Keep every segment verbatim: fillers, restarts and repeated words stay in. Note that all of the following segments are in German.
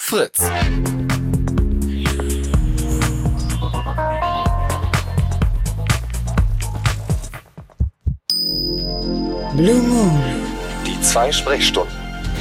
Fritz. Blue Moon. Die zwei Sprechstunden.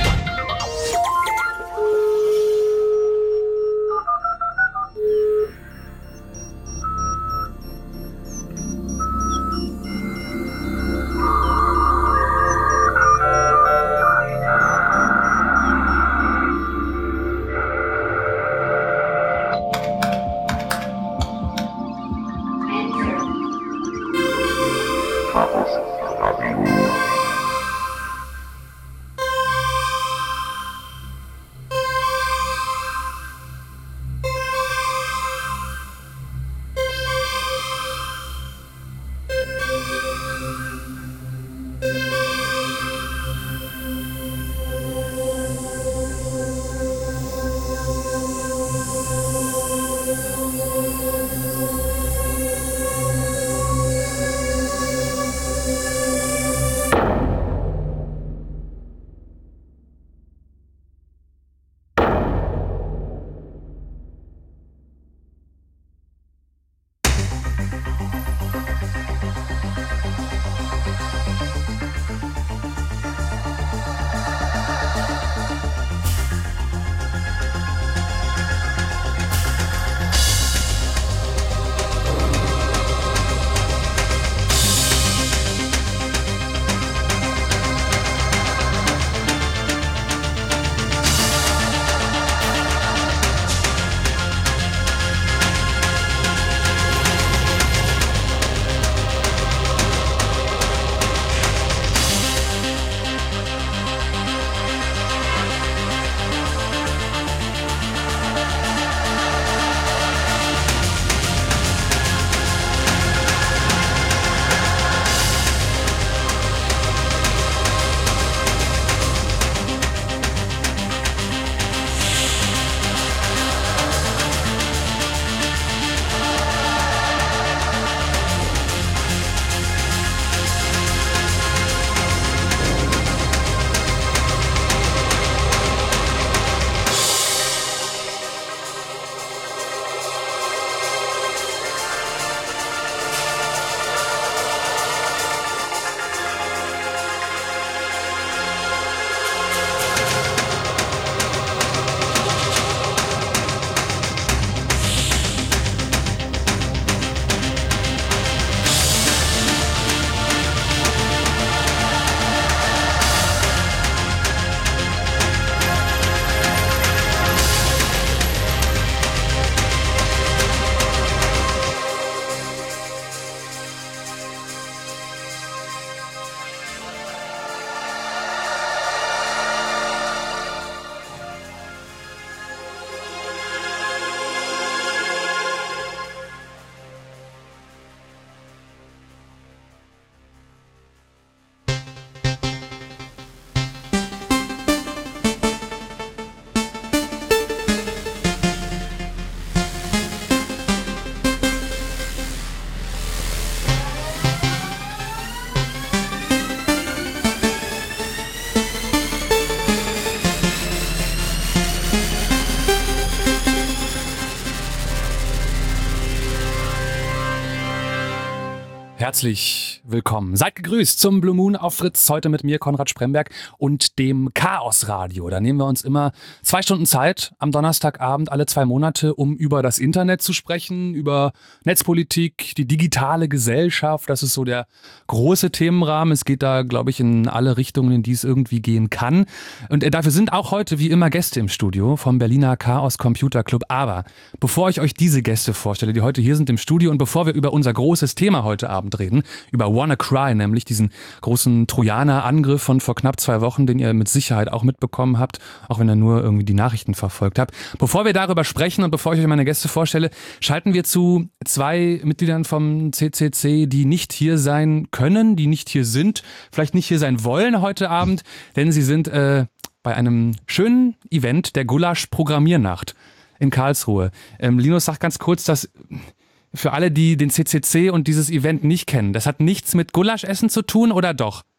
Herzlich willkommen. Seid gegrüßt zum Blue Moon auf Fritz. Heute mit mir, Konrad Spremberg, und dem Chaos-Radio. Da nehmen wir uns immer zwei Stunden Zeit am Donnerstagabend alle zwei Monate, um über das Internet zu sprechen, über Netzpolitik, die digitale Gesellschaft. Das ist so der große Themenrahmen. Es geht da, glaube ich, in alle Richtungen, in die es irgendwie gehen kann. Und äh, dafür sind auch heute wie immer Gäste im Studio vom Berliner Chaos Computer Club. Aber bevor ich euch diese Gäste vorstelle, die heute hier sind im Studio, und bevor wir über unser großes Thema heute Abend reden, über WannaCry, nämlich diesen großen Trojaner-Angriff von vor knapp zwei Wochen, den ihr mit Sicherheit auch mitbekommen habt, auch wenn ihr nur irgendwie die Nachrichten verfolgt habt. Bevor wir darüber sprechen und bevor ich euch meine Gäste vorstelle, schalten wir zu zwei Mitgliedern vom C C C, die nicht hier sein können, die nicht hier sind, vielleicht nicht hier sein wollen heute Abend, denn sie sind äh, bei einem schönen Event der Gulasch-Programmiernacht in Karlsruhe. Ähm, Linus, sag ganz kurz, dass für alle, die den C C C und dieses Event nicht kennen, das hat nichts mit Gulaschessen zu tun, oder doch?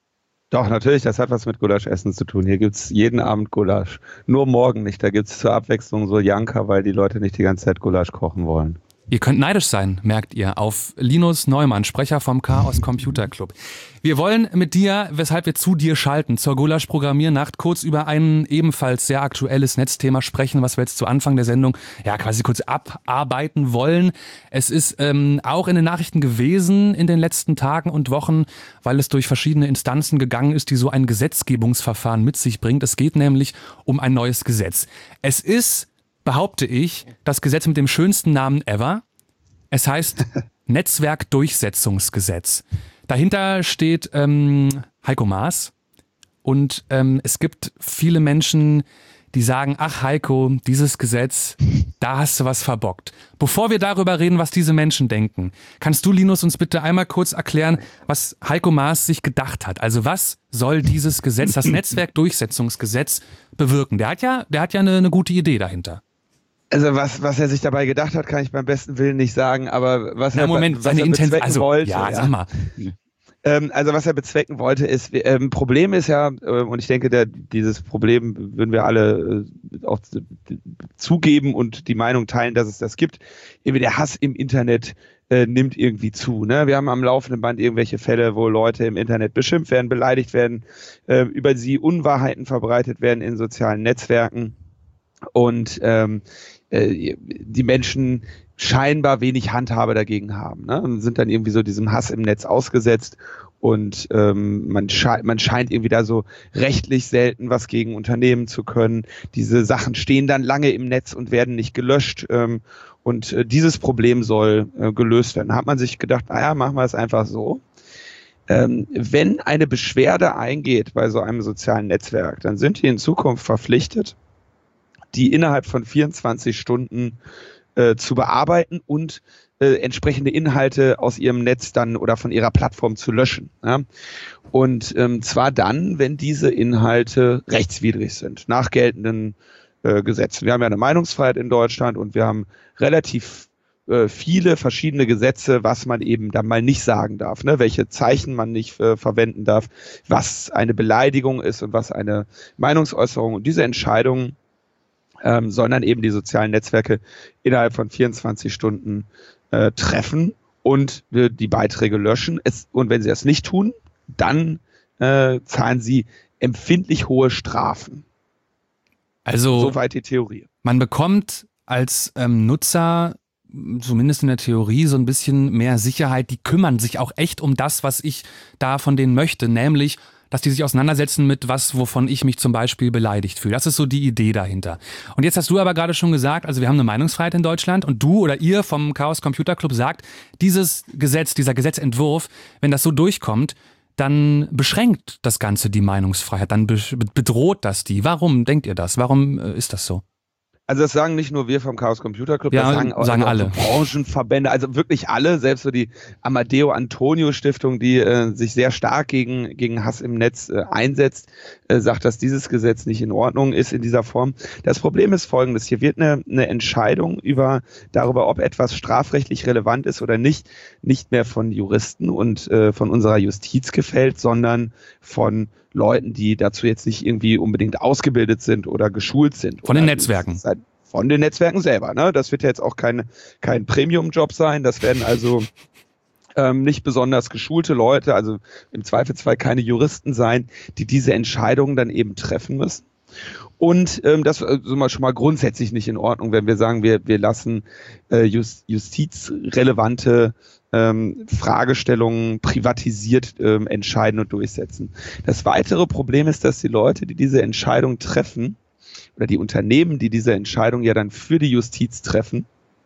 Doch, natürlich, das hat was mit Gulaschessen zu tun. Hier gibt es jeden Abend Gulasch. Nur morgen nicht. Da gibt es zur Abwechslung so Janka, weil die Leute nicht die ganze Zeit Gulasch kochen wollen. Ihr könnt neidisch sein, merkt ihr, auf Linus Neumann, Sprecher vom Chaos Computer Club. Wir wollen mit dir, weshalb wir zu dir schalten, zur Gulasch-Programmiernacht kurz über ein ebenfalls sehr aktuelles Netzthema sprechen, was wir jetzt zu Anfang der Sendung ja quasi kurz abarbeiten wollen. Es ist ähm, auch in den Nachrichten gewesen in den letzten Tagen und Wochen, weil es durch verschiedene Instanzen gegangen ist, die so ein Gesetzgebungsverfahren mit sich bringt. Es geht nämlich um ein neues Gesetz. Es ist, behaupte ich, das Gesetz mit dem schönsten Namen ever. Es heißt Netzwerkdurchsetzungsgesetz. Dahinter steht ähm, Heiko Maas und ähm, es gibt viele Menschen, die sagen, ach Heiko, dieses Gesetz, da hast du was verbockt. Bevor wir darüber reden, was diese Menschen denken, kannst du, Linus, uns bitte einmal kurz erklären, was Heiko Maas sich gedacht hat. Also was soll dieses Gesetz, das Netzwerkdurchsetzungsgesetz, bewirken? Der hat ja, der hat ja eine, eine gute Idee dahinter. Also was, was er sich dabei gedacht hat, kann ich beim besten Willen nicht sagen, aber was Na, er, Moment, was seine er Intention, bezwecken also, wollte. ja, sag mal. Ähm, also was er bezwecken wollte ist, ähm, Problem ist ja, äh, und ich denke, der, dieses Problem würden wir alle äh, auch zugeben und die Meinung teilen, dass es das gibt. Eben der Hass im Internet äh, nimmt irgendwie zu. Ne? Wir haben am laufenden Band irgendwelche Fälle, wo Leute im Internet beschimpft werden, beleidigt werden, äh, über sie Unwahrheiten verbreitet werden in sozialen Netzwerken. Und ähm, äh, die Menschen scheinbar wenig Handhabe dagegen haben, ne? Und sind dann irgendwie so diesem Hass im Netz ausgesetzt und ähm, man, sche man scheint irgendwie da so rechtlich selten was gegen unternehmen zu können. Diese Sachen stehen dann lange im Netz und werden nicht gelöscht ähm, und äh, dieses Problem soll äh, gelöst werden. Da hat man sich gedacht, naja, machen wir es einfach so. Ähm, wenn eine Beschwerde eingeht bei so einem sozialen Netzwerk, dann sind die in Zukunft verpflichtet, die innerhalb von vierundzwanzig Stunden äh, zu bearbeiten und äh, entsprechende Inhalte aus ihrem Netz dann oder von ihrer Plattform zu löschen. Ja? Und ähm, zwar dann, wenn diese Inhalte rechtswidrig sind, nach geltenden äh, Gesetzen. Wir haben ja eine Meinungsfreiheit in Deutschland und wir haben relativ äh, viele verschiedene Gesetze, was man eben dann mal nicht sagen darf, ne? Welche Zeichen man nicht äh, verwenden darf, was eine Beleidigung ist und was eine Meinungsäußerung. Und diese Entscheidungen Ähm, sondern eben die sozialen Netzwerke innerhalb von vierundzwanzig Stunden äh, treffen und äh, die Beiträge löschen. Es, und wenn sie das nicht tun, dann äh, zahlen sie empfindlich hohe Strafen. Also soweit die Theorie. Man bekommt als ähm, Nutzer, zumindest in der Theorie, so ein bisschen mehr Sicherheit. Die kümmern sich auch echt um das, was ich da von denen möchte, nämlich dass die sich auseinandersetzen mit was, wovon ich mich zum Beispiel beleidigt fühle. Das ist so die Idee dahinter. Und jetzt hast du aber gerade schon gesagt, also wir haben eine Meinungsfreiheit in Deutschland und du oder ihr vom Chaos Computer Club sagt, dieses Gesetz, dieser Gesetzentwurf, wenn das so durchkommt, dann beschränkt das Ganze die Meinungsfreiheit, dann bedroht das die. Warum denkt ihr das? Warum ist das so? Also das sagen nicht nur wir vom Chaos Computer Club, ja, das sagen, auch, sagen auch alle. So Branchenverbände, also wirklich alle, selbst so die Amadeo Antonio Stiftung, die äh, sich sehr stark gegen, gegen Hass im Netz äh, einsetzt, äh, sagt, dass dieses Gesetz nicht in Ordnung ist in dieser Form. Das Problem ist folgendes, hier wird eine, eine Entscheidung über darüber, ob etwas strafrechtlich relevant ist oder nicht, nicht mehr von Juristen und äh, von unserer Justiz gefällt, sondern von Leuten, die dazu jetzt nicht irgendwie unbedingt ausgebildet sind oder geschult sind. Von den Netzwerken. Halt von den Netzwerken selber. Ne? Das wird ja jetzt auch kein, kein Premium-Job sein. Das werden also ähm, nicht besonders geschulte Leute, also im Zweifelsfall keine Juristen sein, die diese Entscheidungen dann eben treffen müssen. Und ähm, das ist immer schon mal grundsätzlich nicht in Ordnung, wenn wir sagen, wir, wir lassen äh, just, justizrelevante ähm, Fragestellungen privatisiert ähm, entscheiden und durchsetzen. Das weitere Problem ist, dass die Leute, die diese Entscheidung treffen, oder die Unternehmen, die diese Entscheidung ja dann für die Justiz treffen,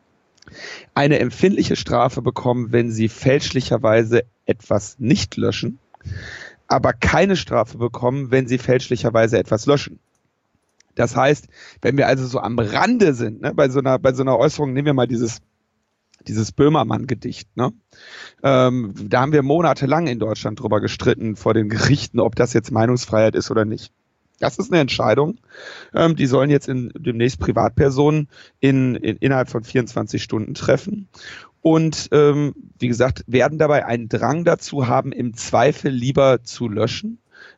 eine empfindliche Strafe bekommen, wenn sie fälschlicherweise etwas nicht löschen, aber keine Strafe bekommen, wenn sie fälschlicherweise etwas löschen. Das heißt, wenn wir also so am Rande sind, ne, bei so einer, bei so einer Äußerung, nehmen wir mal dieses dieses Böhmermann-Gedicht, ne? Ähm, da haben wir monatelang in Deutschland drüber gestritten vor den Gerichten, ob das jetzt Meinungsfreiheit ist oder nicht. Das ist eine Entscheidung. Ähm, die sollen jetzt in, demnächst Privatpersonen in, in, innerhalb von vierundzwanzig Stunden treffen. Und ähm, wie gesagt, werden dabei einen Drang dazu haben, im Zweifel lieber zu löschen,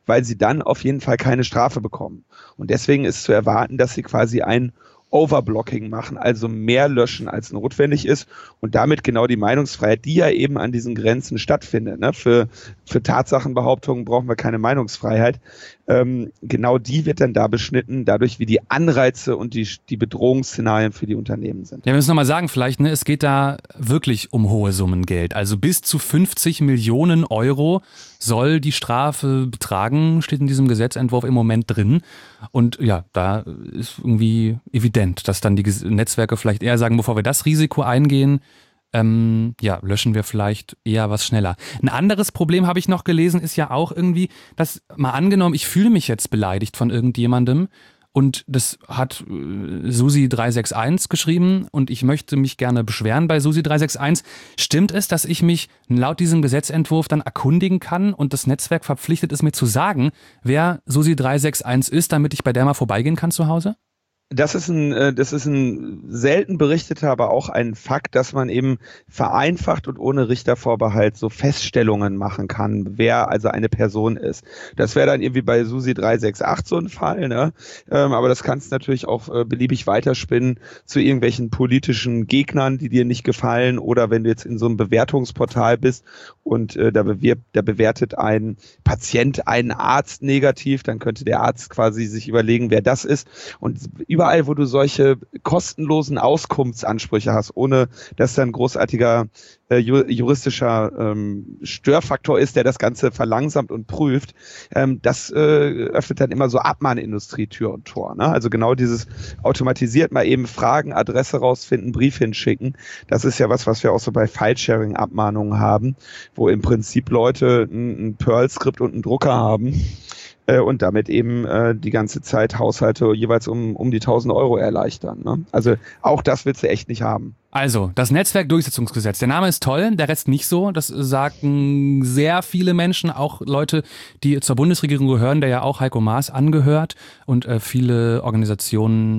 weil sie dann auf jeden Fall keine Strafe bekommen. Und deswegen ist zu erwarten, dass sie quasi ein Overblocking machen, also mehr löschen, als notwendig ist und damit genau die Meinungsfreiheit, die ja eben an diesen Grenzen stattfindet. Ne? Für, für Tatsachenbehauptungen brauchen wir keine Meinungsfreiheit. Ähm, genau die wird dann da beschnitten, dadurch wie die Anreize und die, die Bedrohungsszenarien für die Unternehmen sind. Ja, wir müssen nochmal sagen vielleicht, ne, es geht da wirklich um hohe Summen Geld. Also bis zu fünfzig Millionen Euro soll die Strafe betragen, steht in diesem Gesetzentwurf im Moment drin. Und ja, da ist irgendwie evident, dass dann die Netzwerke vielleicht eher sagen, bevor wir das Risiko eingehen, ähm, ja, löschen wir vielleicht eher was schneller. Ein anderes Problem, habe ich noch gelesen, ist ja auch irgendwie, dass mal angenommen, ich fühle mich jetzt beleidigt von irgendjemandem und das hat äh, Susi drei sechs eins geschrieben und ich möchte mich gerne beschweren bei Susi drei sechs eins. Stimmt es, dass ich mich laut diesem Gesetzentwurf dann erkundigen kann und das Netzwerk verpflichtet ist, mir zu sagen, wer Susi drei sechs eins ist, damit ich bei der mal vorbeigehen kann zu Hause? Das ist ein, das ist ein selten berichteter, aber auch ein Fakt, dass man eben vereinfacht und ohne Richtervorbehalt so Feststellungen machen kann, wer also eine Person ist. Das wäre dann irgendwie bei Susi drei sechs acht so ein Fall, ne? Ähm, aber das kannst du natürlich auch äh, beliebig weiterspinnen zu irgendwelchen politischen Gegnern, die dir nicht gefallen, oder wenn du jetzt in so einem Bewertungsportal bist und äh, da bewirbt, da bewertet ein Patient einen Arzt negativ, dann könnte der Arzt quasi sich überlegen, wer das ist, und überall, wo du solche kostenlosen Auskunftsansprüche hast, ohne dass da ein großartiger äh, juristischer ähm, Störfaktor ist, der das Ganze verlangsamt und prüft, ähm, das äh, öffnet dann immer so Abmahnindustrie Tür und Tor. Ne? Also genau dieses automatisiert mal eben Fragen, Adresse rausfinden, Brief hinschicken, das ist ja was, was wir auch so bei File-Sharing-Abmahnungen haben, wo im Prinzip Leute ein, ein Perl-Skript und einen Drucker haben und damit eben äh, die ganze Zeit Haushalte jeweils um, um die tausend Euro erleichtern. Ne? Also auch das willst du echt nicht haben. Also, das Netzwerkdurchsetzungsgesetz. Der Name ist toll, der Rest nicht so. Das sagen sehr viele Menschen, auch Leute, die zur Bundesregierung gehören, der ja auch Heiko Maas angehört und äh, viele Organisationen,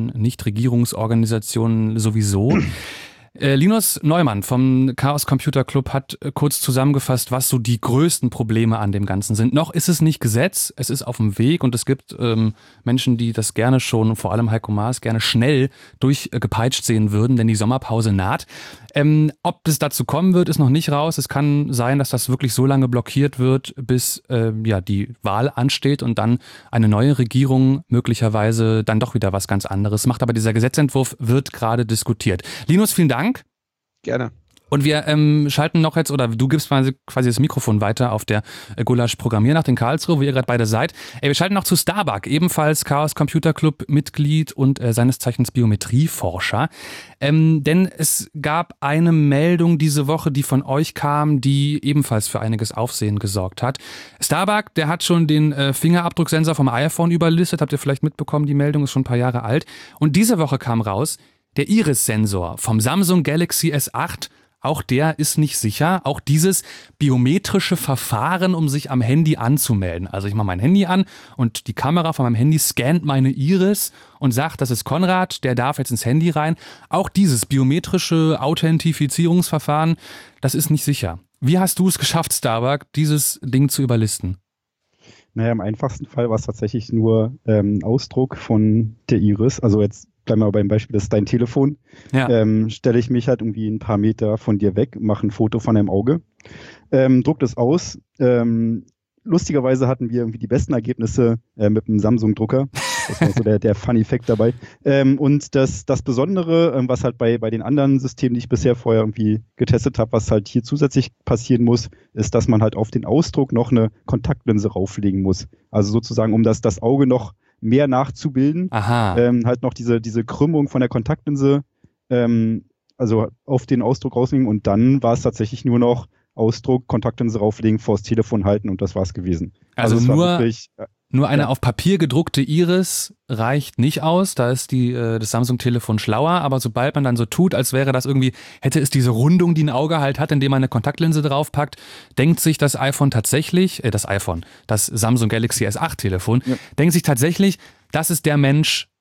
Nichtregierungsorganisationen sowieso. Äh, Linus Neumann vom Chaos Computer Club hat äh, kurz zusammengefasst, was so die größten Probleme an dem Ganzen sind. Noch ist es nicht Gesetz, es ist auf dem Weg und es gibt ähm, Menschen, die das gerne schon, vor allem Heiko Maas, gerne schnell durchgepeitscht sehen würden, denn die Sommerpause naht. Ähm, ob es dazu kommen wird, ist noch nicht raus. Es kann sein, dass das wirklich so lange blockiert wird, bis äh, ja, die Wahl ansteht und dann eine neue Regierung möglicherweise dann doch wieder was ganz anderes macht. Aber dieser Gesetzentwurf wird gerade diskutiert. Linus, vielen Dank. Gerne. Und wir ähm, schalten noch jetzt, oder du gibst quasi, quasi das Mikrofon weiter auf der äh, Gulasch Programmiernacht in Karlsruhe, wo ihr gerade beide seid. Ey, wir schalten noch zu Starbuck, ebenfalls Chaos Computer Club Mitglied und äh, seines Zeichens Biometrieforscher. Ähm, denn es gab eine Meldung diese Woche, die von euch kam, die ebenfalls für einiges Aufsehen gesorgt hat. Starbuck, der hat schon den äh, Fingerabdrucksensor vom iPhone überlistet, habt ihr vielleicht mitbekommen, die Meldung ist schon ein paar Jahre alt. Und diese Woche kam raus, der Iris-Sensor vom Samsung Galaxy S acht, auch der ist nicht sicher. Auch dieses biometrische Verfahren, um sich am Handy anzumelden. Also ich mache mein Handy an und die Kamera von meinem Handy scannt meine Iris und sagt, das ist Konrad, der darf jetzt ins Handy rein. Auch dieses biometrische Authentifizierungsverfahren, das ist nicht sicher. Wie hast du es geschafft, Starbuck, dieses Ding zu überlisten? Naja, im einfachsten Fall war es tatsächlich nur ähm, Ausdruck von der Iris. Also jetzt bleiben wir beim Beispiel, das ist dein Telefon. Ja. Ähm, stelle ich mich halt irgendwie ein paar Meter von dir weg, mache ein Foto von deinem Auge, ähm, druck das aus. Ähm, lustigerweise hatten wir irgendwie die besten Ergebnisse äh, mit einem Samsung-Drucker. Das war so der, der Fun-Effekt dabei. Ähm, und das, das Besondere, ähm, was halt bei, bei den anderen Systemen, die ich bisher vorher irgendwie getestet habe, was halt hier zusätzlich passieren muss, ist, dass man halt auf den Ausdruck noch eine Kontaktlinse rauflegen muss. Also sozusagen, um das, das Auge noch mehr nachzubilden. Aha. Ähm, halt noch diese, diese Krümmung von der Kontaktlinse, ähm, also auf den Ausdruck rauslegen, und dann war es tatsächlich nur noch Ausdruck, Kontaktlinse rauflegen, vors Telefon halten, und das war es gewesen. Also, also nur, wirklich, äh, nur eine ja. auf Papier gedruckte Iris reicht nicht aus, da ist die, äh, das Samsung-Telefon schlauer, aber sobald man dann so tut, als wäre das irgendwie, hätte es diese Rundung, die ein Auge halt hat, indem man eine Kontaktlinse draufpackt, denkt sich das iPhone tatsächlich, äh, das iPhone, das Samsung Galaxy S acht Telefon, ja. denkt sich tatsächlich, das ist der Mensch,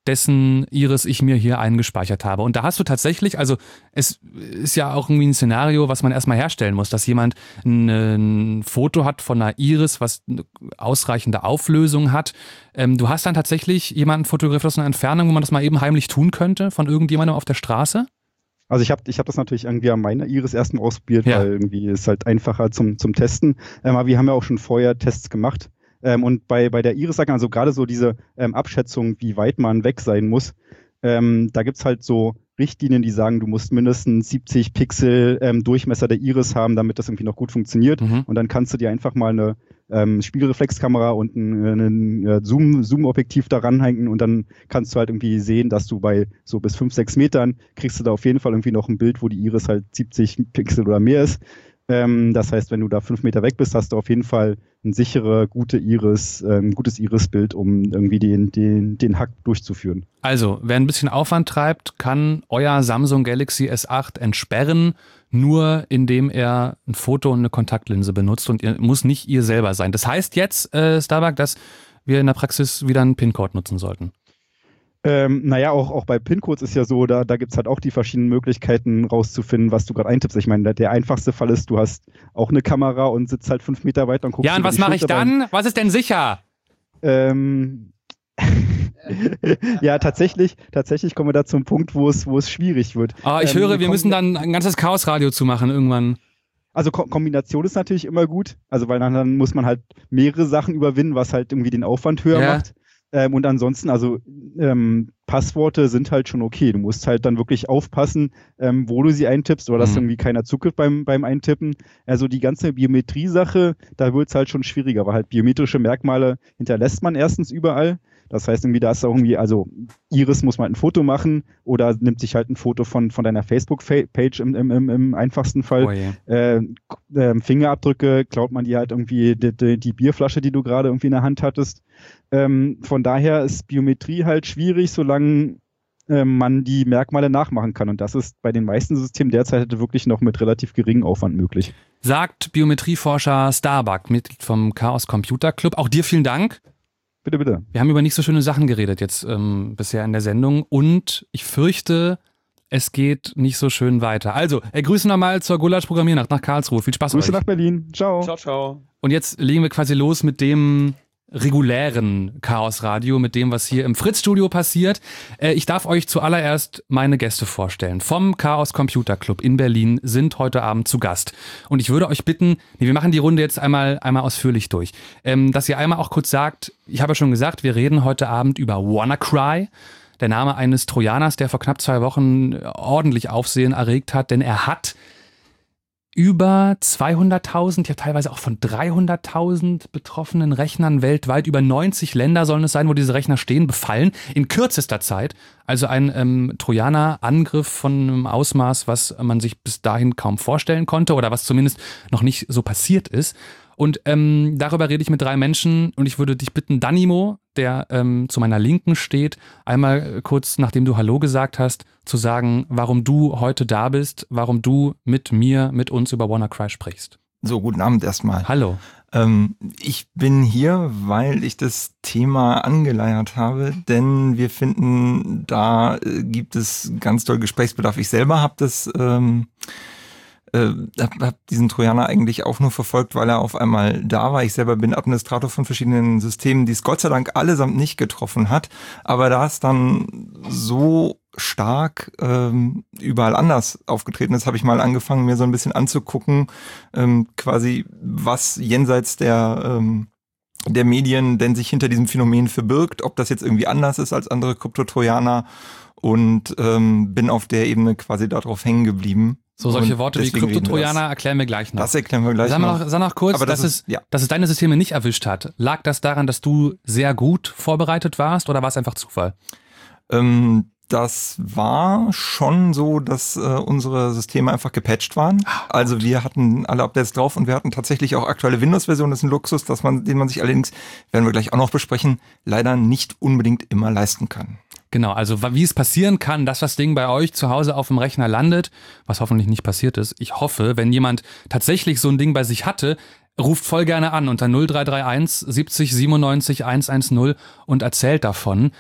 dessen Iris ich mir hier eingespeichert habe. Und da hast du tatsächlich, also es ist ja auch irgendwie ein Szenario, was man erstmal herstellen muss, dass jemand ein, ein Foto hat von einer Iris, was eine ausreichende Auflösung hat. Ähm, du hast dann tatsächlich jemanden fotografiert aus einer Entfernung, wo man das mal eben heimlich tun könnte, von irgendjemandem auf der Straße? Also ich habe ich hab das natürlich irgendwie an meiner Iris erstmal ausprobiert, Ja. weil irgendwie ist halt einfacher zum, zum Testen. Ähm, aber wir haben ja auch schon vorher Tests gemacht. Ähm, und bei, bei der Iris, also gerade so diese ähm, Abschätzung, wie weit man weg sein muss, ähm, da gibt es halt so Richtlinien, die sagen, du musst mindestens siebzig Pixel ähm, Durchmesser der Iris haben, damit das irgendwie noch gut funktioniert. Mhm. Und dann kannst du dir einfach mal eine ähm, Spiegelreflexkamera und ein, ein, ein Zoom, Zoom-Objektiv da ranhängen und dann kannst du halt irgendwie sehen, dass du bei so bis fünf, sechs Metern kriegst du da auf jeden Fall irgendwie noch ein Bild, wo die Iris halt siebzig Pixel oder mehr ist. Ähm, das heißt, wenn du da fünf Meter weg bist, hast du auf jeden Fall ein sichere, gute Iris, äh, ein gutes Iris-Bild, um irgendwie den, den, den Hack durchzuführen. Also, wer ein bisschen Aufwand treibt, kann euer Samsung Galaxy S acht entsperren, nur indem er ein Foto und eine Kontaktlinse benutzt und ihr muss nicht ihr selber sein. Das heißt jetzt, äh, Starbuck, dass wir in der Praxis wieder einen PIN-Code nutzen sollten. Ähm, naja, auch, auch bei PIN-Codes ist ja so, da, da gibt es halt auch die verschiedenen Möglichkeiten rauszufinden, was du gerade eintippst. Ich meine, der, der einfachste Fall ist, du hast auch eine Kamera und sitzt halt fünf Meter weiter und guckst. Ja, und was mache ich dann? Was ist denn sicher? Ähm, ja, tatsächlich, tatsächlich kommen wir da zum Punkt, wo es, wo es schwierig wird. Oh, ich ähm, höre, wir müssen dann ein ganzes Chaosradio zumachen irgendwann. Also Ko- Kombination ist natürlich immer gut, also weil dann, dann muss man halt mehrere Sachen überwinden, was halt irgendwie den Aufwand höher Ja. macht. Ähm, und ansonsten, also ähm, Passworte sind halt schon okay. Du musst halt dann wirklich aufpassen, ähm, wo du sie eintippst oder dass Mhm. irgendwie keiner zuckelt beim, beim Eintippen. Also die ganze Biometrie-Sache, da wird es halt schon schwieriger, weil halt biometrische Merkmale hinterlässt man erstens überall. Das heißt irgendwie, da ist auch irgendwie, also Iris muss man halt ein Foto machen oder nimmt sich halt ein Foto von, von deiner Facebook-Page im, im, im, im einfachsten Fall. Oh je. Äh, äh, Fingerabdrücke klaut man dir halt irgendwie die, die, die Bierflasche, die du gerade irgendwie in der Hand hattest. Ähm, von daher ist Biometrie halt schwierig, solange äh, man die Merkmale nachmachen kann. Und das ist bei den meisten Systemen derzeit halt wirklich noch mit relativ geringem Aufwand möglich. Sagt Biometrieforscher Starbuck, Mitglied vom Chaos Computer Club. Auch dir vielen Dank. Bitte, bitte. Wir haben über nicht so schöne Sachen geredet jetzt ähm, bisher in der Sendung und ich fürchte, es geht nicht so schön weiter. Also, äh, Grüße nochmal zur Gulasch-Programmiernacht nach Karlsruhe. Viel Spaß Grüße euch. nach Berlin. Ciao. Ciao, ciao. Und jetzt legen wir quasi los mit dem regulären Chaos-Radio, mit dem, was hier im Fritz-Studio passiert. Äh, ich darf euch zuallererst meine Gäste vorstellen. Vom Chaos Computer Club in Berlin sind heute Abend zu Gast. Und ich würde euch bitten, nee, wir machen die Runde jetzt einmal, einmal ausführlich durch, ähm, dass ihr einmal auch kurz sagt, ich habe ja schon gesagt, wir reden heute Abend über WannaCry, der Name eines Trojaners, der vor knapp zwei Wochen ordentlich Aufsehen erregt hat, denn er hat über zweihunderttausend, ja teilweise auch von dreihunderttausend betroffenen Rechnern weltweit, über neunzig Länder sollen es sein, wo diese Rechner stehen, befallen, in kürzester Zeit. Also ein ähm, Trojaner-Angriff von einem Ausmaß, was man sich bis dahin kaum vorstellen konnte oder was zumindest noch nicht so passiert ist. Und ähm, darüber rede ich mit drei Menschen und ich würde dich bitten, Danimo, der ähm, zu meiner Linken steht, einmal kurz, nachdem du Hallo gesagt hast, zu sagen, warum du heute da bist, warum du mit mir, mit uns über WannaCry sprichst. So, guten Abend erstmal. Hallo. Ähm, ich bin hier, weil ich das Thema angeleiert habe, denn wir finden, da äh, gibt es ganz doll Gesprächsbedarf. Ich selber habe das... Ähm, äh, hab, hab diesen Trojaner eigentlich auch nur verfolgt, weil er auf einmal da war. Ich selber bin Administrator von verschiedenen Systemen, die es Gott sei Dank allesamt nicht getroffen hat. Aber da es dann so stark ähm, überall anders aufgetreten ist, habe ich mal angefangen, mir so ein bisschen anzugucken, ähm, quasi was jenseits der ähm, der Medien denn sich hinter diesem Phänomen verbirgt, ob das jetzt irgendwie anders ist als andere Kryptotrojaner, und ähm, bin auf der Ebene quasi darauf hängen geblieben. So, solche Und Worte wie deswegen reden wir Kryptotrojaner das. erklären wir gleich noch. Das erklären wir gleich Sag noch. noch, sag noch kurz, Aber das dass, ist- es, ja. dass es deine Systeme nicht erwischt hat. Lag das daran, dass du sehr gut vorbereitet warst oder war es einfach Zufall? Ähm, das war schon so, dass äh, unsere Systeme einfach gepatcht waren. Also wir hatten alle Updates drauf und wir hatten tatsächlich auch aktuelle Windows-Versionen. Das ist ein Luxus, dass man, den man sich allerdings, werden wir gleich auch noch besprechen, leider nicht unbedingt immer leisten kann. Genau, also wie es passieren kann, dass das Ding bei euch zu Hause auf dem Rechner landet, was hoffentlich nicht passiert ist. Ich hoffe, wenn jemand tatsächlich so ein Ding bei sich hatte, ruft voll gerne an unter null drei drei eins siebzig siebenundneunzig hundertzehn und erzählt davon.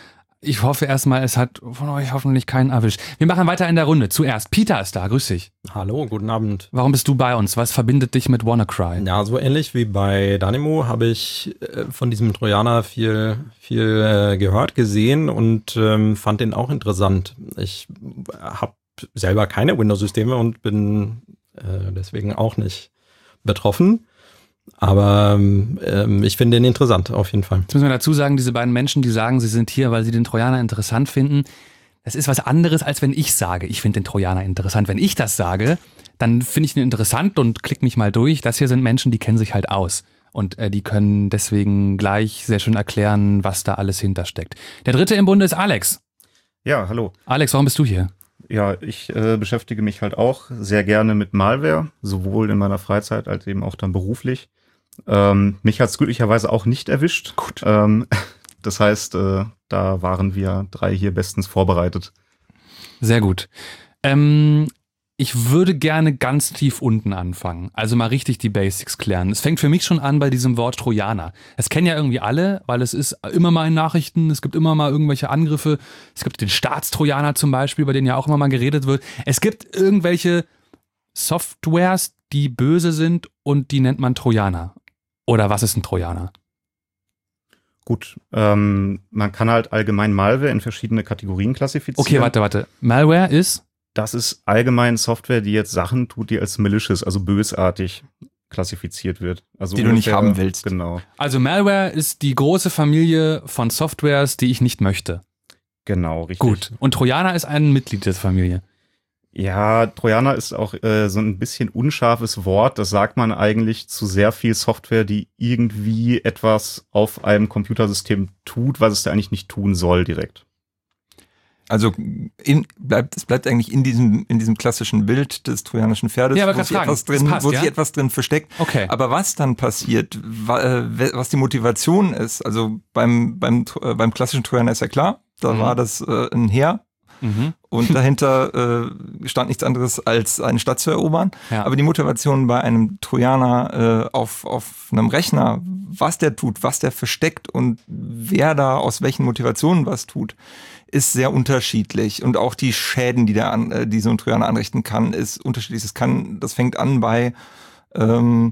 Ich hoffe erstmal, es hat von euch hoffentlich keinen erwischt. Wir machen weiter in der Runde. Zuerst, Peter ist da, grüß dich. Hallo, guten Abend. Warum bist du bei uns? Was verbindet dich mit WannaCry? Ja, so ähnlich wie bei Danimo habe ich äh, von diesem Trojaner viel, viel äh, gehört, gesehen und ähm, fand den auch interessant. Ich habe selber keine Windows-Systeme und bin äh, deswegen auch nicht betroffen. Aber ähm, ich finde den interessant, auf jeden Fall. Jetzt müssen wir dazu sagen, diese beiden Menschen, die sagen, sie sind hier, weil sie den Trojaner interessant finden, das ist was anderes, als wenn ich sage, ich finde den Trojaner interessant. Wenn ich das sage, dann finde ich ihn interessant und klick mich mal durch. Das hier sind Menschen, die kennen sich halt aus. Und äh, die können deswegen gleich sehr schön erklären, was da alles hintersteckt. Der dritte im Bunde ist Alex. Ja, hallo. Alex, warum bist du hier? Ja, ich äh, beschäftige mich halt auch sehr gerne mit Malware, sowohl in meiner Freizeit als eben auch dann beruflich. Ähm, mich hat es glücklicherweise auch nicht erwischt. Gut. Ähm, das heißt, äh, da waren wir drei hier bestens vorbereitet. Sehr gut. Ähm, ich würde gerne ganz tief unten anfangen. Also mal richtig die Basics klären. Es fängt für mich schon an bei diesem Wort Trojaner. Das kennen ja irgendwie alle, weil es ist immer mal in Nachrichten, es gibt immer mal irgendwelche Angriffe. Es gibt den Staatstrojaner zum Beispiel, bei denen ja auch immer mal geredet wird. Es gibt irgendwelche Softwares, die böse sind und die nennt man Trojaner. Oder was ist ein Trojaner? Gut, ähm, man kann halt allgemein Malware in verschiedene Kategorien klassifizieren. Okay, warte, warte. Malware ist? Das ist allgemein Software, die jetzt Sachen tut, die als malicious, also bösartig klassifiziert wird. Also die ungefähr, du nicht haben willst. Genau. Also Malware ist die große Familie von Softwares, die ich nicht möchte. Genau, richtig. Gut. Und Trojaner ist ein Mitglied der Familie. Ja, Trojaner ist auch äh, so ein bisschen unscharfes Wort. Das sagt man eigentlich zu sehr viel Software, die irgendwie etwas auf einem Computersystem tut, was es da eigentlich nicht tun soll direkt. Also in, bleibt, es bleibt eigentlich in diesem, in diesem klassischen Bild des trojanischen Pferdes, ja, wo, sich etwas, drin, passt, wo ja? sich etwas drin versteckt. Okay. Aber was dann passiert, was die Motivation ist, also beim, beim, beim klassischen Trojaner ist ja klar, da mhm. war das äh, ein Heer. Mhm. Und dahinter äh, stand nichts anderes, als eine Stadt zu erobern. Ja. Aber die Motivation bei einem Trojaner äh, auf, auf einem Rechner, was der tut, was der versteckt und wer da aus welchen Motivationen was tut, ist sehr unterschiedlich. Und auch die Schäden, die, der an, äh, die so ein Trojaner anrichten kann, ist unterschiedlich. Das, kann, das fängt an bei ähm,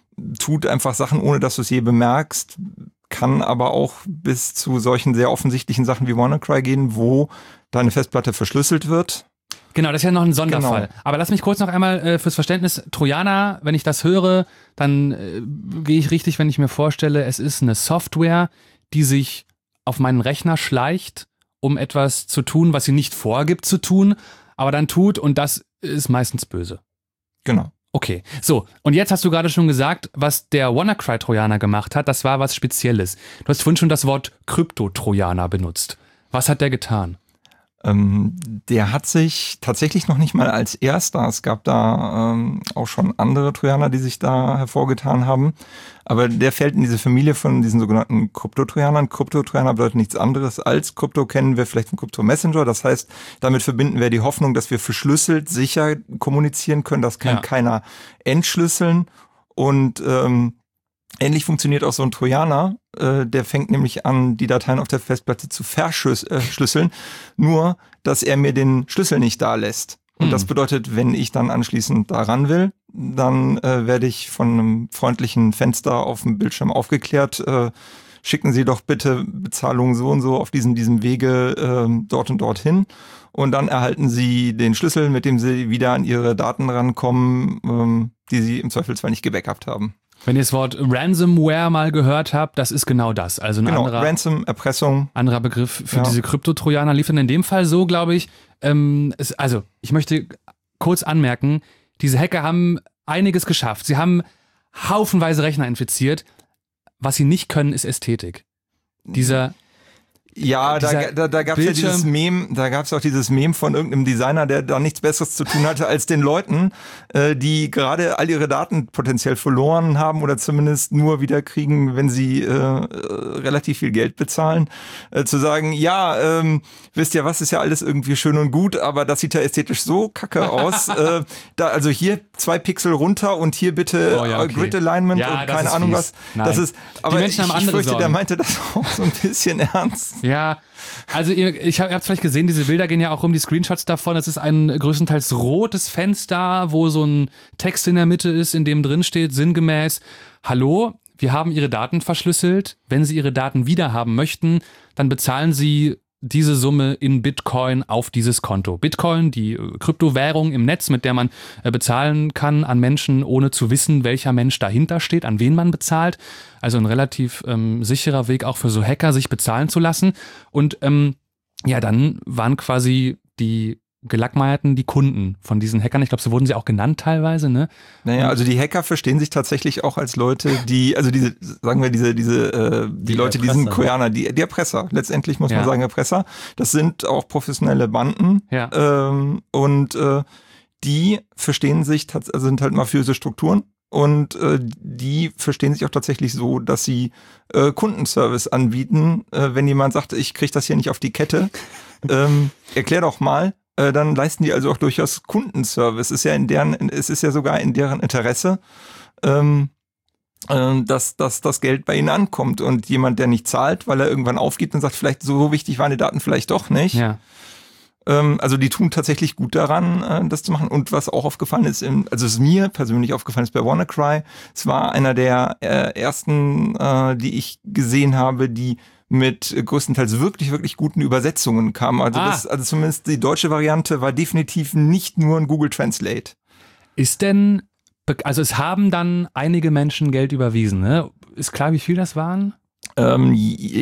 tut einfach Sachen, ohne dass du es je bemerkst, kann aber auch bis zu solchen sehr offensichtlichen Sachen wie WannaCry gehen, wo deine Festplatte verschlüsselt wird. Genau, das ist ja noch ein Sonderfall. Genau. Aber lass mich kurz noch einmal äh, fürs Verständnis, Trojaner, wenn ich das höre, dann äh, gehe ich richtig, wenn ich mir vorstelle, es ist eine Software, die sich auf meinen Rechner schleicht, um etwas zu tun, was sie nicht vorgibt zu tun, aber dann tut, und das ist meistens böse. Genau. Okay, so, und jetzt hast du gerade schon gesagt, was der WannaCry-Trojaner gemacht hat, das war was Spezielles. Du hast vorhin schon das Wort Krypto-Trojaner benutzt. Was hat der getan? Ähm, der hat sich tatsächlich noch nicht mal als erster, es gab da ähm, auch schon andere Trojaner, die sich da hervorgetan haben, aber der fällt in diese Familie von diesen sogenannten Krypto-Trojanern. Krypto-Trojaner bedeutet nichts anderes als Krypto kennen wir vielleicht von Krypto-Messenger, das heißt, damit verbinden wir die Hoffnung, dass wir verschlüsselt sicher kommunizieren können, das kann ja keiner entschlüsseln und ähm, ähnlich funktioniert auch so ein Trojaner, äh, der fängt nämlich an, die Dateien auf der Festplatte zu verschlüsseln, nur, dass er mir den Schlüssel nicht da lässt. Und hm. das bedeutet, wenn ich dann anschließend daran will, dann äh, werde ich von einem freundlichen Fenster auf dem Bildschirm aufgeklärt, äh, schicken Sie doch bitte Bezahlung so und so auf diesem, diesem Wege äh, dort und dorthin. Und dann erhalten Sie den Schlüssel, mit dem Sie wieder an Ihre Daten rankommen, ähm, die Sie im Zweifelsfall nicht gebackupt haben. Wenn ihr das Wort Ransomware mal gehört habt, das ist genau das. Also ein genau, anderer, Ransom, Erpressung. anderer Begriff für ja. diese Krypto-Trojaner lief dann in dem Fall so, glaube ich. Ähm, es, also, ich möchte kurz anmerken, diese Hacker haben einiges geschafft. Sie haben haufenweise Rechner infiziert. Was sie nicht können, ist Ästhetik. Dieser Ja, da, da, da gab es ja dieses Meme, da gab es auch dieses Meme von irgendeinem Designer, der da nichts Besseres zu tun hatte, als den Leuten, äh, die gerade all ihre Daten potenziell verloren haben oder zumindest nur wieder kriegen, wenn sie äh, relativ viel Geld bezahlen, äh, zu sagen, ja, ähm, wisst ihr was, ist ja alles irgendwie schön und gut, aber das sieht ja ästhetisch so kacke aus. äh, da, also hier zwei Pixel runter und hier bitte oh, ja, okay. Grid Alignment ja, und keine Ahnung fies. was. Nein. Das ist, aber Die Menschen ich, haben andere ich fürchte, Sorgen. der meinte das auch so ein bisschen ernst. Ja, also ihr, ich hab, ihr habt vielleicht gesehen, diese Bilder gehen ja auch rum, die Screenshots davon. Es ist ein größtenteils rotes Fenster, wo so ein Text in der Mitte ist, in dem drin steht, sinngemäß, hallo, wir haben Ihre Daten verschlüsselt. Wenn Sie Ihre Daten wiederhaben möchten, dann bezahlen Sie diese Summe in Bitcoin auf dieses Konto. Bitcoin, die Kryptowährung im Netz, mit der man bezahlen kann an Menschen, ohne zu wissen, welcher Mensch dahinter steht, an wen man bezahlt. Also ein relativ ähm, sicherer Weg auch für so Hacker, sich bezahlen zu lassen. Und ähm, ja, dann waren quasi die Gelackmeierten die Kunden von diesen Hackern. Ich glaube, so wurden sie auch genannt teilweise, ne? Naja, also die Hacker verstehen sich tatsächlich auch als Leute, die, also diese, sagen wir, diese, diese, äh, die, die Leute, die sind Koreaner, die, die Erpresser. Letztendlich muss ja. man sagen, Erpresser. Das sind auch professionelle Banden. Ja. Ähm, und äh, die verstehen sich, also sind halt mafiöse Strukturen. Und äh, die verstehen sich auch tatsächlich so, dass sie äh, Kundenservice anbieten. Äh, wenn jemand sagt, ich kriege das hier nicht auf die Kette, ähm, erklär doch mal. Dann leisten die also auch durchaus Kundenservice. Es ist ja in deren, es ist ja sogar in deren Interesse, ähm, äh, dass, dass das Geld bei ihnen ankommt. Und jemand, der nicht zahlt, weil er irgendwann aufgibt und sagt, vielleicht so wichtig waren die Daten vielleicht doch nicht. Ja. Ähm, also die tun tatsächlich gut daran, äh, das zu machen. Und was auch aufgefallen ist, im, also es ist mir persönlich aufgefallen ist bei WannaCry, es war einer der äh, ersten, äh, die ich gesehen habe, die mit größtenteils wirklich, wirklich guten Übersetzungen kam. Also, ah. das, also zumindest die deutsche Variante war definitiv nicht nur ein Google Translate. Ist denn, also es haben dann einige Menschen Geld überwiesen, ne? Ist klar, wie viel das waren? Ähm,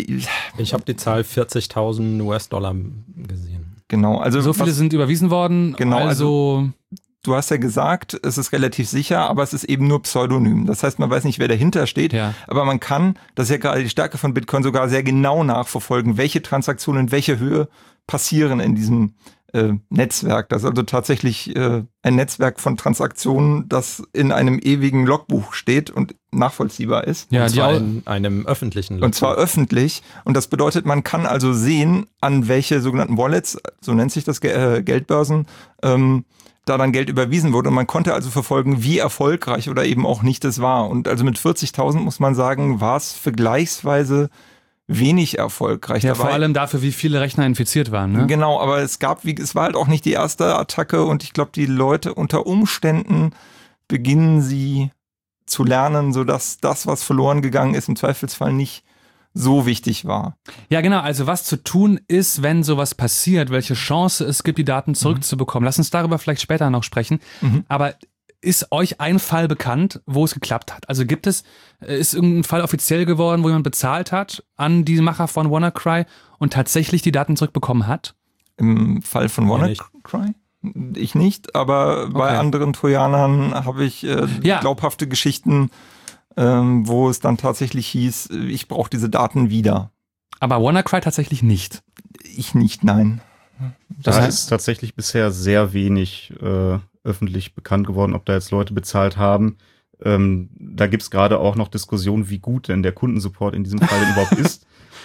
ich habe die Zahl vierzigtausend US-Dollar gesehen. Genau. Also so viele was, sind überwiesen worden. Genau, also, also du hast ja gesagt, es ist relativ sicher, aber es ist eben nur Pseudonym. Das heißt, man weiß nicht, wer dahinter steht, ja. aber man kann, das ist ja gerade die Stärke von Bitcoin, sogar sehr genau nachverfolgen, welche Transaktionen in welcher Höhe passieren in diesem äh, Netzwerk. Das ist also tatsächlich äh, ein Netzwerk von Transaktionen, das in einem ewigen Logbuch steht und nachvollziehbar ist. Ja, und zwar in einem öffentlichen Logbuch. Und zwar öffentlich. Und das bedeutet, man kann also sehen, an welche sogenannten Wallets, so nennt sich das, äh, Geldbörsen, ähm, da dann Geld überwiesen wurde und man konnte also verfolgen, wie erfolgreich oder eben auch nicht das war. Und also mit vierzigtausend muss man sagen, war es vergleichsweise wenig erfolgreich. Ja, dabei. Vor allem dafür, wie viele Rechner infiziert waren, ne? Genau, aber es gab, wie, es war halt auch nicht die erste Attacke und ich glaube, die Leute unter Umständen beginnen sie zu lernen, sodass das, was verloren gegangen ist, im Zweifelsfall nicht so wichtig war. Ja, genau. Also was zu tun ist, wenn sowas passiert, welche Chance es gibt, die Daten zurückzubekommen. Mhm. Lass uns darüber vielleicht später noch sprechen. Mhm. Aber ist euch ein Fall bekannt, wo es geklappt hat? Also gibt es, ist irgendein Fall offiziell geworden, wo jemand bezahlt hat an die Macher von WannaCry und tatsächlich die Daten zurückbekommen hat? Im Fall von WannaCry? Ich nicht, aber okay. Bei anderen Trojanern habe ich äh, ja. glaubhafte Geschichten, Ähm, wo es dann tatsächlich hieß, ich brauche diese Daten wieder. Aber WannaCry tatsächlich nicht? Ich nicht, nein. Das da ist tatsächlich bisher sehr wenig äh, öffentlich bekannt geworden, ob da jetzt Leute bezahlt haben. Ähm, da gibt es gerade auch noch Diskussionen, wie gut denn der Kundensupport in diesem Fall denn überhaupt ist.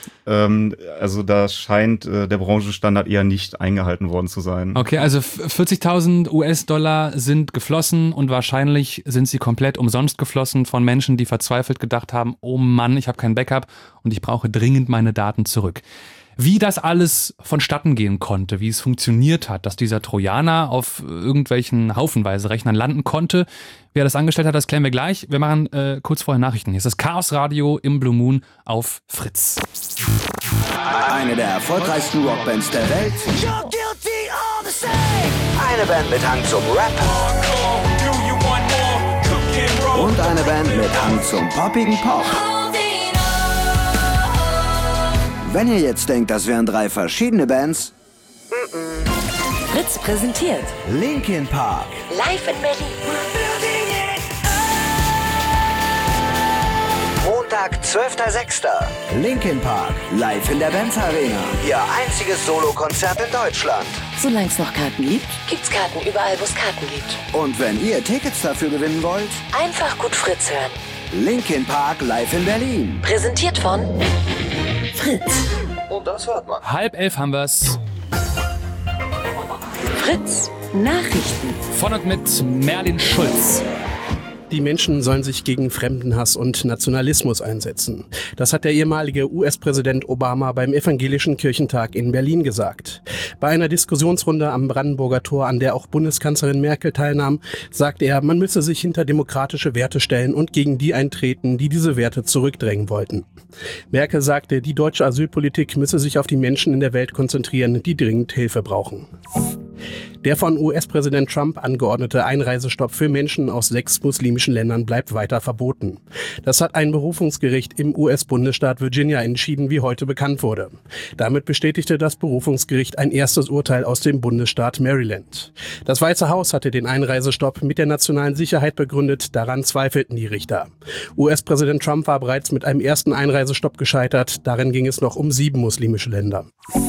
Ähm, also da scheint äh, der Branchenstandard eher nicht eingehalten worden zu sein. Okay, also vierzigtausend US-Dollar sind geflossen und wahrscheinlich sind sie komplett umsonst geflossen von Menschen, die verzweifelt gedacht haben, oh Mann, ich habe kein Backup und ich brauche dringend meine Daten zurück. Wie das alles vonstatten gehen konnte, wie es funktioniert hat, dass dieser Trojaner auf irgendwelchen haufenweise Rechnern landen konnte, wer das angestellt hat, das klären wir gleich. Wir machen äh, kurz vorher Nachrichten. Hier ist das Chaos Radio im Blue Moon auf Fritz. Eine der erfolgreichsten Rockbands der Welt. Eine Band mit Hang zum Rap. Und eine Band mit Hang zum poppigen Pop. Wenn ihr jetzt denkt, das wären drei verschiedene Bands. Fritz präsentiert Linkin Park. Live in Berlin. Montag, zwölfter sechster Linkin Park. Live in der Benz Arena. Ihr einziges Solokonzert in Deutschland. Solange es noch Karten gibt, gibt's Karten überall, wo es Karten gibt. Und wenn ihr Tickets dafür gewinnen wollt, einfach gut Fritz hören. Linkin Park live in Berlin. Präsentiert von Fritz. Und das hört man. Halb elf haben wir's. Fritz Nachrichten. Von und mit Merlin Schulz. Die Menschen sollen sich gegen Fremdenhass und Nationalismus einsetzen. Das hat der ehemalige U S-Präsident Obama beim Evangelischen Kirchentag in Berlin gesagt. Bei einer Diskussionsrunde am Brandenburger Tor, an der auch Bundeskanzlerin Merkel teilnahm, sagte er, man müsse sich hinter demokratische Werte stellen und gegen die eintreten, die diese Werte zurückdrängen wollten. Merkel sagte, die deutsche Asylpolitik müsse sich auf die Menschen in der Welt konzentrieren, die dringend Hilfe brauchen. Der von U S-Präsident Trump angeordnete Einreisestopp für Menschen aus sechs muslimischen Ländern bleibt weiter verboten. Das hat ein Berufungsgericht im U S-Bundesstaat Virginia entschieden, wie heute bekannt wurde. Damit bestätigte das Berufungsgericht ein erstes Urteil aus dem Bundesstaat Maryland. Das Weiße Haus hatte den Einreisestopp mit der nationalen Sicherheit begründet, daran zweifelten die Richter. U S-Präsident Trump war bereits mit einem ersten Einreisestopp gescheitert, darin ging es noch um sieben muslimische Länder.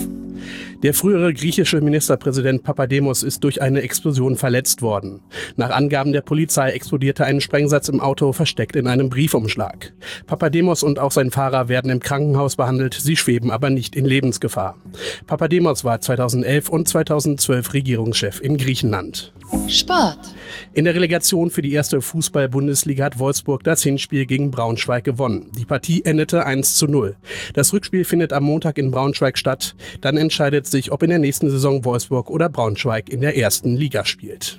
Der frühere griechische Ministerpräsident Papademos ist durch eine Explosion verletzt worden. Nach Angaben der Polizei explodierte ein Sprengsatz im Auto, versteckt in einem Briefumschlag. Papademos und auch sein Fahrer werden im Krankenhaus behandelt, sie schweben aber nicht in Lebensgefahr. Papademos war zweitausendelf und zweitausendzwölf Regierungschef in Griechenland. Sport. In der Relegation für die erste Fußball-Bundesliga hat Wolfsburg das Hinspiel gegen Braunschweig gewonnen. Die Partie endete eins zu null. Das Rückspiel findet am Montag in Braunschweig statt. Dann entscheidet sich, ob in der nächsten Saison Wolfsburg oder Braunschweig in der ersten Liga spielt.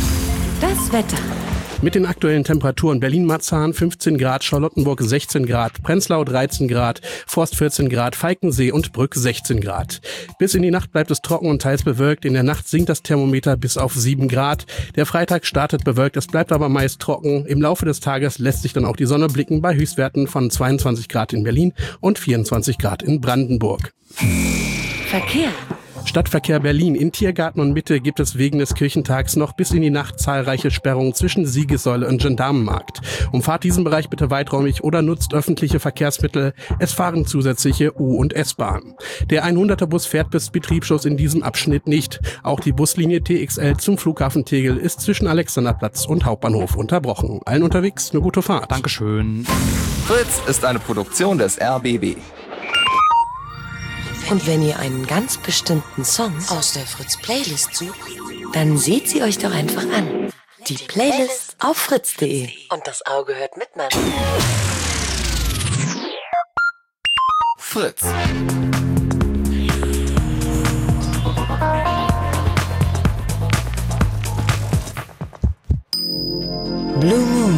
Das Wetter. Mit den aktuellen Temperaturen: Berlin-Marzahn fünfzehn Grad, Charlottenburg sechzehn Grad, Prenzlau dreizehn Grad, Forst vierzehn Grad, Falkensee und Brück sechzehn Grad. Bis in die Nacht bleibt es trocken und teils bewölkt. In der Nacht sinkt das Thermometer bis auf sieben Grad. Der Freitag startet bewölkt, es bleibt aber meist trocken. Im Laufe des Tages lässt sich dann auch die Sonne blicken bei Höchstwerten von zweiundzwanzig Grad in Berlin und vierundzwanzig Grad in Brandenburg. Verkehr. Stadtverkehr Berlin. In Tiergarten und Mitte gibt es wegen des Kirchentags noch bis in die Nacht zahlreiche Sperrungen zwischen Siegessäule und Gendarmenmarkt. Umfahrt diesen Bereich bitte weiträumig oder nutzt öffentliche Verkehrsmittel. Es fahren zusätzliche U- und S-Bahnen. Der hunderter Bus fährt bis Betriebsschluss in diesem Abschnitt nicht. Auch die Buslinie T X L zum Flughafen Tegel ist zwischen Alexanderplatz und Hauptbahnhof unterbrochen. Allen unterwegs eine gute Fahrt. Dankeschön. Fritz ist eine Produktion des R B B. Und wenn ihr einen ganz bestimmten Song aus der Fritz-Playlist sucht, dann seht sie euch doch einfach an. Die Playlist auf fritz punkt de. Und das Auge hört mit, Mann. Fritz. Blue Moon.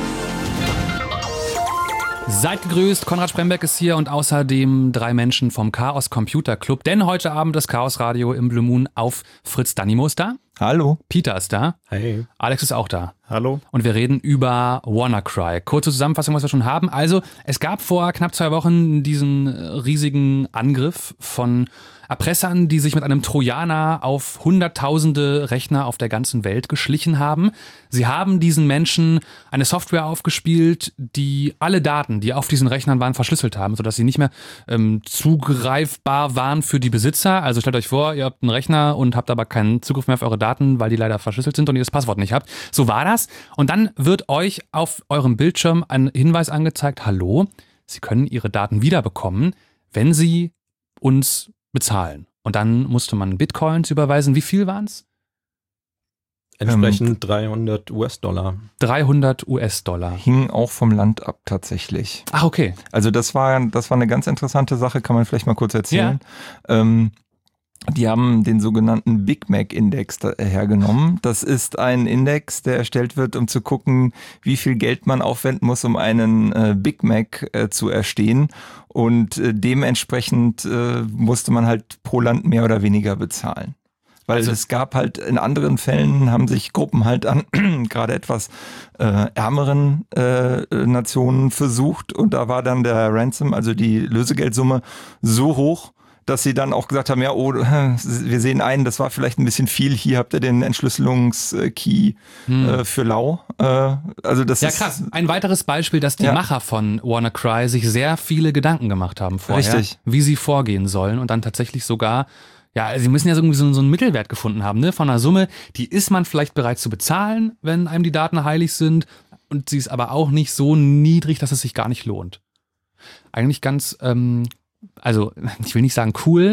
Seid gegrüßt, Konrad Spremberg ist hier und außerdem drei Menschen vom Chaos Computer Club. Denn heute Abend das Chaos Radio im Blue Moon auf Fritz. Danimo ist da. Hallo. Peter ist da. Hey. Alex ist auch da. Hallo. Und wir reden über WannaCry. Kurze Zusammenfassung, was wir schon haben. Also, es gab vor knapp zwei Wochen diesen riesigen Angriff von Erpressern, die sich mit einem Trojaner auf hunderttausende Rechner auf der ganzen Welt geschlichen haben. Sie haben diesen Menschen eine Software aufgespielt, die alle Daten, die auf diesen Rechnern waren, verschlüsselt haben, sodass sie nicht mehr ähm, zugreifbar waren für die Besitzer. Also stellt euch vor, ihr habt einen Rechner und habt aber keinen Zugriff mehr auf eure Daten, weil die leider verschlüsselt sind und ihr das Passwort nicht habt. So war das. Und dann wird euch auf eurem Bildschirm ein Hinweis angezeigt: Hallo, Sie können Ihre Daten wiederbekommen, wenn Sie uns bezahlen. Und dann musste man Bitcoins überweisen. Wie viel waren es? Entsprechend ähm, dreihundert US-Dollar. dreihundert US-Dollar. Hing auch vom Land ab tatsächlich. Ach, okay. Also das war, das war eine ganz interessante Sache, kann man vielleicht mal kurz erzählen. Ja. Ähm, Die haben den sogenannten Big Mac Index hergenommen. Das ist ein Index, der erstellt wird, um zu gucken, wie viel Geld man aufwenden muss, um einen äh, Big Mac äh, zu erstehen. Und äh, dementsprechend äh, musste man halt pro Land mehr oder weniger bezahlen. Weil also es gab halt in anderen Fällen, haben sich Gruppen halt an gerade etwas äh, ärmeren äh, Nationen versucht. Und da war dann der Ransom, also die Lösegeldsumme, so hoch, dass sie dann auch gesagt haben, ja, oh, wir sehen ein, das war vielleicht ein bisschen viel, hier habt ihr den Entschlüsselungskey hm. äh, für lau. Äh, also das ja, ist krass. Ein weiteres Beispiel, dass die ja. Macher von WannaCry sich sehr viele Gedanken gemacht haben vorher, Richtig. wie sie vorgehen sollen und dann tatsächlich sogar, ja, sie müssen ja irgendwie so, so einen Mittelwert gefunden haben, ne, von einer Summe, die ist man vielleicht bereit zu bezahlen, wenn einem die Daten heilig sind, und sie ist aber auch nicht so niedrig, dass es sich gar nicht lohnt. Eigentlich ganz, ähm, also ich will nicht sagen cool,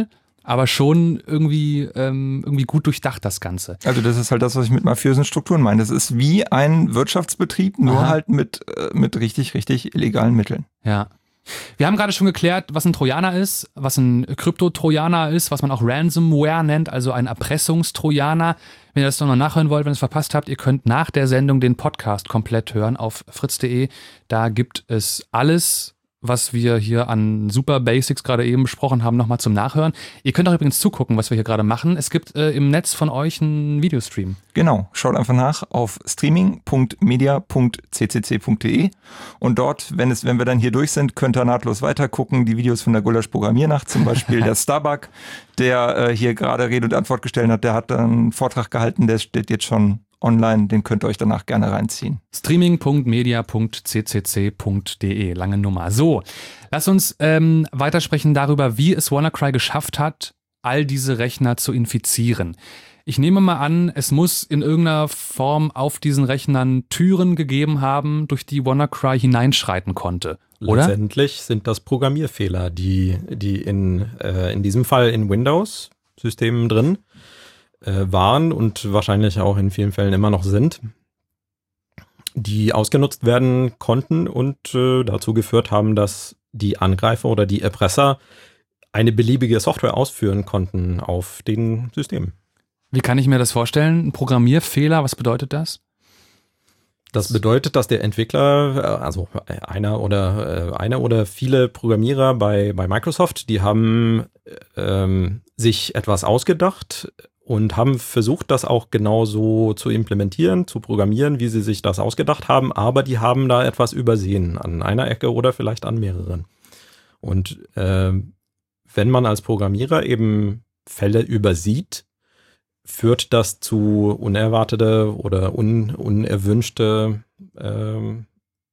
aber schon irgendwie, ähm, irgendwie gut durchdacht, das Ganze. Also das ist halt das, was ich mit mafiösen Strukturen meine. Das ist wie ein Wirtschaftsbetrieb, nur Aha. halt mit, mit richtig, richtig illegalen Mitteln. Ja. Wir haben gerade schon geklärt, was ein Trojaner ist, was ein Krypto-Trojaner ist, was man auch Ransomware nennt, also ein Erpressungstrojaner. Wenn ihr das nochmal nachhören wollt, wenn ihr es verpasst habt, ihr könnt nach der Sendung den Podcast komplett hören auf fritz punkt de. Da gibt es alles, was wir hier an Super Basics gerade eben besprochen haben, nochmal zum Nachhören. Ihr könnt auch übrigens zugucken, was wir hier gerade machen. Es gibt äh, im Netz von euch einen Videostream. Genau, schaut einfach nach auf streaming punkt media punkt c c c punkt de und dort, wenn es, wenn wir dann hier durch sind, könnt ihr nahtlos weitergucken. Die Videos von der Gulasch Programmiernacht zum Beispiel, der Starbuck, der äh, hier gerade Rede und Antwort gestellt hat, der hat dann einen Vortrag gehalten, der steht jetzt schon online, den könnt ihr euch danach gerne reinziehen. streaming punkt media punkt c c c punkt de, lange Nummer. So, lass uns ähm, weitersprechen darüber, wie es WannaCry geschafft hat, all diese Rechner zu infizieren. Ich nehme mal an, es muss in irgendeiner Form auf diesen Rechnern Türen gegeben haben, durch die WannaCry hineinschreiten konnte, oder? Letztendlich sind das Programmierfehler, die, die in, äh, in diesem Fall in Windows-Systemen drin waren und wahrscheinlich auch in vielen Fällen immer noch sind, die ausgenutzt werden konnten und äh, dazu geführt haben, dass die Angreifer oder die Erpresser eine beliebige Software ausführen konnten auf den Systemen. Wie kann ich mir das vorstellen? Ein Programmierfehler, was bedeutet das? Das bedeutet, dass der Entwickler, also einer oder äh, einer oder viele Programmierer bei, bei Microsoft, die haben ähm, sich etwas ausgedacht und haben versucht, das auch genauso zu implementieren, zu programmieren, wie sie sich das ausgedacht haben, aber die haben da etwas übersehen an einer Ecke oder vielleicht an mehreren. Und äh, wenn man als Programmierer eben Fälle übersieht, führt das zu unerwartete oder un, unerwünschte ähm,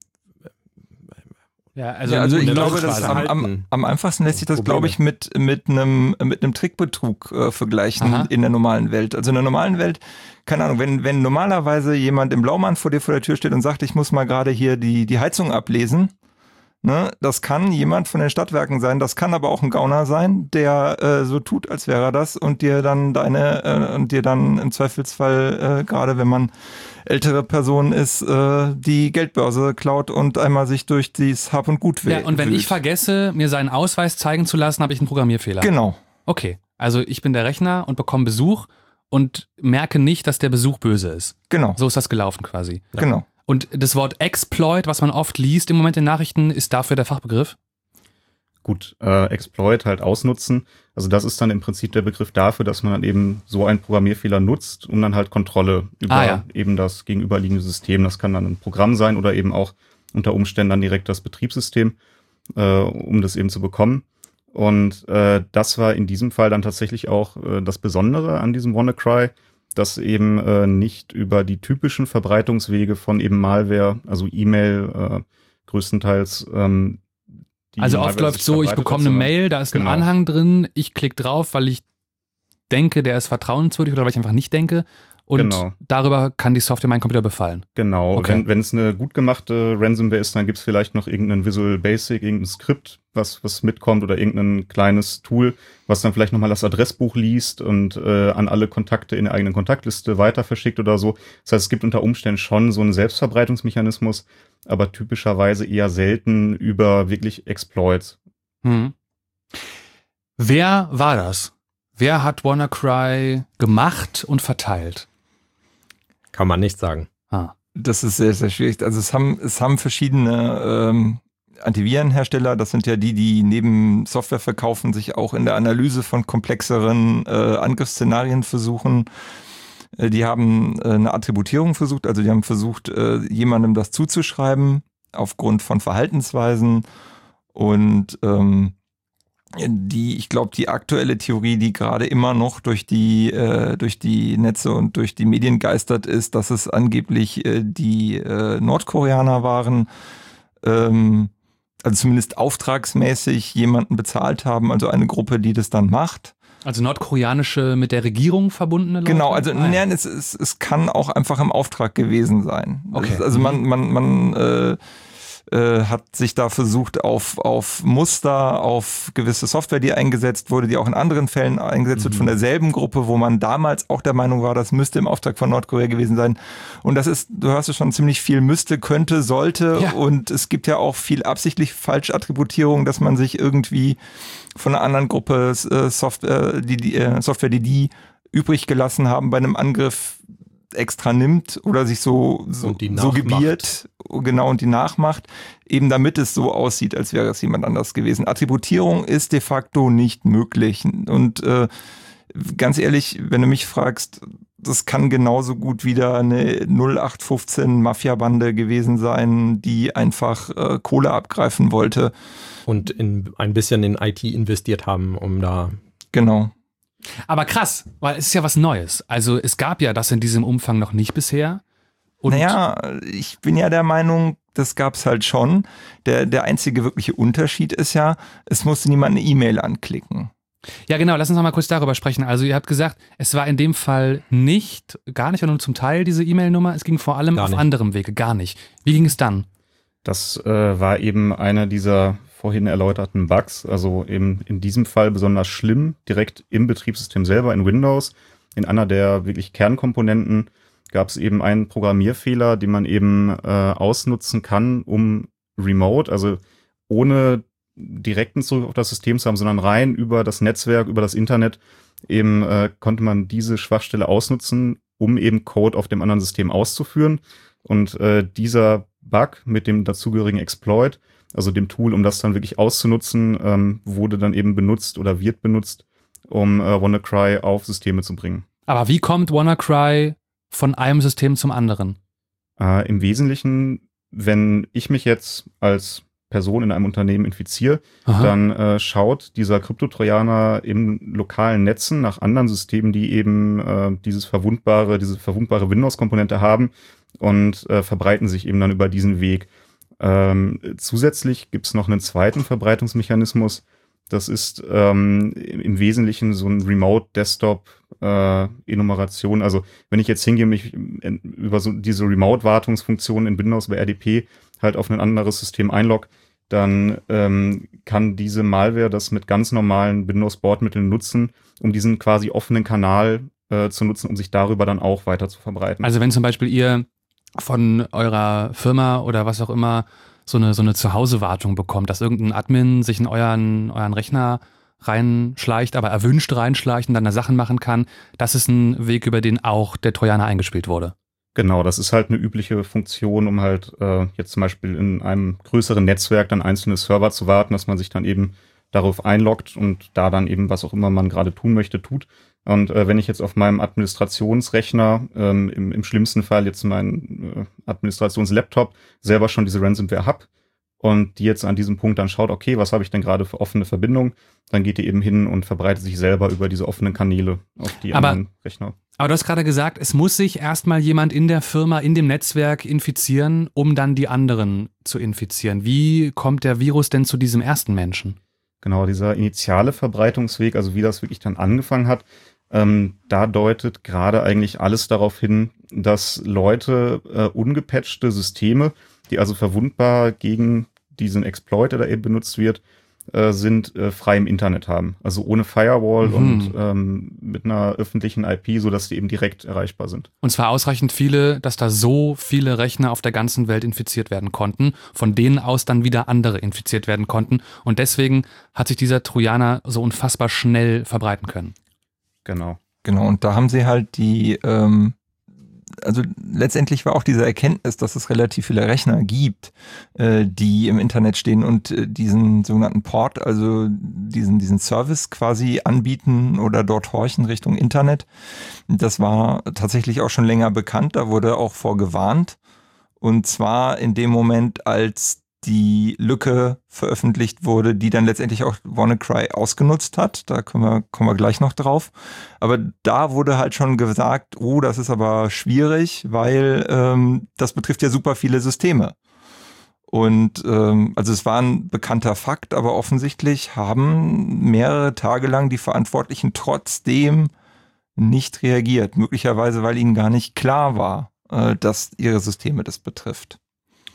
Ja, also, ja, also ich glaube, das am, am, am einfachsten lässt sich das, glaube ich, mit, mit einem, mit einem Trickbetrug äh, vergleichen Aha. in der normalen Welt. Also in der normalen Welt, keine Ahnung, wenn, wenn normalerweise jemand im Blaumann vor dir vor der Tür steht und sagt, ich muss mal gerade hier die, die Heizung ablesen, ne, das kann jemand von den Stadtwerken sein, das kann aber auch ein Gauner sein, der äh, so tut, als wäre er das und dir dann deine, äh, und dir dann im Zweifelsfall, äh, gerade wenn man ältere Person ist, äh, die Geldbörse klaut und einmal sich durch dieses Hab und Gut will. Ja, und wenn wühlt. ich vergesse, mir seinen Ausweis zeigen zu lassen, habe ich einen Programmierfehler. Genau. Okay, also ich bin der Rechner und bekomme Besuch und merke nicht, dass der Besuch böse ist. Genau. So ist das gelaufen quasi. Ja. Genau. Und das Wort Exploit, was man oft liest im Moment in Nachrichten, ist dafür der Fachbegriff? Gut, äh, Exploit halt ausnutzen. Also das ist dann im Prinzip der Begriff dafür, dass man dann eben so einen Programmierfehler nutzt, um dann halt Kontrolle über ah, ja. eben das gegenüberliegende System, das kann dann ein Programm sein oder eben auch unter Umständen dann direkt das Betriebssystem, äh, um das eben zu bekommen. Und äh, das war in diesem Fall dann tatsächlich auch äh, das Besondere an diesem WannaCry, dass eben äh, nicht über die typischen Verbreitungswege von eben Malware, also E-Mail äh, größtenteils, ähm, also oft läuft es so, ich bekomme eine Mail, da ist genau. ein Anhang drin, ich klicke drauf, weil ich denke, der ist vertrauenswürdig oder weil ich einfach nicht denke und genau. darüber kann die Software meinen Computer befallen. Genau, okay. wenn es eine gut gemachte Ransomware ist, dann gibt es vielleicht noch irgendeinen Visual Basic, irgendein Skript, was, was mitkommt oder irgendein kleines Tool, was dann vielleicht nochmal das Adressbuch liest und äh, an alle Kontakte in der eigenen Kontaktliste weiter verschickt oder so. Das heißt, es gibt unter Umständen schon so einen Selbstverbreitungsmechanismus, aber typischerweise eher selten über wirklich Exploits. Hm. Wer war das? Wer hat WannaCry gemacht und verteilt? Kann man nicht sagen. Ah. Das ist sehr, sehr schwierig. Also es haben, es haben verschiedene ähm, Antivirenhersteller, das sind ja die, die neben Software verkaufen, sich auch in der Analyse von komplexeren äh, Angriffsszenarien versuchen. Äh, die haben äh, eine Attributierung versucht, also die haben versucht, äh, jemandem das zuzuschreiben aufgrund von Verhaltensweisen und ähm, die, ich glaube, die aktuelle Theorie, die gerade immer noch durch die äh, durch die Netze und durch die Medien geistert ist, dass es angeblich äh, die äh, Nordkoreaner waren, ähm, also zumindest auftragsmäßig jemanden bezahlt haben, also eine Gruppe, die das dann macht. Also nordkoreanische mit der Regierung verbundene Leute? Genau, also ah, ja. es, es, es kann auch einfach im Auftrag gewesen sein. Okay. Also man, man, man äh, äh, hat sich da versucht, auf, auf Muster, auf gewisse Software, die eingesetzt wurde, die auch in anderen Fällen eingesetzt mhm. wird von derselben Gruppe, wo man damals auch der Meinung war, das müsste im Auftrag von Nordkorea gewesen sein. Und das ist, du hörst es schon, ziemlich viel müsste, könnte, sollte. Ja. Und es gibt ja auch viel absichtlich Falschattributierung, dass man sich irgendwie von einer anderen Gruppe äh, Software, die, die, äh, Software, die die übrig gelassen haben, bei einem Angriff extra nimmt oder sich so, so, so gebiert, genau, und die nachmacht, eben damit es so aussieht, als wäre es jemand anders gewesen. Attributierung ist de facto nicht möglich. Und äh, ganz ehrlich, wenn du mich fragst, das kann genauso gut wieder eine null acht fünfzehn Mafia-Bande gewesen sein, die einfach äh, Kohle abgreifen wollte. Und in, ein bisschen in I T investiert haben, um da... Genau. Aber krass, weil es ist ja was Neues. Also es gab ja das in diesem Umfang noch nicht bisher. Und naja, ich bin ja der Meinung, das gab es halt schon. Der, der einzige wirkliche Unterschied ist ja, es musste niemand eine E-Mail anklicken. Ja genau, lass uns noch mal kurz darüber sprechen. Also ihr habt gesagt, es war in dem Fall nicht, gar nicht, nur zum Teil diese E-Mail-Nummer. Es ging vor allem gar auf nicht. anderem Wege, gar nicht. Wie ging es dann? Das äh, war eben einer dieser vorhin erläuterten Bugs, also eben in diesem Fall besonders schlimm, direkt im Betriebssystem selber in Windows. In einer der wirklich Kernkomponenten gab es eben einen Programmierfehler, den man eben äh, ausnutzen kann, um remote, also ohne direkten Zugriff auf das System zu haben, sondern rein über das Netzwerk, über das Internet, eben äh, konnte man diese Schwachstelle ausnutzen, um eben Code auf dem anderen System auszuführen. Und äh, dieser Bug mit dem dazugehörigen Exploit, also dem Tool, um das dann wirklich auszunutzen, ähm, wurde dann eben benutzt oder wird benutzt, um äh, WannaCry auf Systeme zu bringen. Aber wie kommt WannaCry von einem System zum anderen? Äh, Im Wesentlichen, wenn ich mich jetzt als Person in einem Unternehmen infiziere, Aha. dann äh, schaut dieser Kryptotrojaner in lokalen Netzen nach anderen Systemen, die eben äh, dieses verwundbare, diese verwundbare Windows-Komponente haben und äh, verbreiten sich eben dann über diesen Weg. Ähm, zusätzlich gibt es noch einen zweiten Verbreitungsmechanismus. Das ist ähm, im Wesentlichen so ein Remote-Desktop-Enumeration. Äh, also wenn ich jetzt hingehe, mich in, über so diese Remote-Wartungsfunktion in Windows bei R D P halt auf ein anderes System einlogge, dann ähm, kann diese Malware das mit ganz normalen Windows-Bordmitteln nutzen, um diesen quasi offenen Kanal äh, zu nutzen, um sich darüber dann auch weiter zu verbreiten. Also wenn zum Beispiel ihr von eurer Firma oder was auch immer so eine, so eine Zuhause-Wartung bekommt, dass irgendein Admin sich in euren, euren Rechner reinschleicht, aber erwünscht reinschleicht und dann da Sachen machen kann, das ist ein Weg, über den auch der Trojaner eingespielt wurde. Genau, das ist halt eine übliche Funktion, um halt äh, jetzt zum Beispiel in einem größeren Netzwerk dann einzelne Server zu warten, dass man sich dann eben darauf einloggt und da dann eben was auch immer man gerade tun möchte, tut. Und äh, wenn ich jetzt auf meinem Administrationsrechner, ähm, im, im schlimmsten Fall jetzt meinen äh, Administrationslaptop, selber schon diese Ransomware hab und die jetzt an diesem Punkt dann schaut, okay, was habe ich denn gerade für offene Verbindung, dann geht die eben hin und verbreitet sich selber über diese offenen Kanäle auf die aber, anderen Rechner. Aber du hast gerade gesagt, es muss sich erstmal jemand in der Firma, in dem Netzwerk infizieren, um dann die anderen zu infizieren. Wie kommt der Virus denn zu diesem ersten Menschen? Genau, dieser initiale Verbreitungsweg, also wie das wirklich dann angefangen hat, ähm, da deutet gerade eigentlich alles darauf hin, dass Leute äh, ungepatchte Systeme, die also verwundbar gegen diesen Exploit, der da eben benutzt wird, äh, sind, äh, frei im Internet haben. Also ohne Firewall mhm. und ähm, mit einer öffentlichen I P, sodass die eben direkt erreichbar sind. Und zwar ausreichend viele, dass da so viele Rechner auf der ganzen Welt infiziert werden konnten, von denen aus dann wieder andere infiziert werden konnten. Und deswegen hat sich dieser Trojaner so unfassbar schnell verbreiten können. Genau. Genau, und da haben sie halt die, ähm, also letztendlich war auch diese Erkenntnis, dass es relativ viele Rechner gibt, äh, die im Internet stehen und äh, diesen sogenannten Port, also diesen, diesen Service quasi anbieten oder dort horchen Richtung Internet. Das war tatsächlich auch schon länger bekannt, da wurde auch vorgewarnt. Und zwar in dem Moment, als die Lücke veröffentlicht wurde, die dann letztendlich auch WannaCry ausgenutzt hat. Da kommen wir, kommen wir gleich noch drauf. Aber da wurde halt schon gesagt, oh, das ist aber schwierig, weil ähm, das betrifft ja super viele Systeme. Und ähm, also es war ein bekannter Fakt, aber offensichtlich haben mehrere Tage lang die Verantwortlichen trotzdem nicht reagiert. Möglicherweise, weil ihnen gar nicht klar war, äh, dass ihre Systeme das betrifft.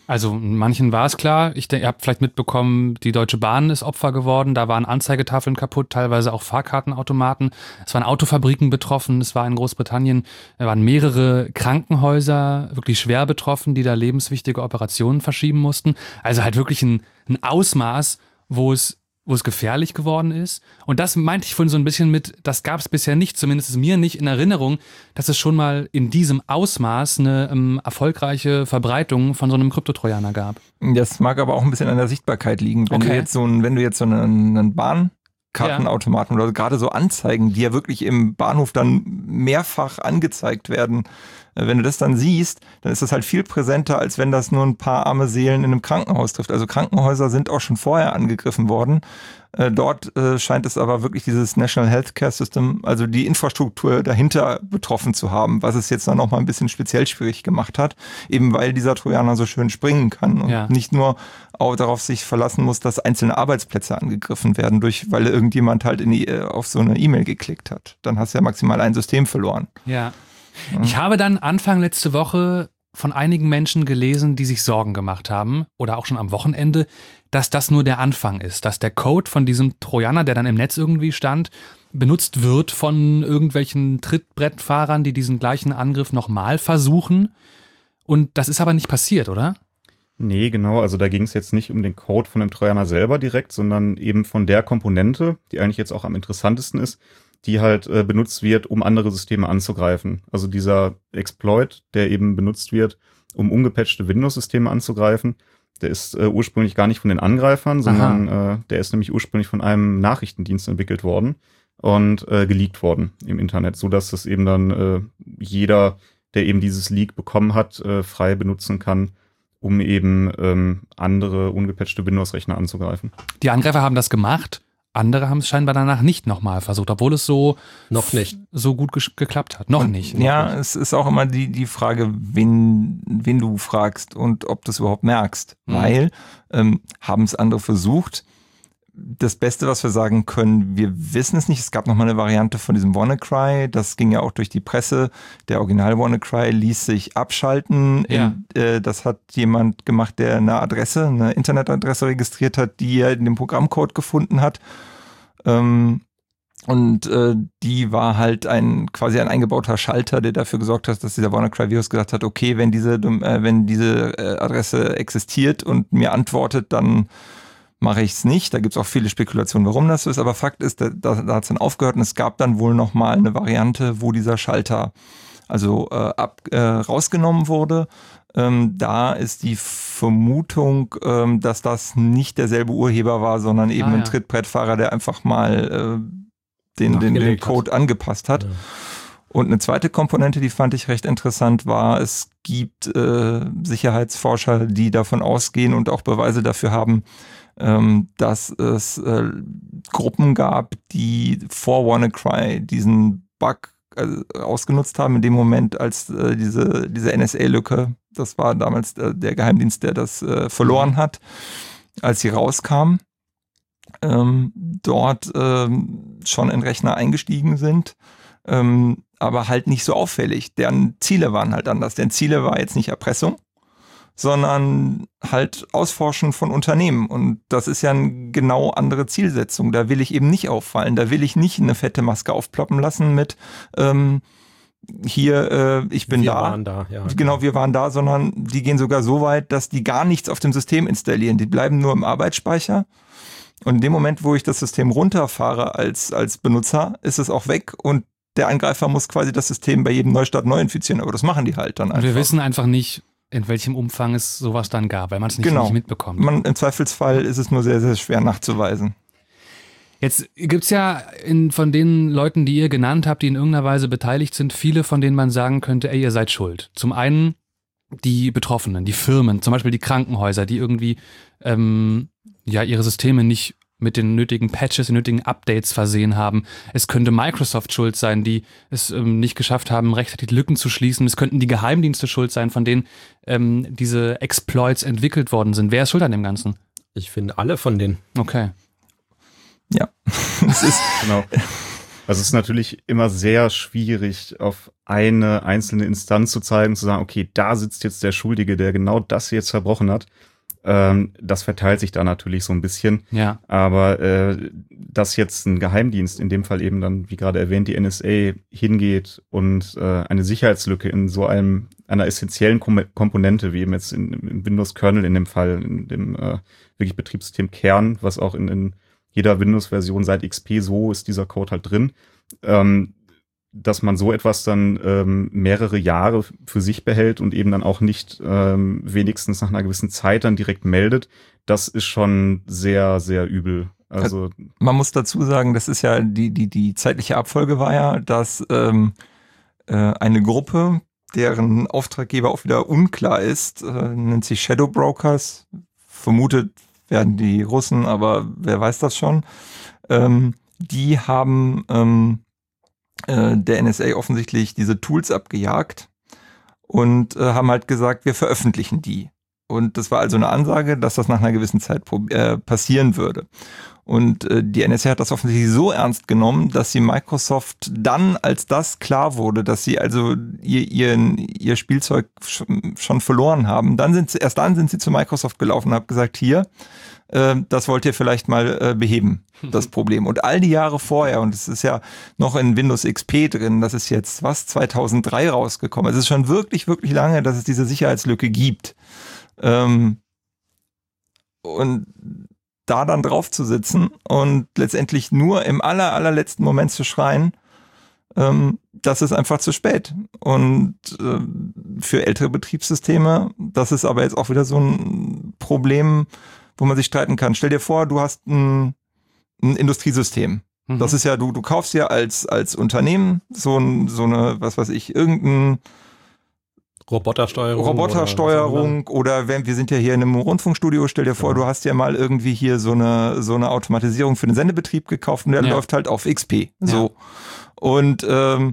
Also manchen war es klar. Ich denke, ihr habt vielleicht mitbekommen, die Deutsche Bahn ist Opfer geworden. Da waren Anzeigetafeln kaputt, teilweise auch Fahrkartenautomaten. Es waren Autofabriken betroffen. Es war in Großbritannien, da waren mehrere Krankenhäuser wirklich schwer betroffen, die da lebenswichtige Operationen verschieben mussten. Also halt wirklich ein, ein Ausmaß, wo es wo es gefährlich geworden ist. Und das meinte ich vorhin so ein bisschen mit, das gab es bisher nicht, zumindest ist mir nicht in Erinnerung, dass es schon mal in diesem Ausmaß eine ähm, erfolgreiche Verbreitung von so einem Kryptotrojaner gab. Das mag aber auch ein bisschen an der Sichtbarkeit liegen. Wenn okay. du jetzt so ein, wenn du jetzt so einen, einen Bahnkartenautomaten ja. oder gerade so Anzeigen, die ja wirklich im Bahnhof dann mehrfach angezeigt werden, wenn du das dann siehst, dann ist das halt viel präsenter, als wenn das nur ein paar arme Seelen in einem Krankenhaus trifft. Also Krankenhäuser sind auch schon vorher angegriffen worden. Äh, dort äh, scheint es aber wirklich dieses National Healthcare System, also die Infrastruktur dahinter betroffen zu haben, was es jetzt dann auch mal ein bisschen speziell schwierig gemacht hat, eben weil dieser Trojaner so schön springen kann und ja. nicht nur auch darauf sich verlassen muss, dass einzelne Arbeitsplätze angegriffen werden, durch, weil irgendjemand halt in die, auf so eine E-Mail geklickt hat. Dann hast du ja maximal ein System verloren. Ja. Ich habe dann Anfang letzte Woche von einigen Menschen gelesen, die sich Sorgen gemacht haben, oder auch schon am Wochenende, dass das nur der Anfang ist, dass der Code von diesem Trojaner, der dann im Netz irgendwie stand, benutzt wird von irgendwelchen Trittbrettfahrern, die diesen gleichen Angriff nochmal versuchen. Und das ist aber nicht passiert, oder? Nee, genau. Also da ging es jetzt nicht um den Code von dem Trojaner selber direkt, sondern eben von der Komponente, die eigentlich jetzt auch am interessantesten ist, die halt äh, benutzt wird, um andere Systeme anzugreifen. Also dieser Exploit, der eben benutzt wird, um ungepatchte Windows-Systeme anzugreifen, der ist äh, ursprünglich gar nicht von den Angreifern, sondern äh, der ist nämlich ursprünglich von einem Nachrichtendienst entwickelt worden und äh, geleakt worden im Internet, so dass das eben dann äh, jeder, der eben dieses Leak bekommen hat, äh, frei benutzen kann, um eben ähm, andere ungepatchte Windows-Rechner anzugreifen. Die Angreifer haben das gemacht. Andere haben es scheinbar danach nicht nochmal versucht, obwohl es so noch nicht so gut ge- geklappt hat. Noch und, nicht. Noch ja, nicht. Es ist auch immer die, die Frage, wen, wen du fragst und ob du es überhaupt merkst. Mhm. Weil ähm, haben es andere versucht. Das Beste, was wir sagen können, wir wissen es nicht. Es gab nochmal eine Variante von diesem WannaCry. Das ging ja auch durch die Presse. Der Original WannaCry ließ sich abschalten. Ja. In, äh, das hat jemand gemacht, der eine Adresse, eine Internetadresse registriert hat, die er in dem Programmcode gefunden hat. Ähm, und äh, die war halt ein quasi ein eingebauter Schalter, der dafür gesorgt hat, dass dieser WannaCry-Virus gesagt hat, okay, wenn diese, äh, wenn diese äh, Adresse existiert und mir antwortet, dann mache ich es nicht. Da gibt es auch viele Spekulationen, warum das so ist. Aber Fakt ist, da, da, da hat es dann aufgehört und es gab dann wohl nochmal eine Variante, wo dieser Schalter also äh, ab, äh, rausgenommen wurde. Ähm, da ist die Vermutung, ähm, dass das nicht derselbe Urheber war, sondern eben ah, ja. ein Trittbrettfahrer, der einfach mal äh, den, den, den Code hat. angepasst hat. Ja. Und eine zweite Komponente, die fand ich recht interessant, war, es gibt äh, Sicherheitsforscher, die davon ausgehen und auch Beweise dafür haben, ähm, dass es äh, Gruppen gab, die vor WannaCry diesen Bug äh, ausgenutzt haben, in dem Moment, als äh, diese, diese N S A-Lücke, das war damals äh, der Geheimdienst, der das äh, verloren hat, als sie rauskam, ähm, dort ähm, schon in Rechner eingestiegen sind, ähm, aber halt nicht so auffällig. Deren Ziele waren halt anders. Deren Ziele war jetzt nicht Erpressung, sondern halt Ausforschen von Unternehmen. Und das ist ja eine genau andere Zielsetzung. Da will ich eben nicht auffallen. Da will ich nicht eine fette Maske aufploppen lassen mit ähm, hier, äh, ich bin wir da. Wir waren da, ja. Genau, wir waren da, sondern die gehen sogar so weit, dass die gar nichts auf dem System installieren. Die bleiben nur im Arbeitsspeicher. Und in dem Moment, wo ich das System runterfahre als, als Benutzer, ist es auch weg und der Angreifer muss quasi das System bei jedem Neustart neu infizieren. Aber das machen die halt dann einfach. Und wir wissen einfach nicht, in welchem Umfang es sowas dann gab, weil man es nicht, genau. nicht mitbekommt. Man, im Zweifelsfall ist es nur sehr, sehr schwer nachzuweisen. Jetzt gibt es ja in, von den Leuten, die ihr genannt habt, die in irgendeiner Weise beteiligt sind, viele, von denen man sagen könnte, ey, ihr seid schuld. Zum einen die Betroffenen, die Firmen, zum Beispiel die Krankenhäuser, die irgendwie ähm, ja ihre Systeme nicht mit den nötigen Patches, den nötigen Updates versehen haben. Es könnte Microsoft schuld sein, die es ähm, nicht geschafft haben, rechtzeitig Lücken zu schließen. Es könnten die Geheimdienste schuld sein, von denen ähm, diese Exploits entwickelt worden sind. Wer ist schuld an dem Ganzen? Ich finde alle von denen. Okay. Ja. Es ist, genau. Also es ist natürlich immer sehr schwierig, auf eine einzelne Instanz zu zeigen, zu sagen, okay, da sitzt jetzt der Schuldige, der genau das jetzt verbrochen hat. Ähm, das verteilt sich da natürlich so ein bisschen. Ja. Aber äh, dass jetzt ein Geheimdienst, in dem Fall eben dann, wie gerade erwähnt, die N S A hingeht und äh, eine Sicherheitslücke in so einem einer essentiellen Kom- Komponente, wie eben jetzt in, im Windows-Kernel in dem Fall, in dem äh, wirklich Betriebssystem-Kern, was auch in, in jeder Windows-Version seit X P, so ist dieser Code halt drin, ähm, dass man so etwas dann ähm, mehrere Jahre für sich behält und eben dann auch nicht ähm, wenigstens nach einer gewissen Zeit dann direkt meldet, das ist schon sehr, sehr übel. Also man muss dazu sagen, das ist ja die die die zeitliche Abfolge war ja, dass ähm, äh, eine Gruppe, deren Auftraggeber auch wieder unklar ist, äh, nennt sich Shadow Brokers, vermutet werden die Russen, aber wer weiß das schon, ähm, die haben ähm, äh, der N S A offensichtlich diese Tools abgejagt und äh, haben halt gesagt, wir veröffentlichen die. Und das war also eine Ansage, dass das nach einer gewissen Zeit äh, passieren würde. Und äh, die N S A hat das offensichtlich so ernst genommen, dass sie Microsoft dann, als das klar wurde, dass sie also ihr, ihr, ihr Spielzeug schon, schon verloren haben, dann sind sie, erst dann sind sie zu Microsoft gelaufen und haben gesagt, hier, äh, das wollt ihr vielleicht mal äh, beheben, das Problem. Und all die Jahre vorher, und es ist ja noch in Windows X P drin, das ist jetzt, was, zweitausenddrei rausgekommen. Es ist schon wirklich, wirklich lange, dass es diese Sicherheitslücke gibt. Ähm, und da dann drauf zu sitzen und letztendlich nur im aller, allerletzten Moment zu schreien, ähm, das ist einfach zu spät. Und äh, für ältere Betriebssysteme, das ist aber jetzt auch wieder so ein Problem, wo man sich streiten kann. Stell dir vor, du hast ein, ein Industriesystem. Mhm. Das ist ja, du, du kaufst ja als, als Unternehmen so, ein, so eine, was weiß ich, irgendein Robotersteuerung. Robotersteuerung oder, oder wenn, wir sind ja hier in einem Rundfunkstudio, stell dir vor, ja. Du hast ja mal irgendwie hier so eine, so eine Automatisierung für den Sendebetrieb gekauft und der ja. läuft halt auf X P. So. Ja. Und ähm,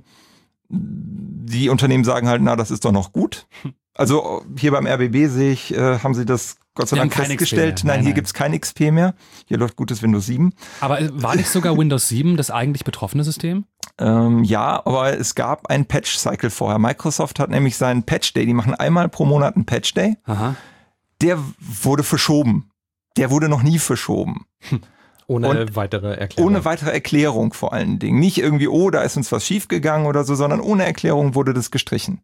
die Unternehmen sagen halt, na, das ist doch noch gut. Also hier beim R B B sehe ich, äh, haben sie das Gott sei Dank festgestellt. Nein, nein, hier nein. gibt's kein X P mehr. Hier läuft gutes Windows sieben. Aber war nicht sogar Windows sieben das eigentlich betroffene System? Ähm, ja, aber es gab einen Patch-Cycle vorher. Microsoft hat nämlich seinen Patch-Day, die machen einmal pro Monat einen Patch-Day. Aha. Der wurde verschoben. Der wurde noch nie verschoben. Ohne Und weitere Erklärung. Ohne weitere Erklärung vor allen Dingen. Nicht irgendwie, oh, da ist uns was schiefgegangen oder so, sondern ohne Erklärung wurde das gestrichen.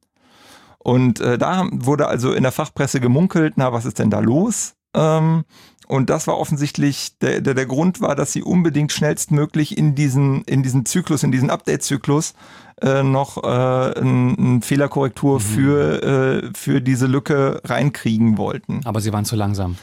Und äh, da wurde also in der Fachpresse gemunkelt, na, was ist denn da los? Ähm, und das war offensichtlich, der, der, der Grund war, dass sie unbedingt schnellstmöglich in diesen, in diesen Zyklus, in diesen Update-Zyklus äh, noch äh, eine ein Fehlerkorrektur mhm. für, äh, für diese Lücke reinkriegen wollten. Aber sie waren zu langsam.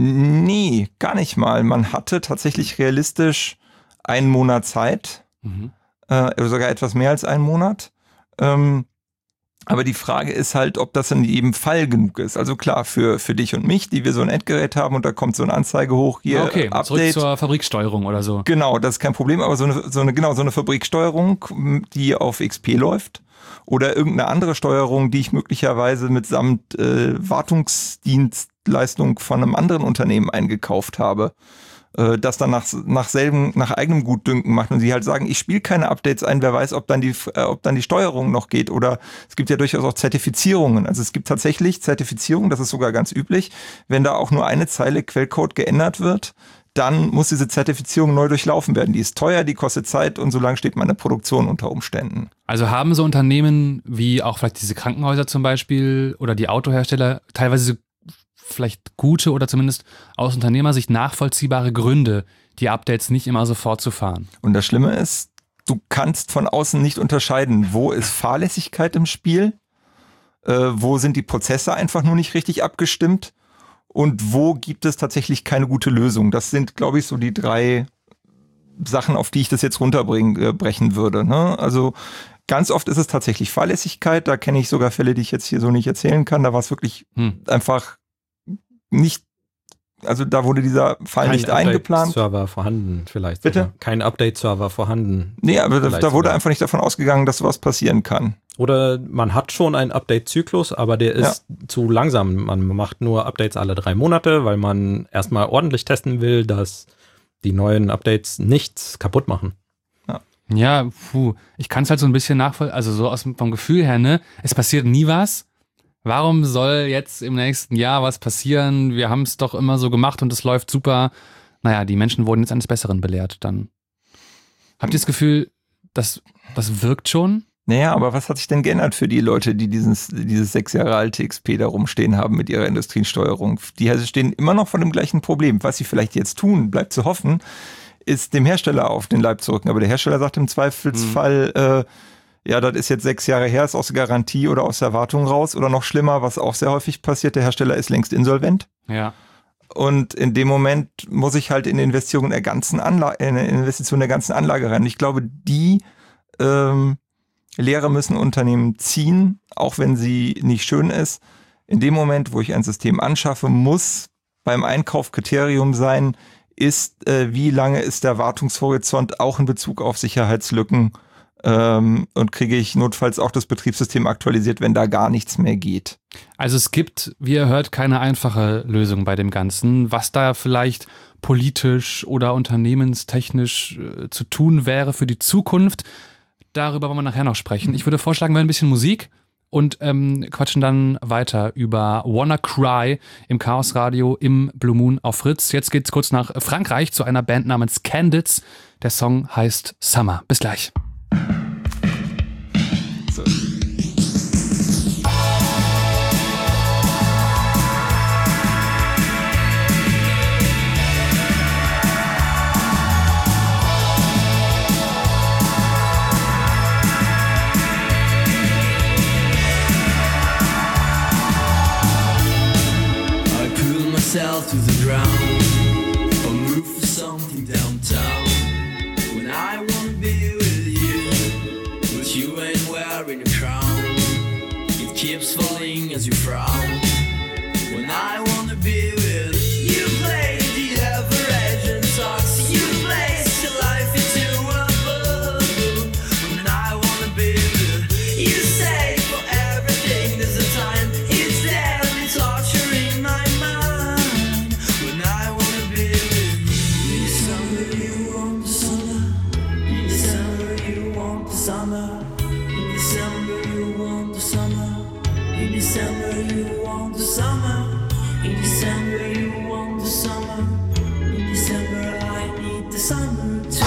Nee, gar nicht mal. Man hatte tatsächlich realistisch einen Monat Zeit, mhm. äh, oder sogar etwas mehr als einen Monat. Ähm, Aber die Frage ist halt, ob das in jedem Fall genug ist. Also klar, für, für dich und mich, die wir so ein Endgerät haben und da kommt so eine Anzeige hoch, hier, okay, Update. Zurück zur Fabriksteuerung oder so. Genau, das ist kein Problem, aber so eine, so eine, genau, so eine Fabriksteuerung, die auf X P läuft oder irgendeine andere Steuerung, die ich möglicherweise mitsamt äh, Wartungsdienstleistung von einem anderen Unternehmen eingekauft habe. Das dann nach, nach selben, nach eigenem Gutdünken macht und sie halt sagen, ich spiele keine Updates ein, wer weiß, ob dann die, äh, ob dann die Steuerung noch geht oder es gibt ja durchaus auch Zertifizierungen. Also es gibt tatsächlich Zertifizierungen, das ist sogar ganz üblich, wenn da auch nur eine Zeile Quellcode geändert wird, dann muss diese Zertifizierung neu durchlaufen werden. Die ist teuer, die kostet Zeit und so lange steht meine Produktion unter Umständen. Also haben so Unternehmen wie auch vielleicht diese Krankenhäuser zum Beispiel oder die Autohersteller teilweise vielleicht gute oder zumindest aus Unternehmersicht nachvollziehbare Gründe, die Updates nicht immer sofort zu fahren. Und das Schlimme ist, du kannst von außen nicht unterscheiden, wo ist Fahrlässigkeit im Spiel, äh, wo sind die Prozesse einfach nur nicht richtig abgestimmt und wo gibt es tatsächlich keine gute Lösung. Das sind, glaube ich, so die drei Sachen, auf die ich das jetzt runterbrechen würde. Ne? Also ganz oft ist es tatsächlich Fahrlässigkeit, da kenne ich sogar Fälle, die ich jetzt hier so nicht erzählen kann, da war es wirklich hm. einfach nicht, also da wurde dieser Fall Kein nicht eingeplant. Kein Update-Server vorhanden vielleicht. Bitte? Sogar. Kein Update-Server vorhanden. Nee, aber da, da wurde einfach nicht davon ausgegangen, dass sowas passieren kann. Oder man hat schon einen Update-Zyklus, aber der ist ja. zu langsam. Man macht nur Updates alle drei Monate, weil man erstmal ordentlich testen will, dass die neuen Updates nichts kaputt machen. Ja. Ja, puh, ich kann es halt so ein bisschen nachvollziehen, also so aus vom Gefühl her, ne? Es passiert nie was. Warum soll jetzt im nächsten Jahr was passieren? Wir haben es doch immer so gemacht und es läuft super. Naja, die Menschen wurden jetzt eines Besseren belehrt dann. Habt ihr das Gefühl, das, das wirkt schon? Naja, aber was hat sich denn geändert für die Leute, die dieses, dieses sechs Jahre alte X P da rumstehen haben mit ihrer Industriesteuerung? Die stehen immer noch vor dem gleichen Problem. Was sie vielleicht jetzt tun, bleibt zu hoffen, ist dem Hersteller auf den Leib zu rücken. Aber der Hersteller sagt im Zweifelsfall, mhm. äh, ja, das ist jetzt sechs Jahre her, ist aus der Garantie oder aus der Erwartung raus. Oder noch schlimmer, was auch sehr häufig passiert, der Hersteller ist längst insolvent. Ja. Und in dem Moment muss ich halt in Investitionen der ganzen Anlage, in Investition der ganzen Anlage rein. Ich glaube, die ähm, Lehre müssen Unternehmen ziehen, auch wenn sie nicht schön ist. In dem Moment, wo ich ein System anschaffe, muss beim Einkauf Kriterium sein, ist, äh, wie lange ist der Wartungshorizont auch in Bezug auf Sicherheitslücken ähm, und kriege ich notfalls auch das Betriebssystem aktualisiert, wenn da gar nichts mehr geht. Also es gibt, wie ihr hört, keine einfache Lösung bei dem Ganzen. Was da vielleicht politisch oder unternehmenstechnisch äh, zu tun wäre für die Zukunft, darüber wollen wir nachher noch sprechen. Ich würde vorschlagen, wir hören ein bisschen Musik und ähm, quatschen dann weiter über Wanna Cry im Chaos Radio im Blue Moon auf Fritz. Jetzt geht's kurz nach Frankreich zu einer Band namens Candids. Der Song heißt Summer. Bis gleich. So. To the ground, or move for something downtown. When I wanna be with you, but you ain't wearing a crown. It keeps falling as you frown. When I wanna be with you, play the average and talk. You place your life into a bubble. When I wanna be with you, say for everything there's a time. It's deadly torturing my mind. Summer, in December you want the summer. In December you want the summer. In December you want the summer. In December I need the summer too.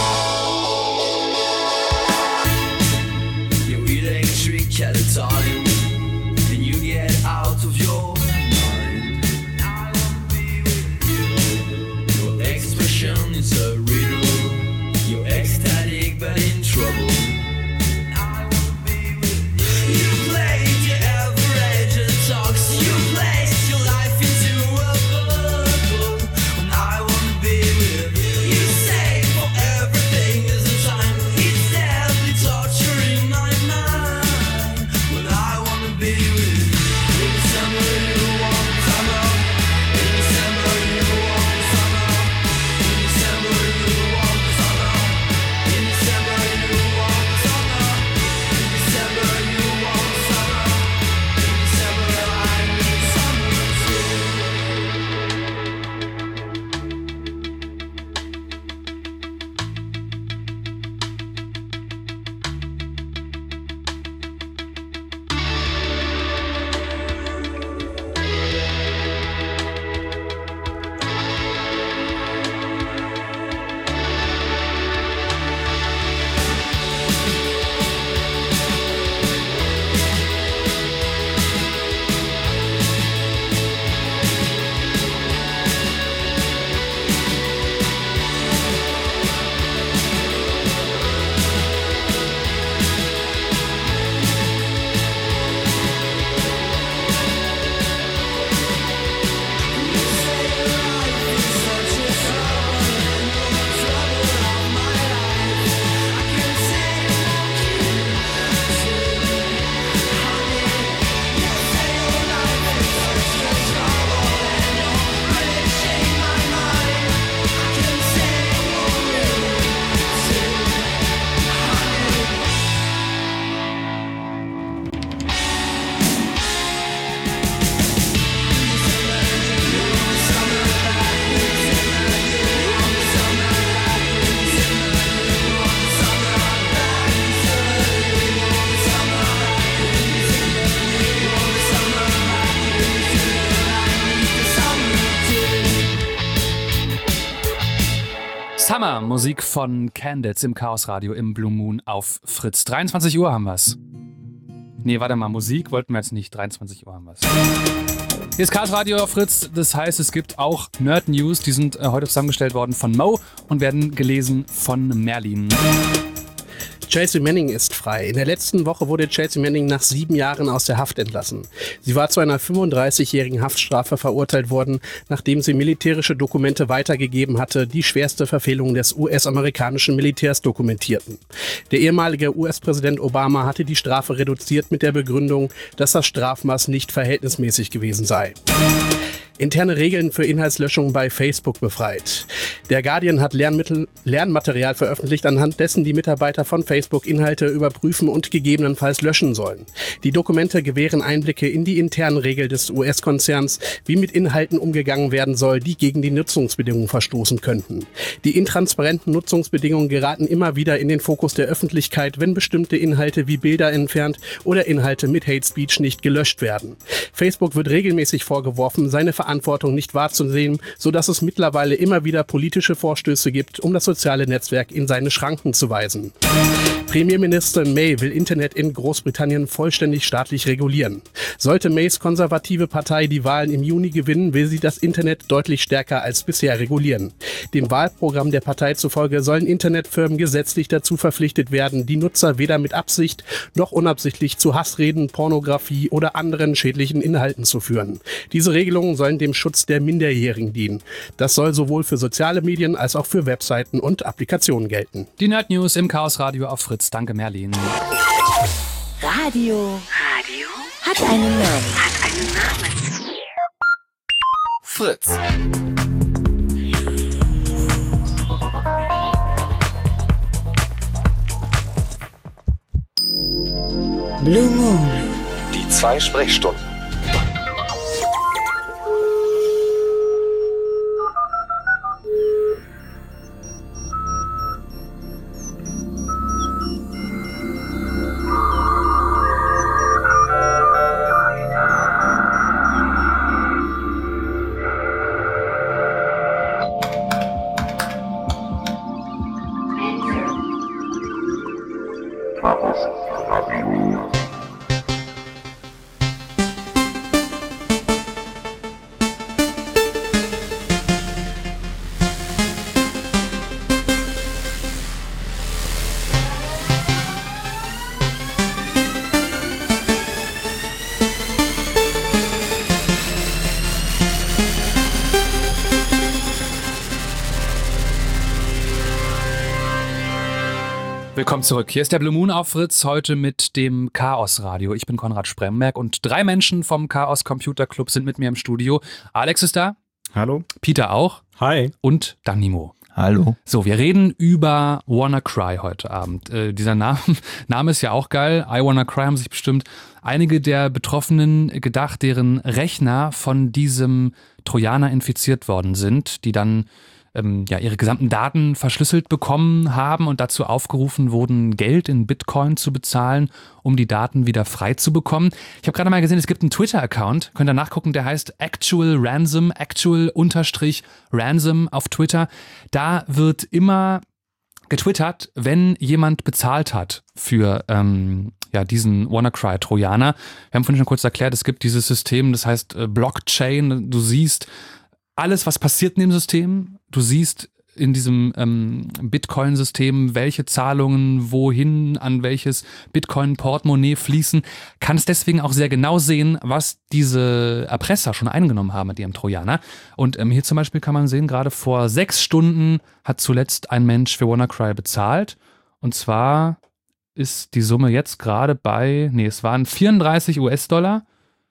You're electric at a time, and you get out of your mind. I wanna be with you. Your expression is a riddle. You're ecstatic but in trouble. Summer, Musik von Candles im Chaos Radio im Blue Moon auf Fritz. dreiundzwanzig Uhr haben wir's. Nee, warte mal, Musik wollten wir jetzt nicht. dreiundzwanzig Uhr haben wir's. Hier ist Chaos Radio auf Fritz. Das heißt, es gibt auch Nerd News. Die sind äh, heute zusammengestellt worden von Mo und werden gelesen von Merlin. Chelsea Manning ist frei. In der letzten Woche wurde Chelsea Manning nach sieben Jahren aus der Haft entlassen. Sie war zu einer fünfunddreißigjährigen Haftstrafe verurteilt worden, nachdem sie militärische Dokumente weitergegeben hatte, die schwerste Verfehlungen des U S-amerikanischen Militärs dokumentierten. Der ehemalige U S-Präsident Obama hatte die Strafe reduziert mit der Begründung, dass das Strafmaß nicht verhältnismäßig gewesen sei. Interne Regeln für Inhaltslöschung bei Facebook befreit. Der Guardian hat Lernmittel, Lernmaterial veröffentlicht, anhand dessen die Mitarbeiter von Facebook Inhalte überprüfen und gegebenenfalls löschen sollen. Die Dokumente gewähren Einblicke in die internen Regeln des U S-Konzerns, wie mit Inhalten umgegangen werden soll, die gegen die Nutzungsbedingungen verstoßen könnten. Die intransparenten Nutzungsbedingungen geraten immer wieder in den Fokus der Öffentlichkeit, wenn bestimmte Inhalte wie Bilder entfernt oder Inhalte mit Hate Speech nicht gelöscht werden. Facebook wird regelmäßig vorgeworfen, seine Verantwortung nicht wahrzunehmen, sodass es mittlerweile immer wieder politische Vorstöße gibt, um das soziale Netzwerk in seine Schranken zu weisen. Premierministerin May will Internet in Großbritannien vollständig staatlich regulieren. Sollte Mays konservative Partei die Wahlen im Juni gewinnen, will sie das Internet deutlich stärker als bisher regulieren. Dem Wahlprogramm der Partei zufolge sollen Internetfirmen gesetzlich dazu verpflichtet werden, die Nutzer weder mit Absicht noch unabsichtlich zu Hassreden, Pornografie oder anderen schädlichen Inhalten zu führen. Diese Regelungen sollen dem Schutz der Minderjährigen dienen. Das soll sowohl für soziale Medien als auch für Webseiten und Applikationen gelten. Die Nerd News im Chaos Radio auf Fritz. Danke, Merlin. Radio. Radio hat einen Namen. Hat einen Namen. Fritz. Blue Moon. Die zwei Sprechstunden. Willkommen zurück. Hier ist der Blue Moon auf Fritz, heute mit dem Chaos Radio. Ich bin Konrad Spremberg und drei Menschen vom Chaos Computer Club sind mit mir im Studio. Alex ist da. Hallo. Peter auch. Hi. Und Danimo. Hallo. So, wir reden über WannaCry heute Abend. Äh, dieser Name, Name ist ja auch geil. I Wanna Cry haben sich bestimmt einige der Betroffenen gedacht, deren Rechner von diesem Trojaner infiziert worden sind, die dann ähm, ja, ihre gesamten Daten verschlüsselt bekommen haben und dazu aufgerufen wurden, Geld in Bitcoin zu bezahlen, um die Daten wieder frei zu bekommen. Ich habe gerade mal gesehen, es gibt einen Twitter-Account, könnt ihr nachgucken, der heißt Actual Ransom, Actual Unterstrich Ransom auf Twitter. Da wird immer getwittert, wenn jemand bezahlt hat für ähm, ja, diesen WannaCry-Trojaner. Wir haben vorhin schon kurz erklärt, es gibt dieses System, das heißt äh, Blockchain. Du siehst alles, was passiert in dem System. Du siehst in diesem ähm, Bitcoin-System, welche Zahlungen wohin an welches Bitcoin-Portemonnaie fließen, kannst deswegen auch sehr genau sehen, was diese Erpresser schon eingenommen haben mit ihrem Trojaner. Und ähm, hier zum Beispiel kann man sehen, gerade vor sechs Stunden hat zuletzt ein Mensch für WannaCry bezahlt. Und zwar ist die Summe jetzt gerade bei, nee, es waren vierunddreißig US-Dollar.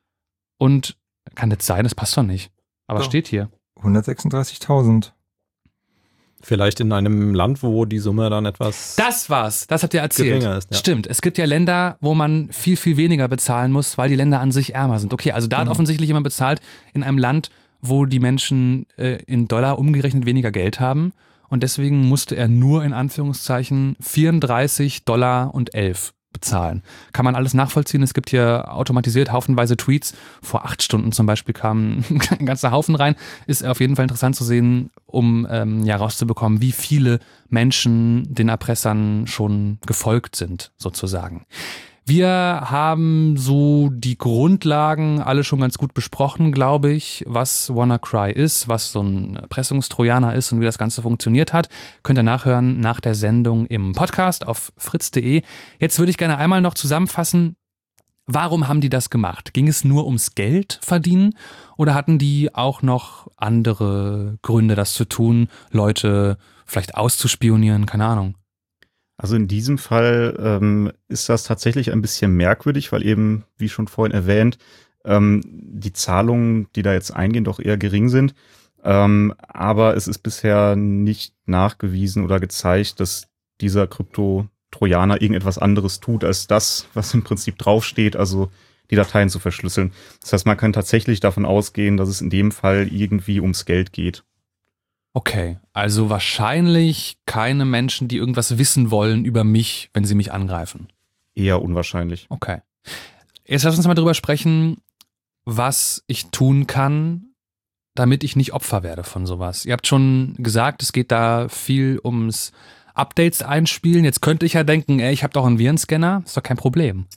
Und kann jetzt sein, das passt doch nicht. Aber Doch. Steht hier. hundertsechsunddreißigtausend. Vielleicht in einem Land, wo die Summe dann etwas Das war's, das habt ihr erzählt. geringer ist. Ja. Stimmt, es gibt ja Länder, wo man viel, viel weniger bezahlen muss, weil die Länder an sich ärmer sind. Okay, also da hat Mhm. offensichtlich jemand bezahlt in einem Land, wo die Menschen äh, in Dollar umgerechnet weniger Geld haben. Und deswegen musste er nur in Anführungszeichen vierunddreißig Dollar und elf bezahlen. Kann man alles nachvollziehen. Es gibt hier automatisiert haufenweise Tweets. Vor acht Stunden zum Beispiel kam ein ganzer Haufen rein. Ist auf jeden Fall interessant zu sehen, um ähm, ja rauszubekommen, wie viele Menschen den Erpressern schon gefolgt sind, sozusagen. Wir haben so die Grundlagen alle schon ganz gut besprochen, glaube ich, was WannaCry ist, was so ein Erpressungstrojaner ist und wie das Ganze funktioniert hat. Könnt ihr nachhören nach der Sendung im Podcast auf fritz punkt de. Jetzt würde ich gerne einmal noch zusammenfassen, warum haben die das gemacht? Ging es nur ums Geld verdienen oder hatten die auch noch andere Gründe, das zu tun, Leute vielleicht auszuspionieren, keine Ahnung? Also in diesem Fall ähm, ist das tatsächlich ein bisschen merkwürdig, weil eben, wie schon vorhin erwähnt, ähm, die Zahlungen, die da jetzt eingehen, doch eher gering sind. Ähm, aber es ist bisher nicht nachgewiesen oder gezeigt, dass dieser Krypto-Trojaner irgendetwas anderes tut, als das, was im Prinzip draufsteht, also die Dateien zu verschlüsseln. Das heißt, man kann tatsächlich davon ausgehen, dass es in dem Fall irgendwie ums Geld geht. Okay, also wahrscheinlich keine Menschen, die irgendwas wissen wollen über mich, wenn sie mich angreifen. Eher unwahrscheinlich. Okay. Jetzt lass uns mal drüber sprechen, was ich tun kann, damit ich nicht Opfer werde von sowas. Ihr habt schon gesagt, es geht da viel ums Updates einspielen. Jetzt könnte ich ja denken, ey, ich habe doch einen Virenscanner, ist doch kein Problem.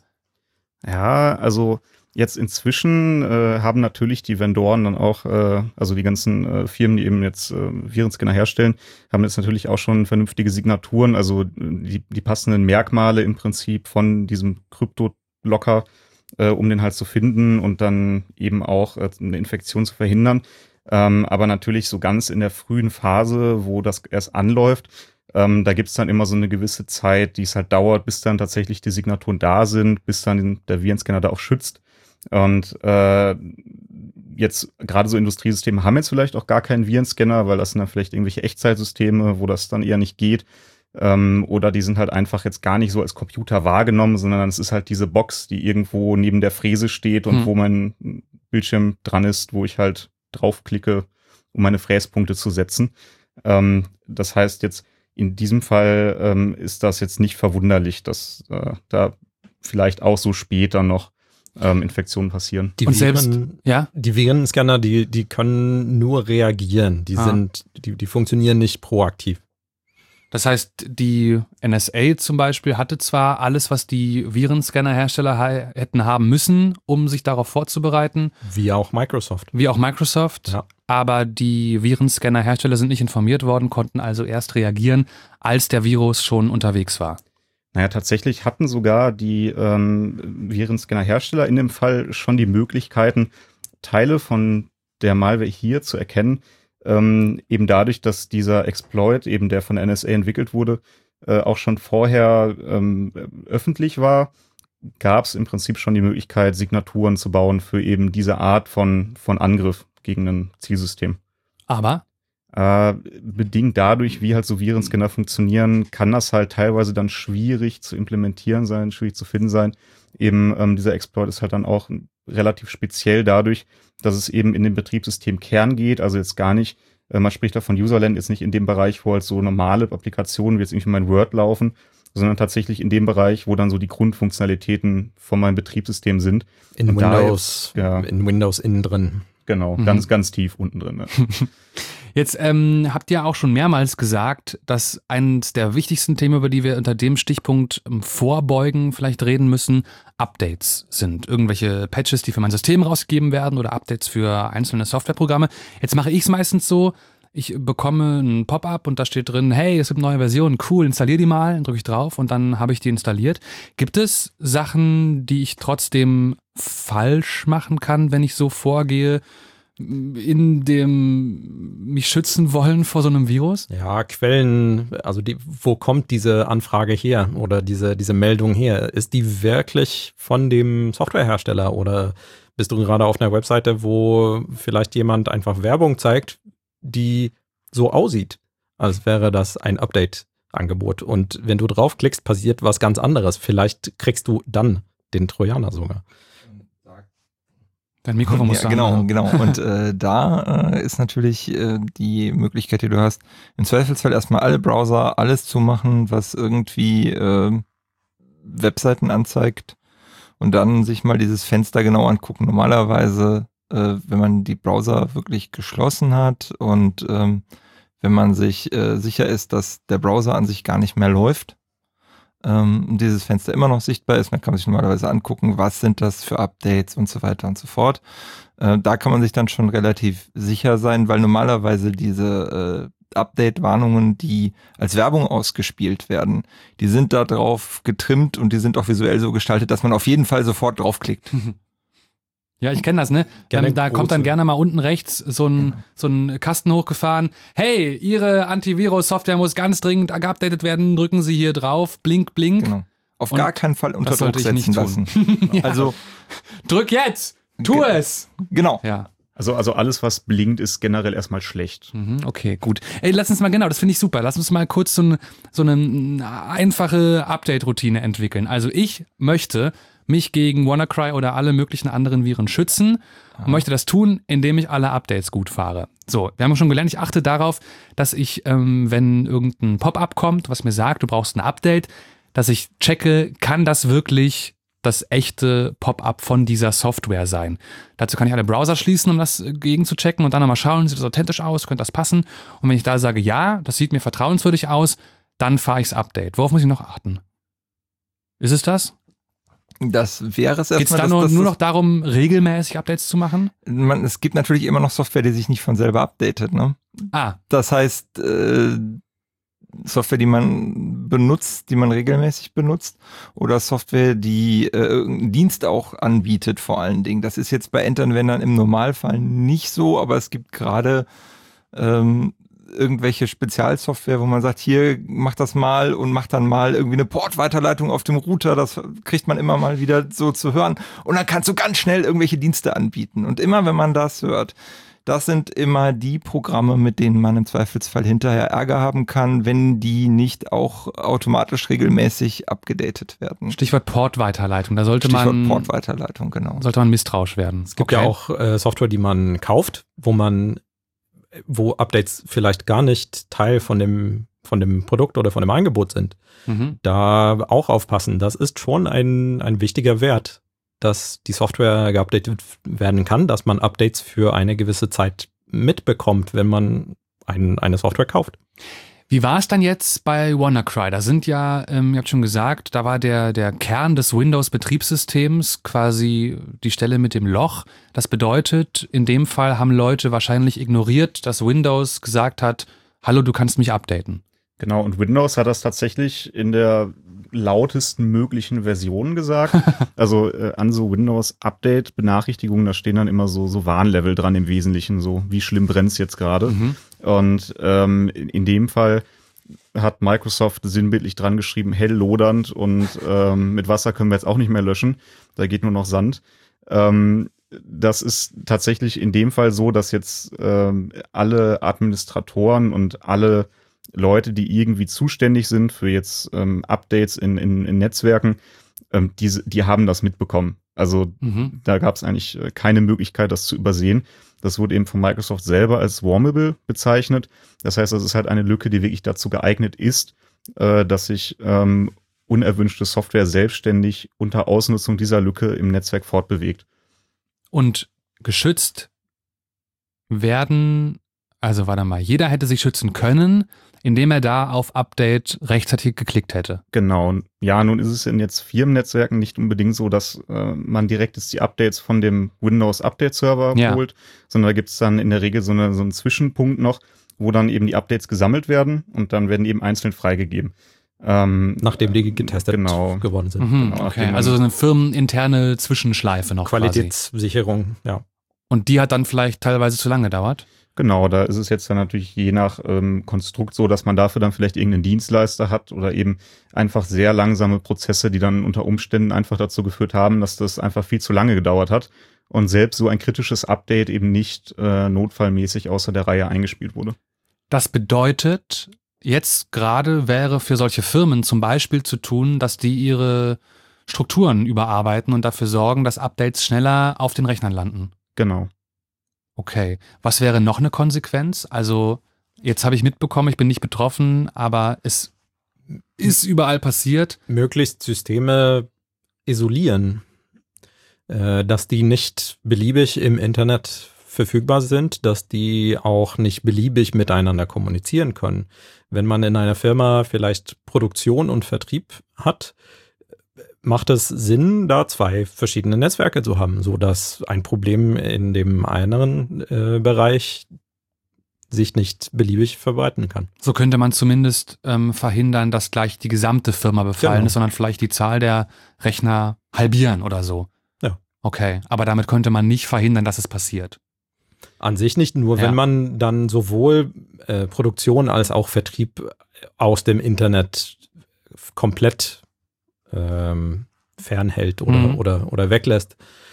Ja, also jetzt inzwischen äh, haben natürlich die Vendoren dann auch, äh, also die ganzen äh, Firmen, die eben jetzt äh, Virenscanner herstellen, haben jetzt natürlich auch schon vernünftige Signaturen, also die, die passenden Merkmale im Prinzip von diesem Krypto-Locker, äh, um den halt zu finden und dann eben auch äh, eine Infektion zu verhindern. Ähm, aber natürlich so ganz in der frühen Phase, wo das erst anläuft, ähm, da gibt's dann immer so eine gewisse Zeit, die es halt dauert, bis dann tatsächlich die Signaturen da sind, bis dann der Virenscanner da auch schützt. Und äh, jetzt gerade so Industriesysteme haben jetzt vielleicht auch gar keinen Virenscanner, weil das sind dann vielleicht irgendwelche Echtzeitsysteme, wo das dann eher nicht geht. Ähm, oder die sind halt einfach jetzt gar nicht so als Computer wahrgenommen, sondern es ist halt diese Box, die irgendwo neben der Fräse steht und hm. wo mein Bildschirm dran ist, wo ich halt draufklicke, um meine Fräspunkte zu setzen. Ähm, das heißt jetzt, in diesem Fall ähm, ist das jetzt nicht verwunderlich, dass äh, da vielleicht auch so später noch Ähm, Infektionen passieren. Die und Viren, selbst, ja? Die Virenscanner, die, die können nur reagieren. Die ah. sind, die, die funktionieren nicht proaktiv. Das heißt, die N S A zum Beispiel hatte zwar alles, was die Virenscanner-Hersteller ha- hätten haben müssen, um sich darauf vorzubereiten. Wie auch Microsoft. Wie auch Microsoft. Ja. Aber die Virenscanner-Hersteller sind nicht informiert worden, konnten also erst reagieren, als der Virus schon unterwegs war. Naja, tatsächlich hatten sogar die ähm, Virenscanner-Hersteller in dem Fall schon die Möglichkeiten, Teile von der Malware hier zu erkennen, ähm, eben dadurch, dass dieser Exploit, eben der von der N S A entwickelt wurde, äh, auch schon vorher ähm, öffentlich war, gab es im Prinzip schon die Möglichkeit, Signaturen zu bauen für eben diese Art von, von Angriff gegen ein Zielsystem. Aber? Äh, bedingt dadurch, wie halt so Virenscanner funktionieren, kann das halt teilweise dann schwierig zu implementieren sein, schwierig zu finden sein. Eben ähm, dieser Exploit ist halt dann auch relativ speziell dadurch, dass es eben in den Betriebssystemkern geht, also jetzt gar nicht, äh, man spricht da von Userland jetzt nicht in dem Bereich, wo halt so normale Applikationen wie jetzt irgendwie mein Word laufen, sondern tatsächlich in dem Bereich, wo dann so die Grundfunktionalitäten von meinem Betriebssystem sind. In Und Windows, da, ja, in Windows innen drin. Genau, mhm. ganz, ganz tief unten drin. Ne? Jetzt ähm, habt ihr auch schon mehrmals gesagt, dass eines der wichtigsten Themen, über die wir unter dem Stichpunkt ähm, Vorbeugen vielleicht reden müssen, Updates sind. Irgendwelche Patches, die für mein System rausgegeben werden oder Updates für einzelne Softwareprogramme. Jetzt mache ich es meistens so, ich bekomme ein Pop-up und da steht drin, hey, es gibt neue Versionen, cool, installier die mal, dann drücke ich drauf und dann habe ich die installiert. Gibt es Sachen, die ich trotzdem falsch machen kann, wenn ich so vorgehe, in dem mich schützen wollen vor so einem Virus? Ja, Quellen, also die, wo kommt diese Anfrage her oder diese, diese Meldung her? Ist die wirklich von dem Softwarehersteller oder bist du gerade auf einer Webseite, wo vielleicht jemand einfach Werbung zeigt, die so aussieht, als wäre das ein Update-Angebot. Und wenn du draufklickst, passiert was ganz anderes. Vielleicht kriegst du dann den Trojaner sogar. Dein Mikrofon muss ja, genau, genau. Und äh, da äh, ist natürlich äh, die Möglichkeit, die du hast, im Zweifelsfall erstmal alle Browser, alles zu machen, was irgendwie äh, Webseiten anzeigt und dann sich mal dieses Fenster genau angucken. Normalerweise, äh, wenn man die Browser wirklich geschlossen hat und ähm, wenn man sich äh, sicher ist, dass der Browser an sich gar nicht mehr läuft, ähm, und dieses Fenster immer noch sichtbar ist, dann kann man sich normalerweise angucken, was sind das für Updates und so weiter und so fort. Äh, da kann man sich dann schon relativ sicher sein, weil normalerweise diese äh, Update-Warnungen, die als Werbung ausgespielt werden, die sind da drauf getrimmt und die sind auch visuell so gestaltet, dass man auf jeden Fall sofort draufklickt. Ja, ich kenne das, ne? Gerne Ähm, da große. kommt dann gerne mal unten rechts so ein, so ein Kasten hochgefahren. Hey, Ihre Antivirus-Software muss ganz dringend geupdatet werden. Drücken Sie hier drauf. Blink, blink. Genau. Auf Und gar keinen Fall unter das Druck sollte ich setzen nicht tun. lassen. Ja. Also, Drück jetzt! Tu Ge- es! genau. Ja. Also, also alles, was blinkt, ist generell erstmal schlecht. Mhm, okay, gut. Ey, lass uns mal, genau, das finde ich super. Lass uns mal kurz so eine, so eine einfache Update-Routine entwickeln. Also ich möchte mich gegen WannaCry oder alle möglichen anderen Viren schützen und möchte das tun, indem ich alle Updates gut fahre. So, wir haben schon gelernt, ich achte darauf, dass ich, ähm, wenn irgendein Pop-up kommt, was mir sagt, du brauchst ein Update, dass ich checke, kann das wirklich das echte Pop-up von dieser Software sein. Dazu kann ich alle Browser schließen, um das gegen zu checken und dann nochmal schauen, sieht das authentisch aus, könnte das passen? Und wenn ich da sage, ja, das sieht mir vertrauenswürdig aus, dann fahre ich das Update. Worauf muss ich noch achten? Ist es das? Das wäre es erstmal. Geht es da dass nur, das- nur noch darum, regelmäßig Updates zu machen? Man, es gibt natürlich immer noch Software, die sich nicht von selber updatet. Ne? Ah, Das heißt, äh, Software, die man benutzt, die man regelmäßig benutzt, oder Software, die äh, irgendeinen Dienst auch anbietet vor allen Dingen. Das ist jetzt bei Endanwendern im Normalfall nicht so, aber es gibt gerade ähm, irgendwelche Spezialsoftware, wo man sagt, hier, mach das mal und mach dann mal irgendwie eine Portweiterleitung auf dem Router, das kriegt man immer mal wieder so zu hören und dann kannst du ganz schnell irgendwelche Dienste anbieten. Und immer, wenn man das hört, das sind immer die Programme, mit denen man im Zweifelsfall hinterher Ärger haben kann, wenn die nicht auch automatisch regelmäßig abgedatet werden. Stichwort Portweiterleitung. Da sollte Stichwort man Portweiterleitung, genau. sollte man misstrauisch werden. Es gibt ja auch äh, Software, die man kauft, wo man, wo Updates vielleicht gar nicht Teil von dem, von dem Produkt oder von dem Angebot sind. Mhm. Da auch aufpassen. Das ist schon ein, ein wichtiger Wert, dass die Software geupdatet werden kann, dass man Updates für eine gewisse Zeit mitbekommt, wenn man ein, eine Software kauft. Wie war es dann jetzt bei WannaCry? Da sind ja, ähm, ihr habt schon gesagt, da war der, der Kern des Windows-Betriebssystems quasi die Stelle mit dem Loch. Das bedeutet, in dem Fall haben Leute wahrscheinlich ignoriert, dass Windows gesagt hat, hallo, du kannst mich updaten. Genau, und Windows hat das tatsächlich in der lautesten möglichen Version gesagt. Also äh, an so Windows-Update-Benachrichtigungen, da stehen dann immer so, so Warnlevel dran im Wesentlichen, so wie schlimm brennt's jetzt gerade. Mhm. Und ähm, in, in dem Fall hat Microsoft sinnbildlich dran geschrieben, hell lodernd und ähm, mit Wasser können wir jetzt auch nicht mehr löschen. Da geht nur noch Sand. Ähm, das ist tatsächlich in dem Fall so, dass jetzt ähm, alle Administratoren und alle Leute, die irgendwie zuständig sind für jetzt ähm, Updates in, in, in Netzwerken, ähm, die, die haben das mitbekommen. Also Mhm. da gab es eigentlich äh, keine Möglichkeit, das zu übersehen. Das wurde eben von Microsoft selber als Wormable bezeichnet. Das heißt, das ist halt eine Lücke, die wirklich dazu geeignet ist, äh, dass sich ähm, unerwünschte Software selbstständig unter Ausnutzung dieser Lücke im Netzwerk fortbewegt. Und geschützt werden, also warte mal, jeder hätte sich schützen können, indem er da auf Update rechtzeitig geklickt hätte. Genau. Ja, nun ist es in jetzt Firmennetzwerken nicht unbedingt so, dass äh, man direkt jetzt die Updates von dem Windows Update Server Ja. holt, sondern da gibt es dann in der Regel so, eine, so einen Zwischenpunkt noch, wo dann eben die Updates gesammelt werden und dann werden eben einzeln freigegeben. Ähm, Nachdem die getestet genau. geworden sind. Mhm, Genau, okay, nachdem man- also so eine firmeninterne Zwischenschleife noch quasi. Qualitätssicherung, ja. Und die hat dann vielleicht teilweise zu lange gedauert. Genau, da ist es jetzt dann natürlich je nach ähm, Konstrukt so, dass man dafür dann vielleicht irgendeinen Dienstleister hat oder eben einfach sehr langsame Prozesse, die dann unter Umständen einfach dazu geführt haben, dass das einfach viel zu lange gedauert hat und selbst so ein kritisches Update eben nicht äh, notfallmäßig außer der Reihe eingespielt wurde. Das bedeutet, jetzt gerade wäre für solche Firmen zum Beispiel zu tun, dass die ihre Strukturen überarbeiten und dafür sorgen, dass Updates schneller auf den Rechnern landen. Genau. Okay. Was wäre noch eine Konsequenz? Also, jetzt habe ich mitbekommen, ich bin nicht betroffen, aber es ist überall passiert. Möglichst Systeme isolieren, äh, dass die nicht beliebig im Internet verfügbar sind, dass die auch nicht beliebig miteinander kommunizieren können. Wenn man in einer Firma vielleicht Produktion und Vertrieb hat, macht es Sinn, da zwei verschiedene Netzwerke zu haben, sodass ein Problem in dem einen äh, Bereich sich nicht beliebig verbreiten kann. So könnte man zumindest ähm, verhindern, dass gleich die gesamte Firma befallen Genau. ist, sondern vielleicht die Zahl der Rechner halbieren oder so. Ja. Okay, aber damit könnte man nicht verhindern, dass es passiert. An sich nicht, nur Ja. wenn man dann sowohl äh, Produktion als auch Vertrieb aus dem Internet komplett ähm, fernhält oder, Mhm. oder, oder weglässt,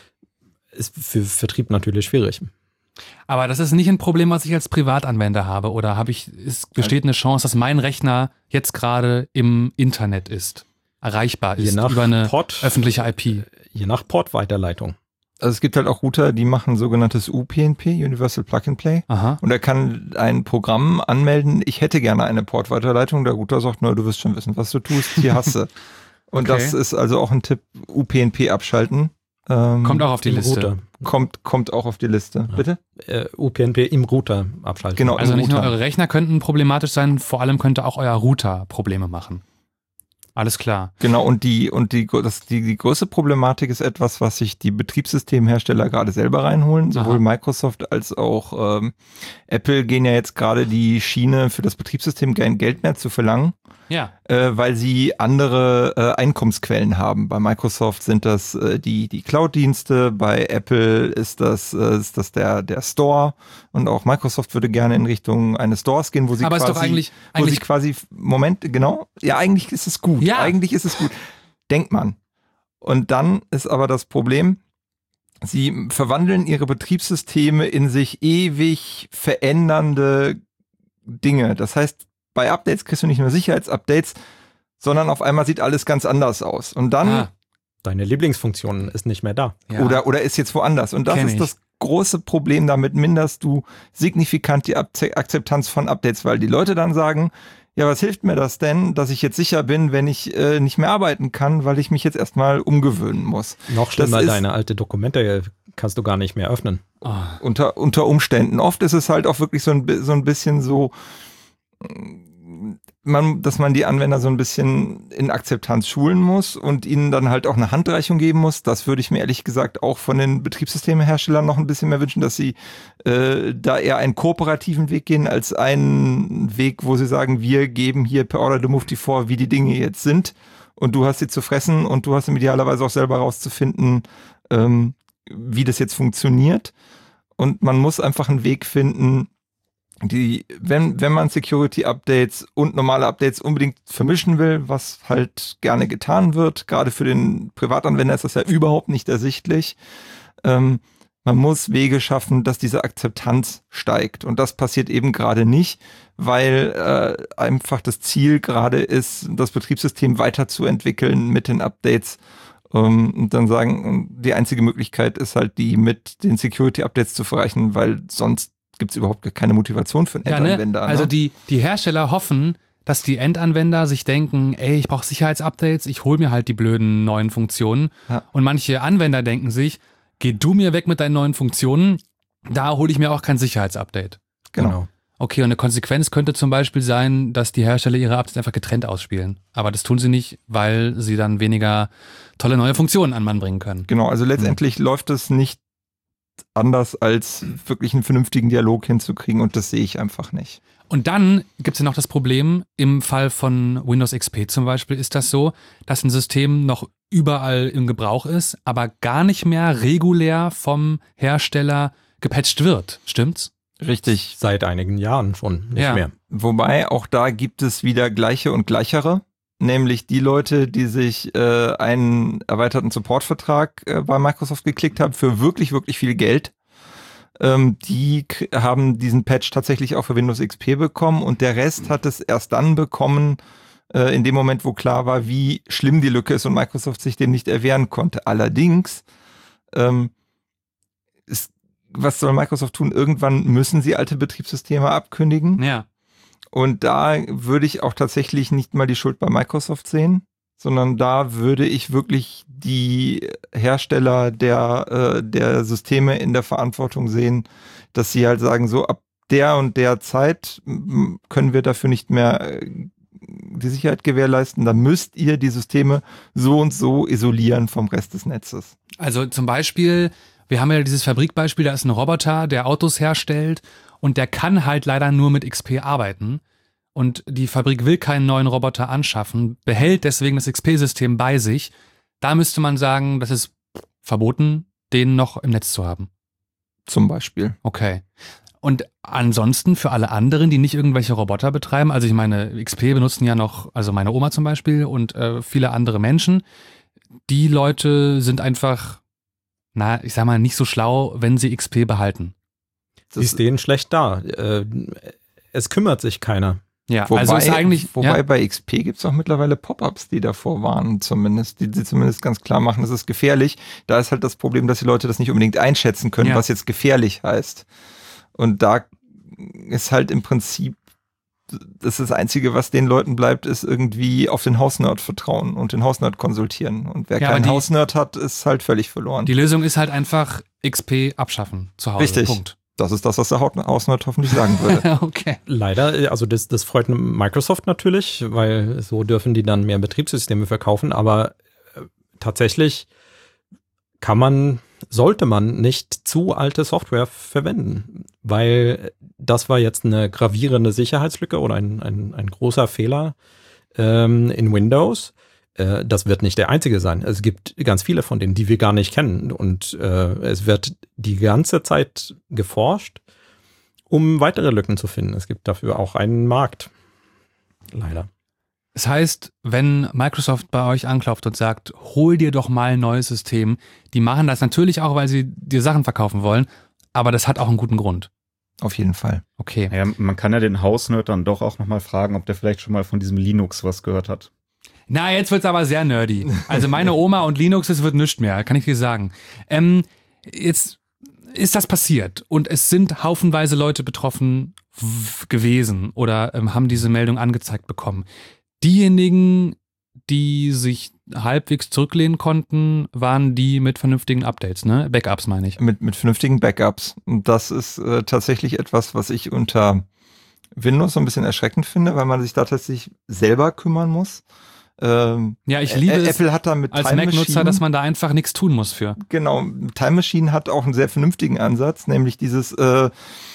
ist für Vertrieb natürlich schwierig. Aber das ist nicht ein Problem, was ich als Privatanwender habe. Oder habe ich, es besteht eine Chance, dass mein Rechner jetzt gerade im Internet ist, erreichbar ist Je nach über eine Port, öffentliche I P? Je nach Portweiterleitung. Also es gibt halt auch Router, die machen sogenanntes U P N P, Universal Plug and Play. Aha. Und er kann ein Programm anmelden, ich hätte gerne eine Portweiterleitung. Der Router sagt, na, du wirst schon wissen, was du tust, hier hast du. Und Okay. das ist also auch ein Tipp, U P N P abschalten. Ähm, Kommt auch auf die Im Liste. Router. Kommt, kommt auch auf die Liste. Ja. Bitte? Äh, U P N P im Router abschalten. Genau. Also im nicht nur Router. eure Rechner könnten problematisch sein, vor allem könnte auch euer Router Probleme machen. Alles klar. Genau, und die, und die, das, die, die größte Problematik ist etwas, was sich die Betriebssystemhersteller gerade selber reinholen. Sowohl Aha. Microsoft als auch ähm, Apple gehen ja jetzt gerade die Schiene für das Betriebssystem kein Geld mehr zu verlangen, Ja. äh, weil sie andere äh, Einkommensquellen haben. Bei Microsoft sind das äh, die, die Cloud-Dienste, bei Apple ist das, äh, ist das der, der Store, und auch Microsoft würde gerne in Richtung eines Stores gehen, wo sie Aber ist quasi, doch eigentlich- wo sie eigentlich- quasi, Moment, genau, ja, eigentlich ist es gut. Ja. Eigentlich ist es gut. Denkt man. Und dann ist aber das Problem, sie verwandeln ihre Betriebssysteme in sich ewig verändernde Dinge. Das heißt, bei Updates kriegst du nicht nur Sicherheitsupdates, sondern auf einmal sieht alles ganz anders aus. Und dann, Ah, Deine Lieblingsfunktion ist nicht mehr da. ja. oder, oder ist jetzt woanders. Und das Kenn ist ich. das große Problem. Damit minderst du signifikant die Akze- Akzeptanz von Updates, weil die Leute dann sagen, ja, was hilft mir das denn, dass ich jetzt sicher bin, wenn ich äh, nicht mehr arbeiten kann, weil ich mich jetzt erstmal umgewöhnen muss. Noch schlimmer, ist- deine alte Dokumente kannst du gar nicht mehr öffnen. Ah. Unter, unter Umständen. Oft ist es halt auch wirklich so ein, bi- so ein bisschen so, man, dass man die Anwender so ein bisschen in Akzeptanz schulen muss und ihnen dann halt auch eine Handreichung geben muss. Das würde ich mir ehrlich gesagt auch von den Betriebssystemherstellern noch ein bisschen mehr wünschen, dass sie äh, da eher einen kooperativen Weg gehen, als einen Weg, wo sie sagen, wir geben hier per Order to Mufti vor, wie die Dinge jetzt sind, und du hast sie zu fressen und du hast idealerweise auch selber rauszufinden, ähm, wie das jetzt funktioniert. Und man muss einfach einen Weg finden, die, wenn, wenn man Security-Updates und normale Updates unbedingt vermischen will, was halt gerne getan wird, gerade für den Privatanwender ist das ja überhaupt nicht ersichtlich, ähm, man muss Wege schaffen, dass diese Akzeptanz steigt. Und das passiert eben gerade nicht, weil äh, einfach das Ziel gerade ist, das Betriebssystem weiterzuentwickeln mit den Updates. Um, und dann sagen, die einzige Möglichkeit ist halt die, mit den Security-Updates zu verreichen, weil sonst gibt es überhaupt keine Motivation für einen Ja, ne? Endanwender. Also ne? die, die Hersteller hoffen, dass die Endanwender sich denken, ey, ich brauche Sicherheitsupdates, ich hole mir halt die blöden neuen Funktionen. Ja. Und manche Anwender denken sich, geh du mir weg mit deinen neuen Funktionen, da hole ich mir auch kein Sicherheitsupdate. Genau. Okay, und eine Konsequenz könnte zum Beispiel sein, dass die Hersteller ihre Updates einfach getrennt ausspielen. Aber das tun sie nicht, weil sie dann weniger tolle neue Funktionen an Mann bringen können. Genau, also letztendlich mhm. läuft es nicht anders, als wirklich einen vernünftigen Dialog hinzukriegen, und das sehe ich einfach nicht. Und dann gibt es ja noch das Problem, im Fall von Windows X P zum Beispiel ist das so, dass ein System noch überall im Gebrauch ist, aber gar nicht mehr regulär vom Hersteller gepatcht wird. Stimmt's? Richtig. Seit einigen Jahren schon, nicht Ja. mehr. Wobei auch da gibt es wieder gleiche und gleichere, nämlich die Leute, die sich äh, einen erweiterten Supportvertrag äh, bei Microsoft geklickt haben für wirklich, wirklich viel Geld. Ähm, die k- haben diesen Patch tatsächlich auch für Windows X P bekommen, und der Rest hat es erst dann bekommen, äh, in dem Moment, wo klar war, wie schlimm die Lücke ist und Microsoft sich dem nicht erwehren konnte. Allerdings ähm, ist was soll Microsoft tun? Irgendwann müssen sie alte Betriebssysteme abkündigen. Ja. Und da würde ich auch tatsächlich nicht mal die Schuld bei Microsoft sehen, sondern da würde ich wirklich die Hersteller der, äh, der Systeme in der Verantwortung sehen, dass sie halt sagen, so ab der und der Zeit können wir dafür nicht mehr die Sicherheit gewährleisten, da müsst ihr die Systeme so und so isolieren vom Rest des Netzes. Also zum Beispiel, wir haben ja dieses Fabrikbeispiel, da ist ein Roboter, der Autos herstellt und der kann halt leider nur mit X P arbeiten und die Fabrik will keinen neuen Roboter anschaffen, behält deswegen das X P-System bei sich. Da müsste man sagen, das ist verboten, den noch im Netz zu haben. Zum Beispiel. Okay. Und ansonsten für alle anderen, die nicht irgendwelche Roboter betreiben, also ich meine, X P benutzen ja noch, also meine Oma zum Beispiel und äh, viele andere Menschen, die Leute sind einfach, na, ich sag mal, nicht so schlau, wenn sie X P behalten. Das ist denen schlecht da. Äh, es kümmert sich keiner. Ja, wobei, also ist eigentlich, wobei ja? bei X P gibt es auch mittlerweile Pop-ups, die davor warnen zumindest, die, die zumindest ganz klar machen, das ist gefährlich. Da ist halt das Problem, dass die Leute das nicht unbedingt einschätzen können, Ja. was jetzt gefährlich heißt. Und da ist halt im Prinzip, das ist das Einzige, was den Leuten bleibt, ist irgendwie auf den Hausnerd vertrauen und den Hausnerd konsultieren. Und wer Ja, keinen die- Hausnerd hat, ist halt völlig verloren. Die Lösung ist halt einfach X P abschaffen zu Hause. Richtig. Punkt. Das ist das, was der Hausnerd hoffentlich sagen würde. Okay. Leider, also das, das freut Microsoft natürlich, weil so dürfen die dann mehr Betriebssysteme verkaufen, aber äh, tatsächlich kann man, sollte man nicht zu alte Software verwenden, weil das war jetzt eine gravierende Sicherheitslücke oder ein, ein, ein großer Fehler ähm, in Windows. Äh, das wird nicht der einzige sein. Es gibt ganz viele von denen, die wir gar nicht kennen und äh, es wird die ganze Zeit geforscht, um weitere Lücken zu finden. Es gibt dafür auch einen Markt. Leider. Das heißt, wenn Microsoft bei euch anklopft und sagt, hol dir doch mal ein neues System, die machen das natürlich auch, weil sie dir Sachen verkaufen wollen, aber das hat auch einen guten Grund. Auf jeden Fall. Okay. Ja, man kann ja den Hausnerd dann doch auch nochmal fragen, ob der vielleicht schon mal von diesem Linux was gehört hat. Na, jetzt wird's aber sehr nerdy. Also meine Oma und Linux, es wird nichts mehr, kann ich dir sagen. Ähm, jetzt ist das passiert und es sind haufenweise Leute betroffen w- gewesen oder ähm, haben diese Meldung angezeigt bekommen. Diejenigen, die sich halbwegs zurücklehnen konnten, waren die mit vernünftigen Updates, ne? Backups meine ich. Mit, mit vernünftigen Backups. Und das ist äh, tatsächlich etwas, was ich unter Windows so ein bisschen erschreckend finde, weil man sich da tatsächlich selber kümmern muss. Ähm, Ja, ich liebe es Apple hat da mit als Time Mac-Nutzer, Machine, dass man da einfach nichts tun muss für. Genau, Time Machine hat auch einen sehr vernünftigen Ansatz, nämlich dieses äh,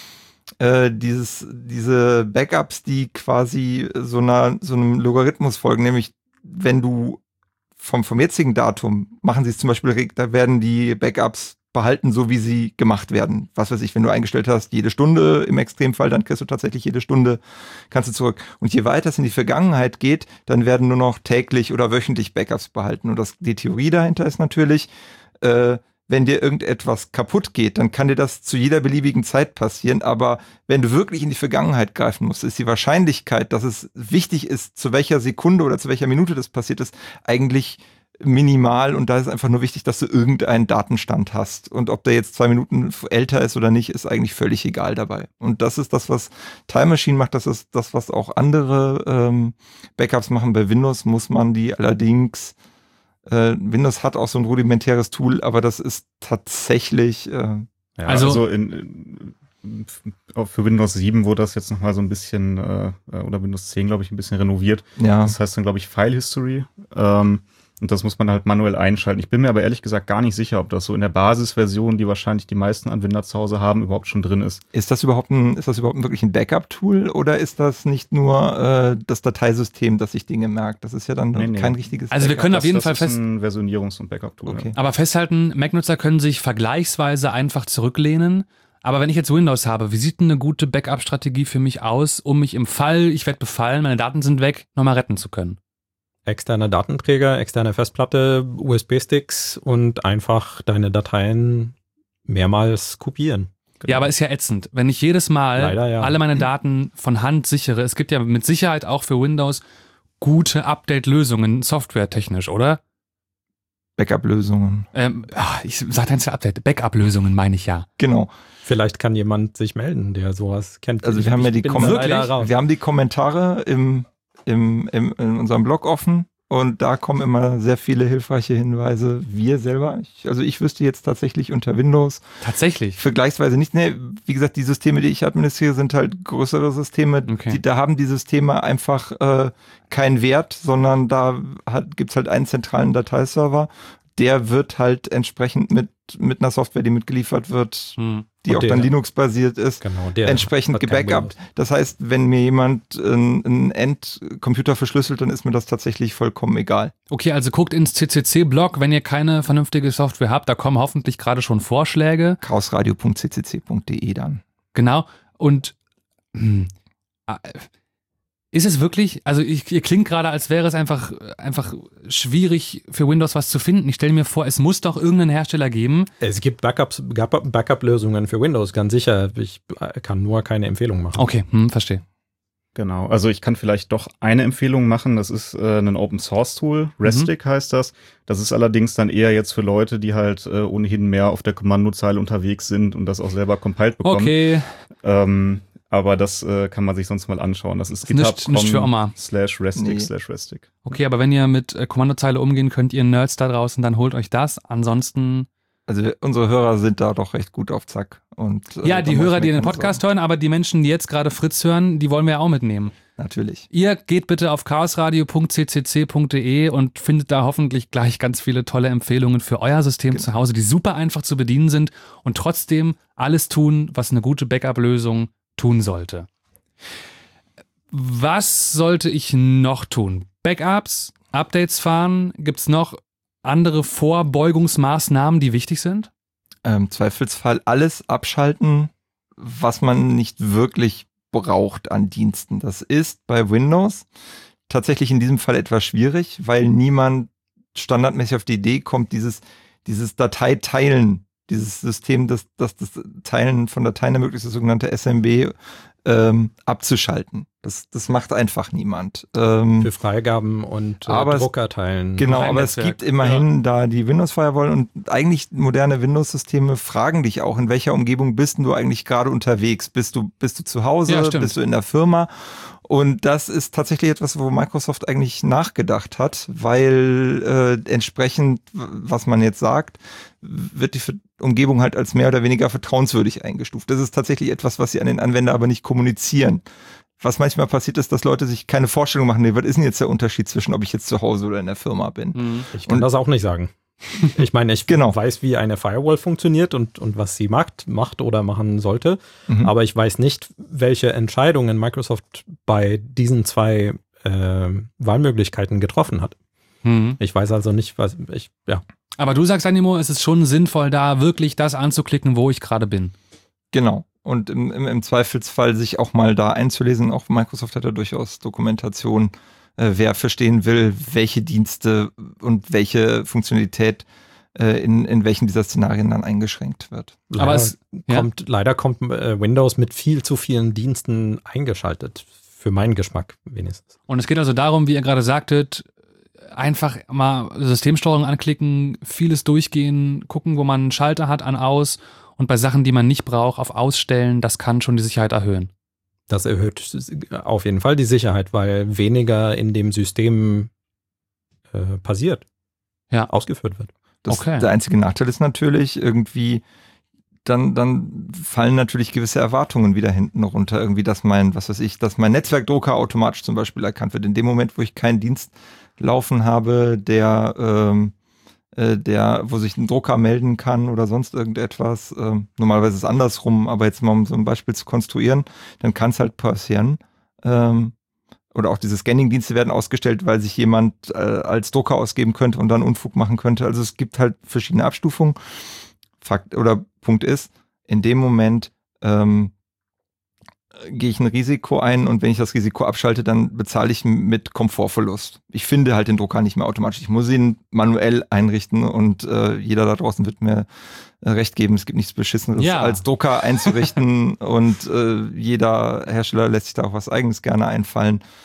äh, dieses diese Backups, die quasi so einer so einem Logarithmus folgen, nämlich wenn du vom vom jetzigen Datum machen sie es zum Beispiel, da werden die Backups behalten, so wie sie gemacht werden. Was weiß ich, wenn du eingestellt hast, jede Stunde im Extremfall, dann kriegst du tatsächlich jede Stunde, kannst du zurück. Und je weiter es in die Vergangenheit geht, dann werden nur noch täglich oder wöchentlich Backups behalten. Und das, die Theorie dahinter ist natürlich, äh, wenn dir irgendetwas kaputt geht, dann kann dir das zu jeder beliebigen Zeit passieren. Aber wenn du wirklich in die Vergangenheit greifen musst, ist die Wahrscheinlichkeit, dass es wichtig ist, zu welcher Sekunde oder zu welcher Minute das passiert ist, eigentlich minimal, und da ist einfach nur wichtig, dass du irgendeinen Datenstand hast. Und ob der jetzt zwei Minuten älter ist oder nicht, ist eigentlich völlig egal dabei. Und das ist das, was Time Machine macht. Das ist das, was auch andere ähm, Backups machen. Bei Windows muss man die allerdings, äh, Windows hat auch so ein rudimentäres Tool, aber das ist tatsächlich äh, Ja, Also- also, in, in, auch für Windows sieben wurde das jetzt nochmal so ein bisschen, äh, oder Windows zehn, glaube ich, ein bisschen renoviert. ja. Das heißt dann, glaube ich, File History. Ähm, und das muss man halt manuell einschalten. Ich bin mir aber ehrlich gesagt gar nicht sicher, ob das so in der Basisversion, die wahrscheinlich die meisten Anwender zu Hause haben, überhaupt schon drin ist. Ist das überhaupt ein, ist das überhaupt wirklich ein Backup-Tool oder ist das nicht nur äh, das Dateisystem, das sich Dinge merkt? Das ist ja dann Nee, nee. kein richtiges Also wir Backup. können auf jeden das Fall ist fest, ein Versionierungs- und Backup-Tool. Okay. aber festhalten, Mac-Nutzer können sich vergleichsweise einfach zurücklehnen. Aber wenn ich jetzt Windows habe, wie sieht denn eine gute Backup-Strategie für mich aus, um mich im Fall, ich werde befallen, meine Daten sind weg, nochmal retten zu können? Externe Datenträger, externe Festplatte, U S B-Sticks und einfach deine Dateien mehrmals kopieren. Ja, aber ist ja ätzend. Wenn ich jedes Mal Leider, ja. alle meine Daten von Hand sichere, es gibt ja mit Sicherheit auch für Windows gute Update-Lösungen, softwaretechnisch, oder? Backup-Lösungen. Ähm, ach, ich sag ein Update. Backup-Lösungen meine ich ja. Genau. Vielleicht kann jemand sich melden, der sowas kennt. Also wir haben ja die Kommentare, wir haben die Kommentare im, im, im, in unserem Blog offen und da kommen immer sehr viele hilfreiche Hinweise. Wir selber, ich, also ich wüsste jetzt tatsächlich unter Windows. Tatsächlich? Vergleichsweise nicht. Nee, wie gesagt, die Systeme, die ich administriere, sind halt größere Systeme. Okay. Die, da haben die Systeme einfach äh, keinen Wert, sondern da hat, gibt's halt einen zentralen Dateiserver. Der wird halt entsprechend mit, mit einer Software, die mitgeliefert wird, hm. die und auch der, dann Linux-basiert ist, genau, entsprechend gebackupt. Das heißt, wenn mir jemand einen Endcomputer verschlüsselt, dann ist mir das tatsächlich vollkommen egal. Okay, also guckt ins C C C-Blog, wenn ihr keine vernünftige Software habt, da kommen hoffentlich gerade schon Vorschläge. chaosradio punkt c c c punkt d e dann. Genau, und hm, ist es wirklich, also ich, ihr klingt gerade, als wäre es einfach, einfach schwierig für Windows was zu finden. Ich stelle mir vor, es muss doch irgendeinen Hersteller geben. Es gibt Backups, Backup-Lösungen für Windows, ganz sicher. Ich kann nur keine Empfehlung machen. Okay, hm, verstehe. Genau, also ich kann vielleicht doch eine Empfehlung machen. Das ist äh, ein Open-Source-Tool, Restic mhm. heißt das. Das ist allerdings dann eher jetzt für Leute, die halt äh, ohnehin mehr auf der Kommandozeile unterwegs sind und das auch selber compiled bekommen. Okay. Ähm, Aber das äh, kann man sich sonst mal anschauen. Das ist github punkt com slash restic slash restic. Okay, aber wenn ihr mit äh, Kommandozeile umgehen könnt, ihr Nerds da draußen, dann holt euch das. Ansonsten... Also unsere Hörer sind da doch recht gut auf Zack. Und, äh, ja, die Hörer, die den Podcast hören, aber die Menschen, die jetzt gerade Fritz hören, die wollen wir ja auch mitnehmen. Natürlich. Ihr geht bitte auf chaosradio punkt c c c punkt d e und findet da hoffentlich gleich ganz viele tolle Empfehlungen für euer System genau. zu Hause, die super einfach zu bedienen sind und trotzdem alles tun, was eine gute Backup-Lösung tun sollte. Was sollte ich noch tun? Backups, Updates fahren, gibt es noch andere Vorbeugungsmaßnahmen, die wichtig sind? Im Zweifelsfall alles abschalten, was man nicht wirklich braucht an Diensten. Das ist bei Windows tatsächlich in diesem Fall etwas schwierig, weil niemand standardmäßig auf die Idee kommt, dieses, dieses Dateiteilen, dieses System, das, das das Teilen von Dateien ermöglicht, das sogenannte S M B, ähm, abzuschalten. Das, das macht einfach niemand. Ähm, Für Freigaben und äh, aber Druckerteilen. Genau, aber Netzwerk. Es gibt immerhin ja. da die Windows Firewall und eigentlich moderne Windows-Systeme fragen dich auch, in welcher Umgebung bist du eigentlich gerade unterwegs? Bist du, bist du zu Hause? Ja, bist du in der Firma? Und das ist tatsächlich etwas, wo Microsoft eigentlich nachgedacht hat, weil äh, entsprechend, was man jetzt sagt, wird die Umgebung halt als mehr oder weniger vertrauenswürdig eingestuft. Das ist tatsächlich etwas, was sie an den Anwender aber nicht kommunizieren. Was manchmal passiert ist, dass Leute sich keine Vorstellung machen, nee, was ist denn jetzt der Unterschied zwischen, ob ich jetzt zu Hause oder in der Firma bin? Ich kann und, das auch nicht sagen. Ich meine, ich genau. weiß, wie eine Firewall funktioniert und, und was sie macht, macht oder machen sollte, mhm. aber ich weiß nicht, welche Entscheidungen Microsoft bei diesen zwei äh, Wahlmöglichkeiten getroffen hat. Mhm. Ich weiß also nicht, was ich, ja. Aber du sagst, Animo, es ist schon sinnvoll, da wirklich das anzuklicken, wo ich gerade bin. Genau. Und im, im, im Zweifelsfall sich auch mal da einzulesen. Auch Microsoft hat ja durchaus Dokumentation, äh, wer verstehen will, welche Dienste und welche Funktionalität äh, in, in welchen dieser Szenarien dann eingeschränkt wird. Leider Aber es kommt, ja. leider kommt äh, Windows mit viel zu vielen Diensten eingeschaltet. Für meinen Geschmack wenigstens. Und es geht also darum, wie ihr gerade sagtet, einfach mal Systemsteuerung anklicken, vieles durchgehen, gucken, wo man einen Schalter hat, an aus und bei Sachen, die man nicht braucht, auf Ausstellen, das kann schon die Sicherheit erhöhen. Das erhöht auf jeden Fall die Sicherheit, weil weniger in dem System äh, passiert, ja. ausgeführt wird. Das, okay. Der einzige Nachteil ist natürlich irgendwie, dann, dann fallen natürlich gewisse Erwartungen wieder hinten runter. Irgendwie, dass mein, was weiß ich, dass mein Netzwerkdrucker automatisch zum Beispiel erkannt wird. In dem Moment, wo ich keinen Dienst laufen habe, der, ähm, äh, der, wo sich ein Drucker melden kann oder sonst irgendetwas. Ähm, normalerweise ist es andersrum, aber jetzt mal um so ein Beispiel zu konstruieren, dann kann es halt passieren. Ähm, oder auch diese Scanning-Dienste werden ausgestellt, weil sich jemand äh, als Drucker ausgeben könnte und dann Unfug machen könnte. Also es gibt halt verschiedene Abstufungen. Fakt oder Punkt ist, in dem Moment ähm, gehe ich ein Risiko ein und wenn ich das Risiko abschalte, dann bezahle ich mit Komfortverlust. Ich finde halt den Drucker nicht mehr automatisch. Ich muss ihn manuell einrichten und äh, jeder da draußen wird mir äh, recht geben. Es gibt nichts Beschisseneres ja. als Drucker einzurichten und äh, jeder Hersteller lässt sich da auch was Eigenes gerne einfallen.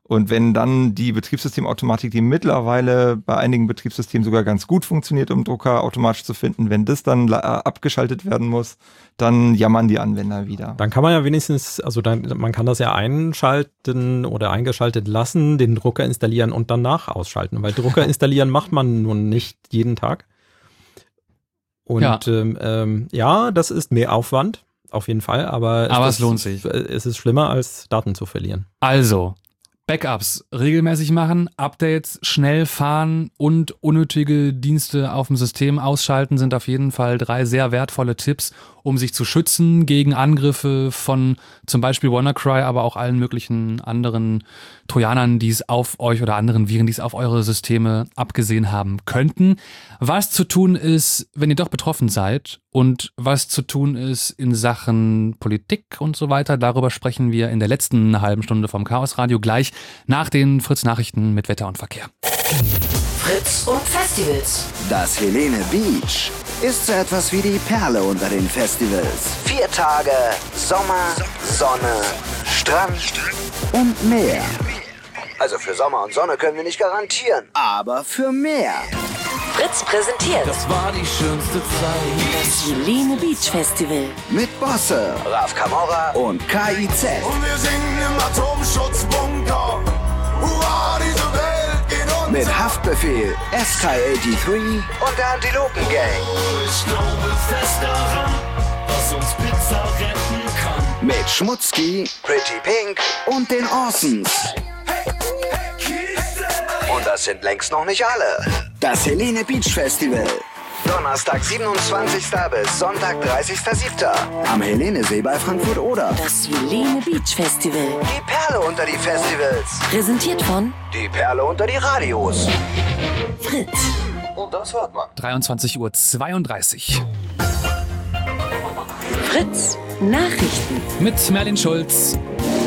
Und wenn dann die Betriebssystemautomatik, die mittlerweile bei einigen Betriebssystemen sogar ganz gut funktioniert, um Drucker automatisch zu finden, wenn das dann abgeschaltet werden muss, dann jammern die Anwender wieder. Dann kann man ja wenigstens, also dann, man kann das ja einschalten oder eingeschaltet lassen, den Drucker installieren und danach ausschalten, weil Drucker installieren macht man nun nicht jeden Tag. Und ja, ähm, ähm, ja das ist mehr Aufwand, auf jeden Fall, aber, aber es, es lohnt sich. Es ist schlimmer, als Daten zu verlieren. Also, Backups regelmäßig machen, Updates schnell fahren und unnötige Dienste auf dem System ausschalten sind auf jeden Fall drei sehr wertvolle Tipps, um sich zu schützen gegen Angriffe von zum Beispiel WannaCry, aber auch allen möglichen anderen Trojanern, die es auf euch oder anderen Viren, die es auf eure Systeme abgesehen haben könnten. Was zu tun ist, wenn ihr doch betroffen seid und was zu tun ist in Sachen Politik und so weiter, darüber sprechen wir in der letzten halben Stunde vom Chaos Radio gleich nach den Fritz-Nachrichten mit Wetter und Verkehr. Fritz und Festivals. Das Helene Beach ist so etwas wie die Perle unter den Festivals. Vier Tage Sommer, Sonne, Strand und Meer. Also für Sommer und Sonne können wir nicht garantieren, aber für Meer. Fritz präsentiert. Das war die schönste Zeit. Das Helene Beach Festival. Mit Bosse, Raf Camorra und K I Z. Und wir singen im Atomschutzbunker. Hurra, diese Welt geht uns. Mit Haftbefehl, S K dreiundachtzig und der Antilopen-Gang. Ich glaube fest daran, dass uns Pizza retten kann. Mit Schmutzki, Pretty Pink und den Orsons. Und das sind längst noch nicht alle. Das Helene Beach Festival. Donnerstag, siebenundzwanzigster bis Sonntag, dreißigster siebter am Helenesee bei Frankfurt-Oder. Das Helene Beach Festival. Die Perle unter die Festivals. Präsentiert von Die Perle unter die Radios. Fritz. Und das hört man. dreiundzwanzig Uhr zweiunddreißig. Fritz Nachrichten. Mit Merlin Schulz.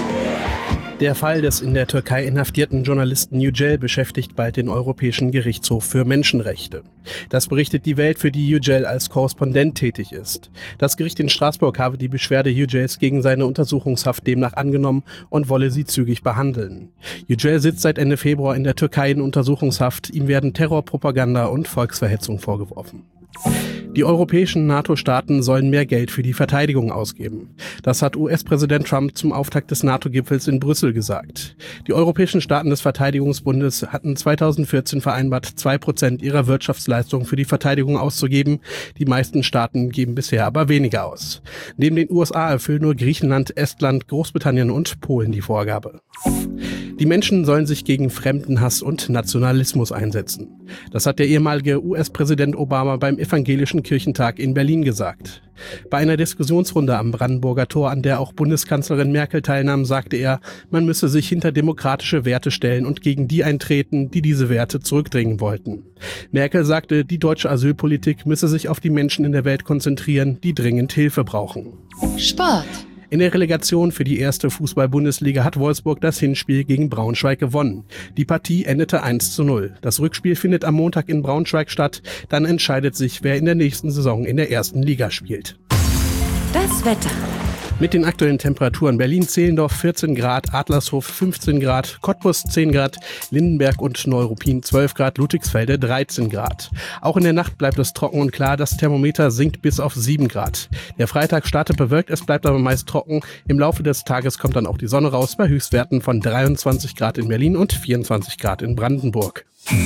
Der Fall des in der Türkei inhaftierten Journalisten Yücel beschäftigt bald den Europäischen Gerichtshof für Menschenrechte. Das berichtet die Welt, für die Yücel als Korrespondent tätig ist. Das Gericht in Straßburg habe die Beschwerde Yücels gegen seine Untersuchungshaft demnach angenommen und wolle sie zügig behandeln. Yücel sitzt seit Ende Februar in der Türkei in Untersuchungshaft. Ihm werden Terrorpropaganda und Volksverhetzung vorgeworfen. Die europäischen NATO-Staaten sollen mehr Geld für die Verteidigung ausgeben. Das hat U S-Präsident Trump zum Auftakt des NATO-Gipfels in Brüssel gesagt. Die europäischen Staaten des Verteidigungsbundes hatten zweitausendvierzehn vereinbart, zwei Prozent ihrer Wirtschaftsleistung für die Verteidigung auszugeben. Die meisten Staaten geben bisher aber weniger aus. Neben den U S A erfüllen nur Griechenland, Estland, Großbritannien und Polen die Vorgabe. Die Menschen sollen sich gegen Fremdenhass und Nationalismus einsetzen. Das hat der ehemalige U S-Präsident Obama beim Evangelischen Kirchentag in Berlin gesagt. Bei einer Diskussionsrunde am Brandenburger Tor, an der auch Bundeskanzlerin Merkel teilnahm, sagte er, man müsse sich hinter demokratische Werte stellen und gegen die eintreten, die diese Werte zurückdrängen wollten. Merkel sagte, die deutsche Asylpolitik müsse sich auf die Menschen in der Welt konzentrieren, die dringend Hilfe brauchen. Sport. In der Relegation für die erste Fußball-Bundesliga hat Wolfsburg das Hinspiel gegen Braunschweig gewonnen. Die Partie endete eins zu null. Das Rückspiel findet am Montag in Braunschweig statt. Dann entscheidet sich, wer in der nächsten Saison in der ersten Liga spielt. Das Wetter. Mit den aktuellen Temperaturen: Berlin-Zehlendorf vierzehn Grad, Adlershof fünfzehn Grad, Cottbus zehn Grad, Lindenberg und Neuruppin zwölf Grad, Ludwigsfelde dreizehn Grad. Auch in der Nacht bleibt es trocken und klar, das Thermometer sinkt bis auf sieben Grad. Der Freitag startet bewölkt, es bleibt aber meist trocken. Im Laufe des Tages kommt dann auch die Sonne raus bei Höchstwerten von dreiundzwanzig Grad in Berlin und vierundzwanzig Grad in Brandenburg.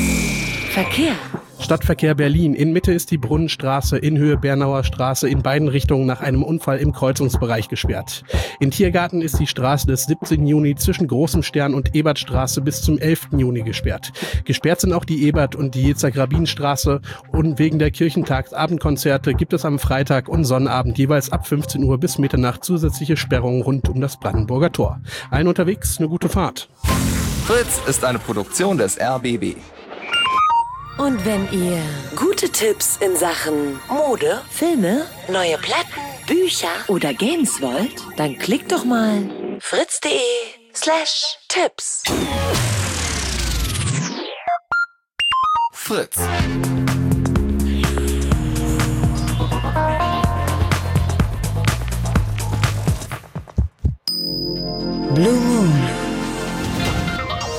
Verkehr. Stadtverkehr Berlin. In Mitte ist die Brunnenstraße, in Höhe Bernauer Straße in beiden Richtungen nach einem Unfall im Kreuzungsbereich gesperrt. In Tiergarten ist die Straße des siebzehnten Juni zwischen Großem Stern und Ebertstraße bis zum elften Juni gesperrt. Gesperrt sind auch die Ebert- und die Yitzhak-Rabin-Straße, und wegen der Kirchentagsabendkonzerte gibt es am Freitag und Sonnabend jeweils ab fünfzehn Uhr bis Mitternacht zusätzliche Sperrungen rund um das Brandenburger Tor. Allen unterwegs eine gute Fahrt. Fritz ist eine Produktion des R B B. Und wenn ihr gute Tipps in Sachen Mode, Filme, neue Platten, Bücher oder Games wollt, dann klickt doch mal fritz.de slash Tipps. Fritz. Blue Moon.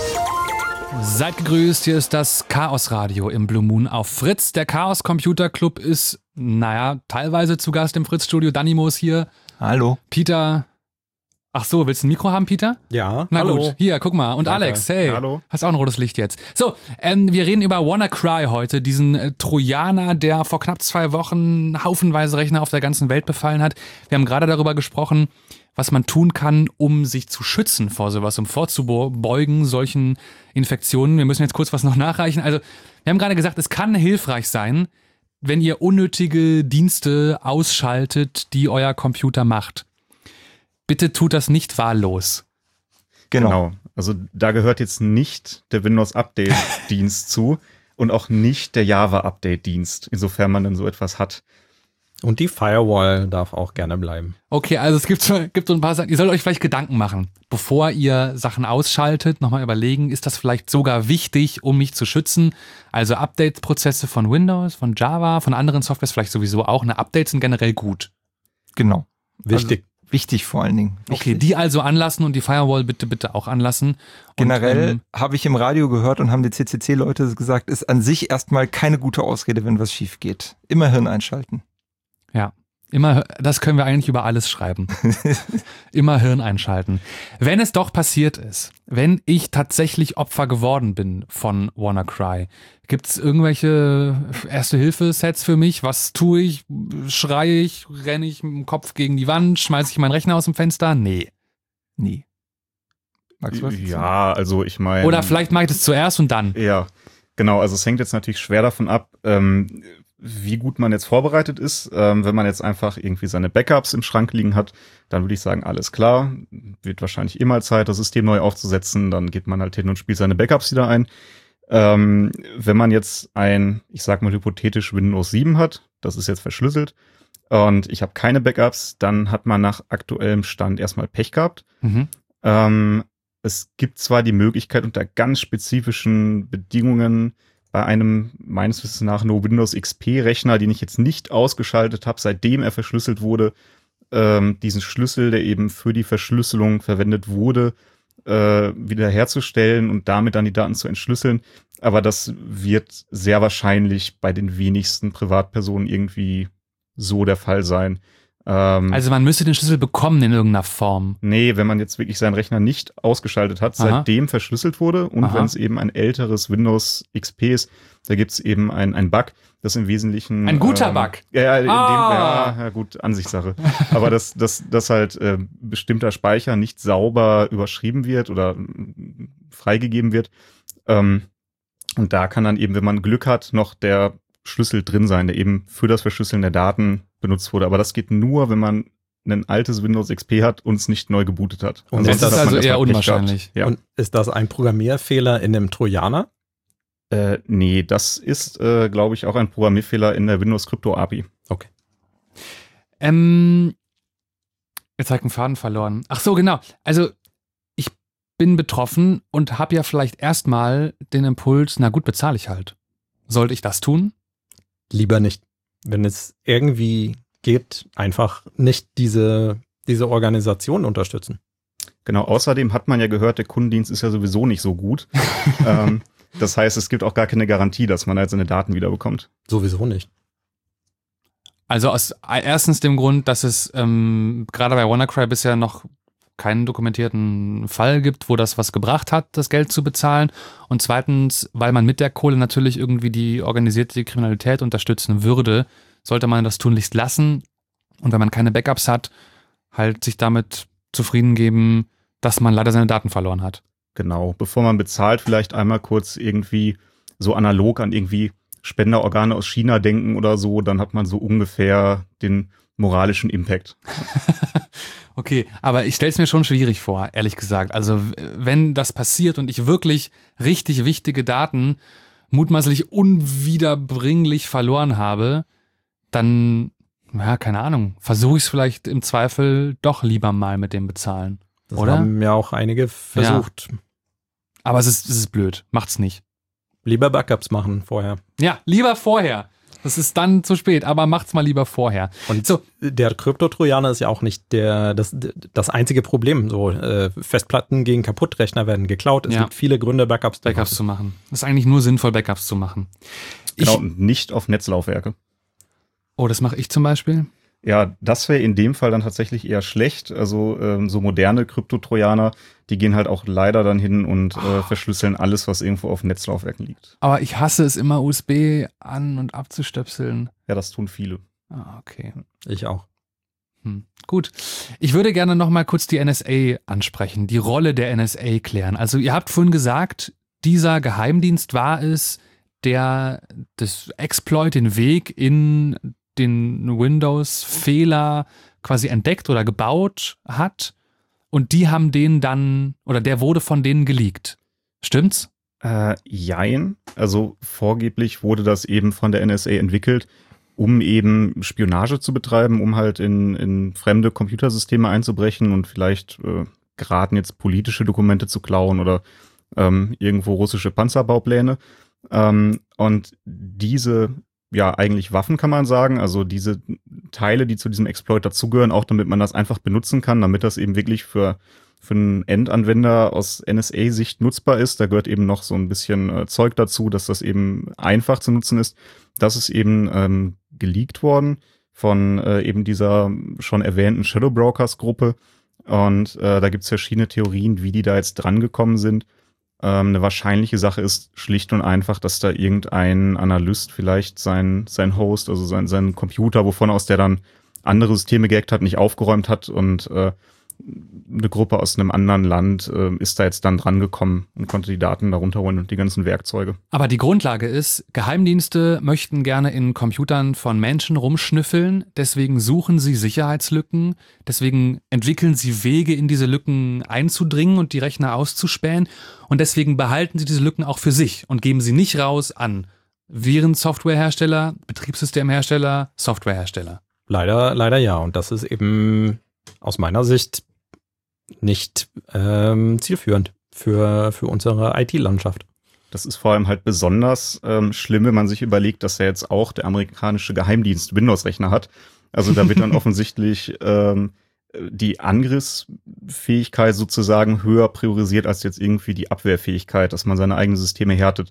Seid gegrüßt, hier ist das Chaos Radio im Blue Moon auf Fritz. Der Chaos Computer Club ist, naja, teilweise zu Gast im Fritz-Studio. Danimo ist hier. Hallo. Peter. Ach so, willst du ein Mikro haben, Peter? Ja. Na hallo. gut, hier, guck mal. Und Danke. Alex, hey. Hallo. Hast auch ein rotes Licht jetzt. So, ähm, wir reden über WannaCry heute, diesen äh, Trojaner, der vor knapp zwei Wochen haufenweise Rechner auf der ganzen Welt befallen hat. Wir haben gerade darüber gesprochen, was man tun kann, um sich zu schützen vor sowas, um vorzubeugen solchen Infektionen. Wir müssen jetzt kurz was noch nachreichen. Also, wir haben gerade gesagt, es kann hilfreich sein, wenn ihr unnötige Dienste ausschaltet, die euer Computer macht. Bitte tut das nicht wahllos. Genau. genau. Also da gehört jetzt nicht der Windows-Update-Dienst zu und auch nicht der Java-Update-Dienst, insofern man dann so etwas hat. Und die Firewall darf auch gerne bleiben. Okay, also es gibt so, gibt so ein paar Sachen, ihr sollt euch vielleicht Gedanken machen, bevor ihr Sachen ausschaltet, nochmal überlegen, ist das vielleicht sogar wichtig, um mich zu schützen? Also Update-Prozesse von Windows, von Java, von anderen Softwares vielleicht sowieso auch. Ne, Updates sind generell gut. Genau. Wichtig. Also, wichtig vor allen Dingen. Wichtig. Okay, die also anlassen und die Firewall bitte, bitte auch anlassen. Generell ähm, habe ich im Radio gehört und haben die C C C-Leute gesagt, ist an sich erstmal keine gute Ausrede, wenn was schief geht. Immer Hirn einschalten. Ja, immer, das können wir eigentlich über alles schreiben. Immer Hirn einschalten. Wenn es doch passiert ist, wenn ich tatsächlich Opfer geworden bin von WannaCry, gibt es irgendwelche Erste-Hilfe-Sets für mich? Was tue ich? Schreie ich? Renne ich mit dem Kopf gegen die Wand? Schmeiße ich meinen Rechner aus dem Fenster? Nee. Nie. Magst du was? Ja, also ich meine... Oder vielleicht mache ich das zuerst und dann. Ja, genau. Also es hängt jetzt natürlich schwer davon ab, ähm, wie gut man jetzt vorbereitet ist. Ähm, wenn man jetzt einfach irgendwie seine Backups im Schrank liegen hat, dann würde ich sagen, alles klar. Wird wahrscheinlich eh mal Zeit, das System neu aufzusetzen. Dann geht man halt hin und spielt seine Backups wieder ein. Ähm, wenn man jetzt ein, ich sag mal hypothetisch Windows sieben hat, das ist jetzt verschlüsselt, und ich habe keine Backups, dann hat man nach aktuellem Stand erstmal Pech gehabt. Mhm. Ähm, es gibt zwar die Möglichkeit, unter ganz spezifischen Bedingungen bei einem meines Wissens nach No Windows X P-Rechner, den ich jetzt nicht ausgeschaltet habe, seitdem er verschlüsselt wurde, ähm, diesen Schlüssel, der eben für die Verschlüsselung verwendet wurde, äh, wiederherzustellen und damit dann die Daten zu entschlüsseln. Aber das wird sehr wahrscheinlich bei den wenigsten Privatpersonen irgendwie so der Fall sein. Ähm, also man müsste den Schlüssel bekommen in irgendeiner Form. Nee, wenn man jetzt wirklich seinen Rechner nicht ausgeschaltet hat, Aha. seitdem verschlüsselt wurde und wenn es eben ein älteres Windows X P ist, da gibt es eben ein, ein Bug, das im Wesentlichen... Ein guter ähm, Bug? Ja, ja, in ah. dem, ja, ja gut, Ansichtssache. Aber dass das, das halt äh, bestimmter Speicher nicht sauber überschrieben wird oder äh, freigegeben wird. Ähm, und da kann dann eben, wenn man Glück hat, noch der Schlüssel drin sein, der eben für das Verschlüsseln der Daten benutzt wurde. Aber das geht nur, wenn man ein altes Windows X P hat und es nicht neu gebootet hat. Und das ist also eher unwahrscheinlich. Ja. Und ist das ein Programmierfehler in einem Trojaner? Äh, nee, das ist, äh, glaube ich, auch ein Programmierfehler in der Windows Crypto A P I. Okay. Ähm, jetzt habe ich einen Faden verloren. Ach so, genau. Also ich bin betroffen und habe ja vielleicht erstmal den Impuls, na gut, bezahle ich halt. Sollte ich das tun? Lieber nicht. Wenn es irgendwie geht, einfach nicht diese, diese Organisation unterstützen. Genau, außerdem hat man ja gehört, der Kundendienst ist ja sowieso nicht so gut. ähm, das heißt, es gibt auch gar keine Garantie, dass man halt seine Daten wiederbekommt. Sowieso nicht. Also aus erstens dem Grund, dass es ähm, gerade bei WannaCry bisher noch keinen dokumentierten Fall gibt, wo das was gebracht hat, das Geld zu bezahlen. Und zweitens, weil man mit der Kohle natürlich irgendwie die organisierte Kriminalität unterstützen würde, sollte man das tunlichst lassen. Und wenn man keine Backups hat, halt sich damit zufrieden geben, dass man leider seine Daten verloren hat. Genau, bevor man bezahlt, vielleicht einmal kurz irgendwie so analog an irgendwie Spenderorgane aus China denken oder so, dann hat man so ungefähr den moralischen Impact. Okay, aber ich stelle es mir schon schwierig vor, ehrlich gesagt. Also wenn das passiert und ich wirklich richtig wichtige Daten mutmaßlich unwiederbringlich verloren habe, dann, ja, keine Ahnung, versuche ich es vielleicht im Zweifel doch lieber mal mit dem Bezahlen. Das oder? haben ja auch einige versucht. Ja. Aber es ist, es ist blöd, macht's nicht. Lieber Backups machen vorher. Ja, lieber vorher. Das ist dann zu spät, aber macht's mal lieber vorher. Und so, der Kryptotrojaner ist ja auch nicht der, das, das einzige Problem. So, äh, Festplatten gegen Kaputtrechner werden geklaut. Es Ja. gibt viele Gründe, Backups, Backups zu machen. Es ist eigentlich nur sinnvoll, Backups zu machen. Genau, Ich, und nicht auf Netzlaufwerke. oh, das mache ich zum Beispiel. Ja, das wäre in dem Fall dann tatsächlich eher schlecht. Also ähm, so moderne Kryptotrojaner, die gehen halt auch leider dann hin und äh, verschlüsseln alles, was irgendwo auf Netzlaufwerken liegt. Aber ich hasse es immer, U S B an- und abzustöpseln. Ja, das tun viele. Ah, okay. Ich auch. Hm. Gut. Ich würde gerne noch mal kurz die N S A ansprechen, die Rolle der N S A klären. Also ihr habt vorhin gesagt, dieser Geheimdienst war es, der das Exploit, den Weg in den Windows-Fehler quasi entdeckt oder gebaut hat und die haben den dann, oder der wurde von denen geleakt. Stimmt's? Äh, jein. Also vorgeblich wurde das eben von der N S A entwickelt, um eben Spionage zu betreiben, um halt in, in fremde Computersysteme einzubrechen und vielleicht äh, geraten jetzt politische Dokumente zu klauen oder ähm, irgendwo russische Panzerbaupläne. Ähm, und diese, ja, eigentlich Waffen kann man sagen, also diese Teile, die zu diesem Exploit dazugehören, auch damit man das einfach benutzen kann, damit das eben wirklich für, für einen Endanwender aus N S A-Sicht nutzbar ist. Da gehört eben noch so ein bisschen äh, Zeug dazu, dass das eben einfach zu nutzen ist. Das ist eben ähm, geleakt worden von äh, eben dieser schon erwähnten Shadow Brokers-Gruppe. Und äh, da gibt es verschiedene Theorien, wie die da jetzt dran gekommen sind. Ähm, eine wahrscheinliche Sache ist schlicht und einfach, dass da irgendein Analyst vielleicht sein, sein Host, also sein, sein Computer, wovon aus der dann andere Systeme gehackt hat, nicht aufgeräumt hat und äh, eine Gruppe aus einem anderen Land äh, ist da jetzt dann dran gekommen und konnte die Daten darunter holen und die ganzen Werkzeuge. Aber die Grundlage ist, Geheimdienste möchten gerne in Computern von Menschen rumschnüffeln, deswegen suchen sie Sicherheitslücken, deswegen entwickeln sie Wege, in diese Lücken einzudringen und die Rechner auszuspähen und deswegen behalten sie diese Lücken auch für sich und geben sie nicht raus an Virensoftwarehersteller, Betriebssystemhersteller, Softwarehersteller. Leider, leider ja. Und das ist eben aus meiner Sicht nicht ähm, zielführend für, für unsere I T-Landschaft. Das ist vor allem halt besonders ähm, schlimm, wenn man sich überlegt, dass ja jetzt auch der amerikanische Geheimdienst Windows-Rechner hat. Also da wird dann offensichtlich ähm, die Angriffsfähigkeit sozusagen höher priorisiert als jetzt irgendwie die Abwehrfähigkeit, dass man seine eigenen Systeme härtet.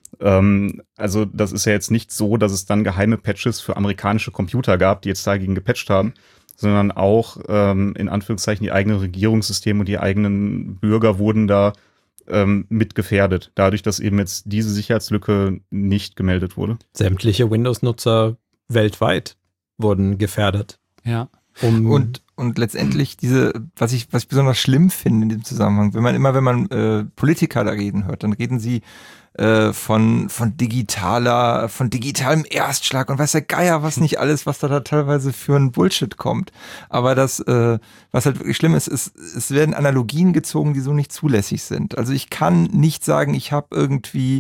Ähm, also das ist ja jetzt nicht so, dass es dann geheime Patches für amerikanische Computer gab, die jetzt dagegen gepatcht haben, sondern auch ähm, in Anführungszeichen die eigenen Regierungssysteme und die eigenen Bürger wurden da ähm, mit gefährdet, dadurch, dass eben jetzt diese Sicherheitslücke nicht gemeldet wurde. Sämtliche Windows-Nutzer weltweit wurden gefährdet. Ja. Um und, und letztendlich diese, was ich, was ich besonders schlimm finde in dem Zusammenhang, wenn man immer, wenn man äh, Politiker da reden hört, dann reden sie äh, von, von digitaler, von digitalem Erstschlag und weiß der Geier was nicht alles, was da, da teilweise für ein Bullshit kommt. Aber das, äh, was halt wirklich schlimm ist, ist, es werden Analogien gezogen, die so nicht zulässig sind. Also ich kann nicht sagen, ich habe irgendwie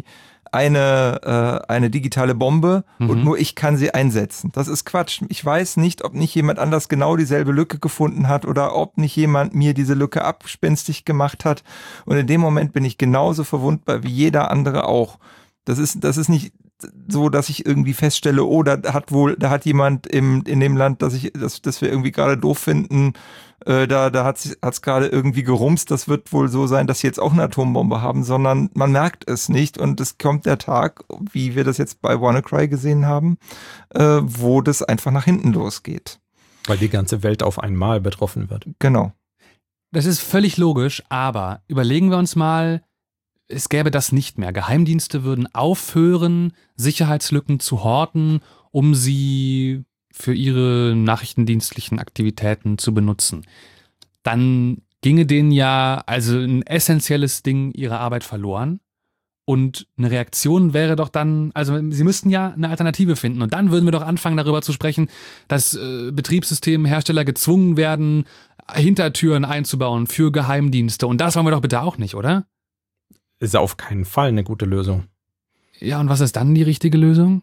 eine äh, eine digitale Bombe mhm. und nur ich kann sie einsetzen. Das ist Quatsch. Ich weiß nicht, ob nicht jemand anders genau dieselbe Lücke gefunden hat oder ob nicht jemand mir diese Lücke abspenstig gemacht hat. Und in dem Moment bin ich genauso verwundbar wie jeder andere auch. Das ist das ist nicht so, dass ich irgendwie feststelle, oh, da hat wohl, da hat jemand im in dem Land, das ich, das, das wir irgendwie gerade doof finden, äh, da da hat es gerade irgendwie gerumst. Das wird wohl so sein, dass sie jetzt auch eine Atombombe haben, sondern man merkt es nicht und es kommt der Tag, wie wir das jetzt bei WannaCry gesehen haben, äh, wo das einfach nach hinten losgeht. Weil die ganze Welt auf einmal betroffen wird. Genau. Das ist völlig logisch, aber überlegen wir uns mal, es gäbe das nicht mehr. Geheimdienste würden aufhören, Sicherheitslücken zu horten, um sie für ihre nachrichtendienstlichen Aktivitäten zu benutzen. Dann ginge denen ja also ein essentielles Ding ihrer Arbeit verloren. Und eine Reaktion wäre doch dann, also sie müssten ja eine Alternative finden. Und dann würden wir doch anfangen, darüber zu sprechen, dass äh, Betriebssystemhersteller gezwungen werden, Hintertüren einzubauen für Geheimdienste. Und das wollen wir doch bitte auch nicht, oder? Ist auf keinen Fall eine gute Lösung. Ja, und was ist dann die richtige Lösung?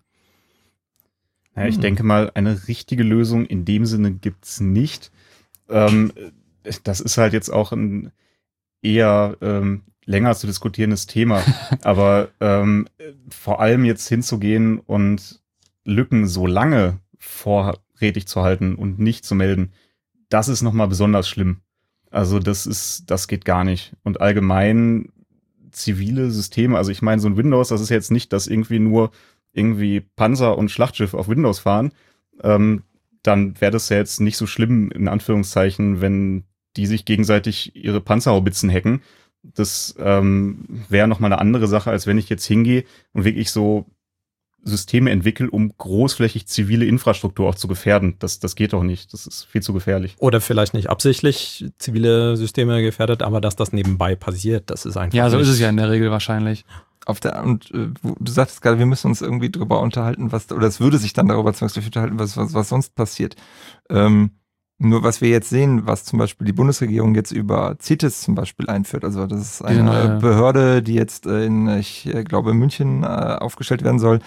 Ja, ich hm. denke mal, eine richtige Lösung in dem Sinne gibt's nicht. Ähm, das ist halt jetzt auch ein eher ähm, länger zu diskutierendes Thema. Aber ähm, vor allem jetzt hinzugehen und Lücken so lange vorrätig zu halten und nicht zu melden, das ist nochmal besonders schlimm. Also das ist, das geht gar nicht. Und allgemein zivile Systeme, also ich meine, so ein Windows, das ist jetzt nicht, dass irgendwie nur irgendwie Panzer und Schlachtschiffe auf Windows fahren, ähm, dann wäre das ja jetzt nicht so schlimm, in Anführungszeichen, wenn die sich gegenseitig ihre Panzerhaubitzen hacken. Das ähm, wäre nochmal eine andere Sache, als wenn ich jetzt hingehe und wirklich so Systeme entwickle, um großflächig zivile Infrastruktur auch zu gefährden. Das, das geht doch nicht. Das ist viel zu gefährlich. Oder vielleicht nicht absichtlich zivile Systeme gefährdet, aber dass das nebenbei passiert, das ist einfach. Ja, so nicht. ist es ja in der Regel wahrscheinlich. Auf der, und äh, du sagtest gerade, wir müssen uns irgendwie drüber unterhalten, was, oder es würde sich dann darüber zwangsläufig unterhalten, was, was, was sonst passiert. Ähm, nur was wir jetzt sehen, was zum Beispiel die Bundesregierung jetzt über CITES zum Beispiel einführt, also das ist eine Genau. Behörde, die jetzt in, ich glaube, in München äh, aufgestellt werden soll,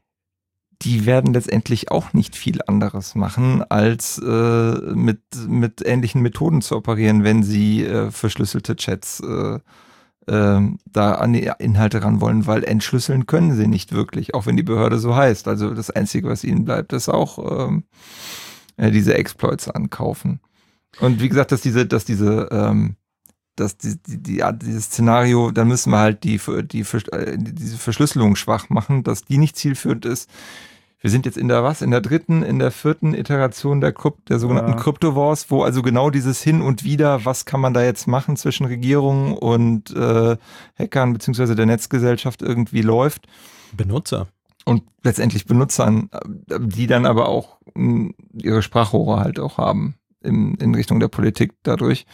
die werden letztendlich auch nicht viel anderes machen, als äh, mit, mit ähnlichen Methoden zu operieren, wenn sie äh, verschlüsselte Chats äh, äh, da an die Inhalte ran wollen, weil entschlüsseln können sie nicht wirklich, auch wenn die Behörde so heißt. Also das Einzige, was ihnen bleibt, ist auch ähm, äh, diese Exploits ankaufen. Und wie gesagt, dass diese, dass diese, ähm, dass die, die, die, dieses Szenario, dann müssen wir halt die, die, die, diese Verschlüsselung schwach machen, dass die nicht zielführend ist. Wir sind jetzt in der was? In der dritten, in der vierten Iteration der, Krypt, der sogenannten ja. Crypto-Wars, wo also genau dieses Hin und Wider, was kann man da jetzt machen zwischen Regierungen und äh, Hackern beziehungsweise der Netzgesellschaft irgendwie läuft. Benutzer. Und letztendlich Benutzern, die dann aber auch mh, ihre Sprachrohre halt auch haben in, in Richtung der Politik dadurch.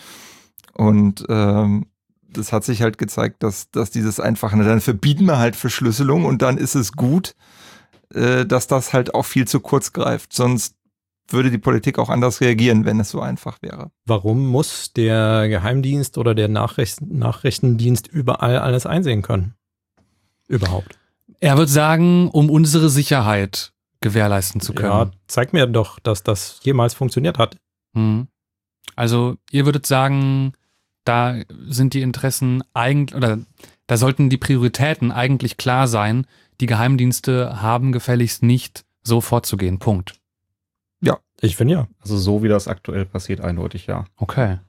Und ähm, das hat sich halt gezeigt, dass, dass dieses Einfache, dann verbieten wir halt Verschlüsselung und dann ist es gut, dass das halt auch viel zu kurz greift. Sonst würde die Politik auch anders reagieren, wenn es so einfach wäre. Warum muss der Geheimdienst oder der Nachricht- Nachrichtendienst überall alles einsehen können? Überhaupt. Er wird sagen, um unsere Sicherheit gewährleisten zu können. Ja, zeig mir doch, dass das jemals funktioniert hat. Hm. Also ihr würdet sagen, da sind die Interessen eigentlich, oder da sollten die Prioritäten eigentlich klar sein. Die Geheimdienste haben gefälligst nicht so vorzugehen. Punkt. Ja, ich finde ja. Also so wie das aktuell passiert, eindeutig ja. Okay.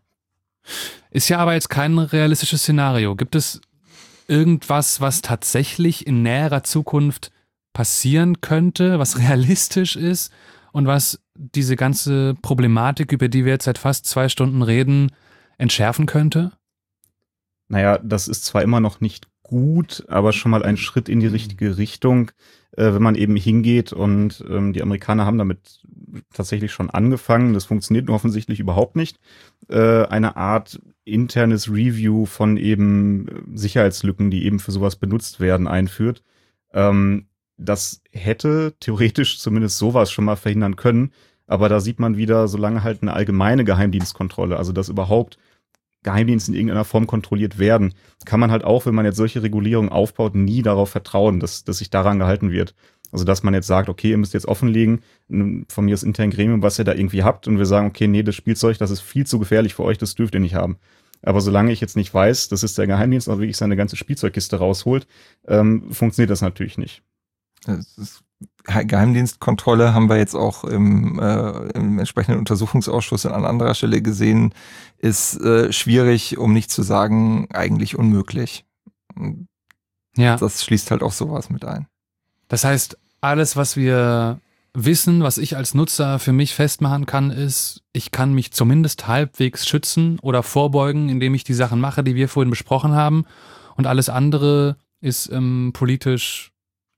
Ist ja aber jetzt kein realistisches Szenario. Gibt es irgendwas, was tatsächlich in näherer Zukunft passieren könnte, was realistisch ist und was diese ganze Problematik, über die wir jetzt seit fast zwei Stunden reden, entschärfen könnte? Naja, das ist zwar immer noch nicht gut, aber schon mal ein Schritt in die richtige Richtung, äh, wenn man eben hingeht und ähm, die Amerikaner haben damit tatsächlich schon angefangen, das funktioniert nur offensichtlich überhaupt nicht, äh, eine Art internes Review von eben Sicherheitslücken, die eben für sowas benutzt werden, einführt. Ähm, das hätte theoretisch zumindest sowas schon mal verhindern können, aber da sieht man wieder, solange halt eine allgemeine Geheimdienstkontrolle, also dass überhaupt Geheimdienste in irgendeiner Form kontrolliert werden, kann man halt auch, wenn man jetzt solche Regulierungen aufbaut, nie darauf vertrauen, dass, dass sich daran gehalten wird. Also dass man jetzt sagt, okay, ihr müsst jetzt offenlegen, von mir das interne Gremium, was ihr da irgendwie habt und wir sagen, okay, nee, das Spielzeug, das ist viel zu gefährlich für euch, das dürft ihr nicht haben. Aber solange ich jetzt nicht weiß, dass es der Geheimdienst auch wirklich seine ganze Spielzeugkiste rausholt, ähm, funktioniert das natürlich nicht. Das ist Geheimdienstkontrolle haben wir jetzt auch im, äh, im entsprechenden Untersuchungsausschuss an anderer Stelle gesehen, ist äh, schwierig, um nicht zu sagen, eigentlich unmöglich. Ja. Das schließt halt auch sowas mit ein. Das heißt, alles, was wir wissen, was ich als Nutzer für mich festmachen kann, ist, ich kann mich zumindest halbwegs schützen oder vorbeugen, indem ich die Sachen mache, die wir vorhin besprochen haben. Und alles andere ist ähm, politisch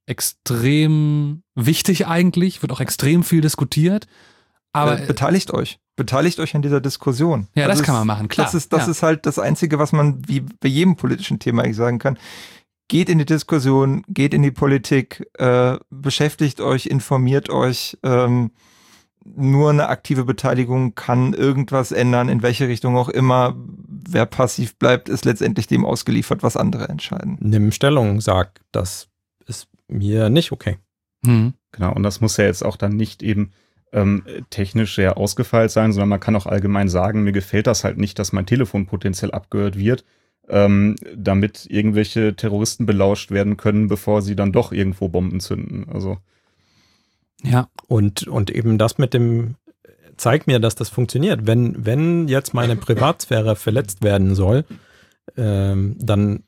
extrem wichtig eigentlich, wird auch extrem viel diskutiert. Aber äh, beteiligt euch. Beteiligt euch an dieser Diskussion. Ja, das das ist, kann man machen, klar. Das ist, das ja. ist halt das Einzige, was man wie bei jedem politischen Thema eigentlich sagen kann. Geht in die Diskussion, geht in die Politik, äh, beschäftigt euch, informiert euch. Ähm, nur eine aktive Beteiligung kann irgendwas ändern, in welche Richtung auch immer. Wer passiv bleibt, ist letztendlich dem ausgeliefert, was andere entscheiden. Nimm Stellung, sag, das ist mir nicht okay. Mhm. Genau, und das muss ja jetzt auch dann nicht eben ähm, technisch sehr ausgefeilt sein, sondern man kann auch allgemein sagen, mir gefällt das halt nicht, dass mein Telefon potenziell abgehört wird, ähm, damit irgendwelche Terroristen belauscht werden können, bevor sie dann doch irgendwo Bomben zünden. Also Ja. Und, und eben das mit dem, zeigt mir, dass das funktioniert. Wenn, wenn jetzt meine Privatsphäre verletzt werden soll, ähm, dann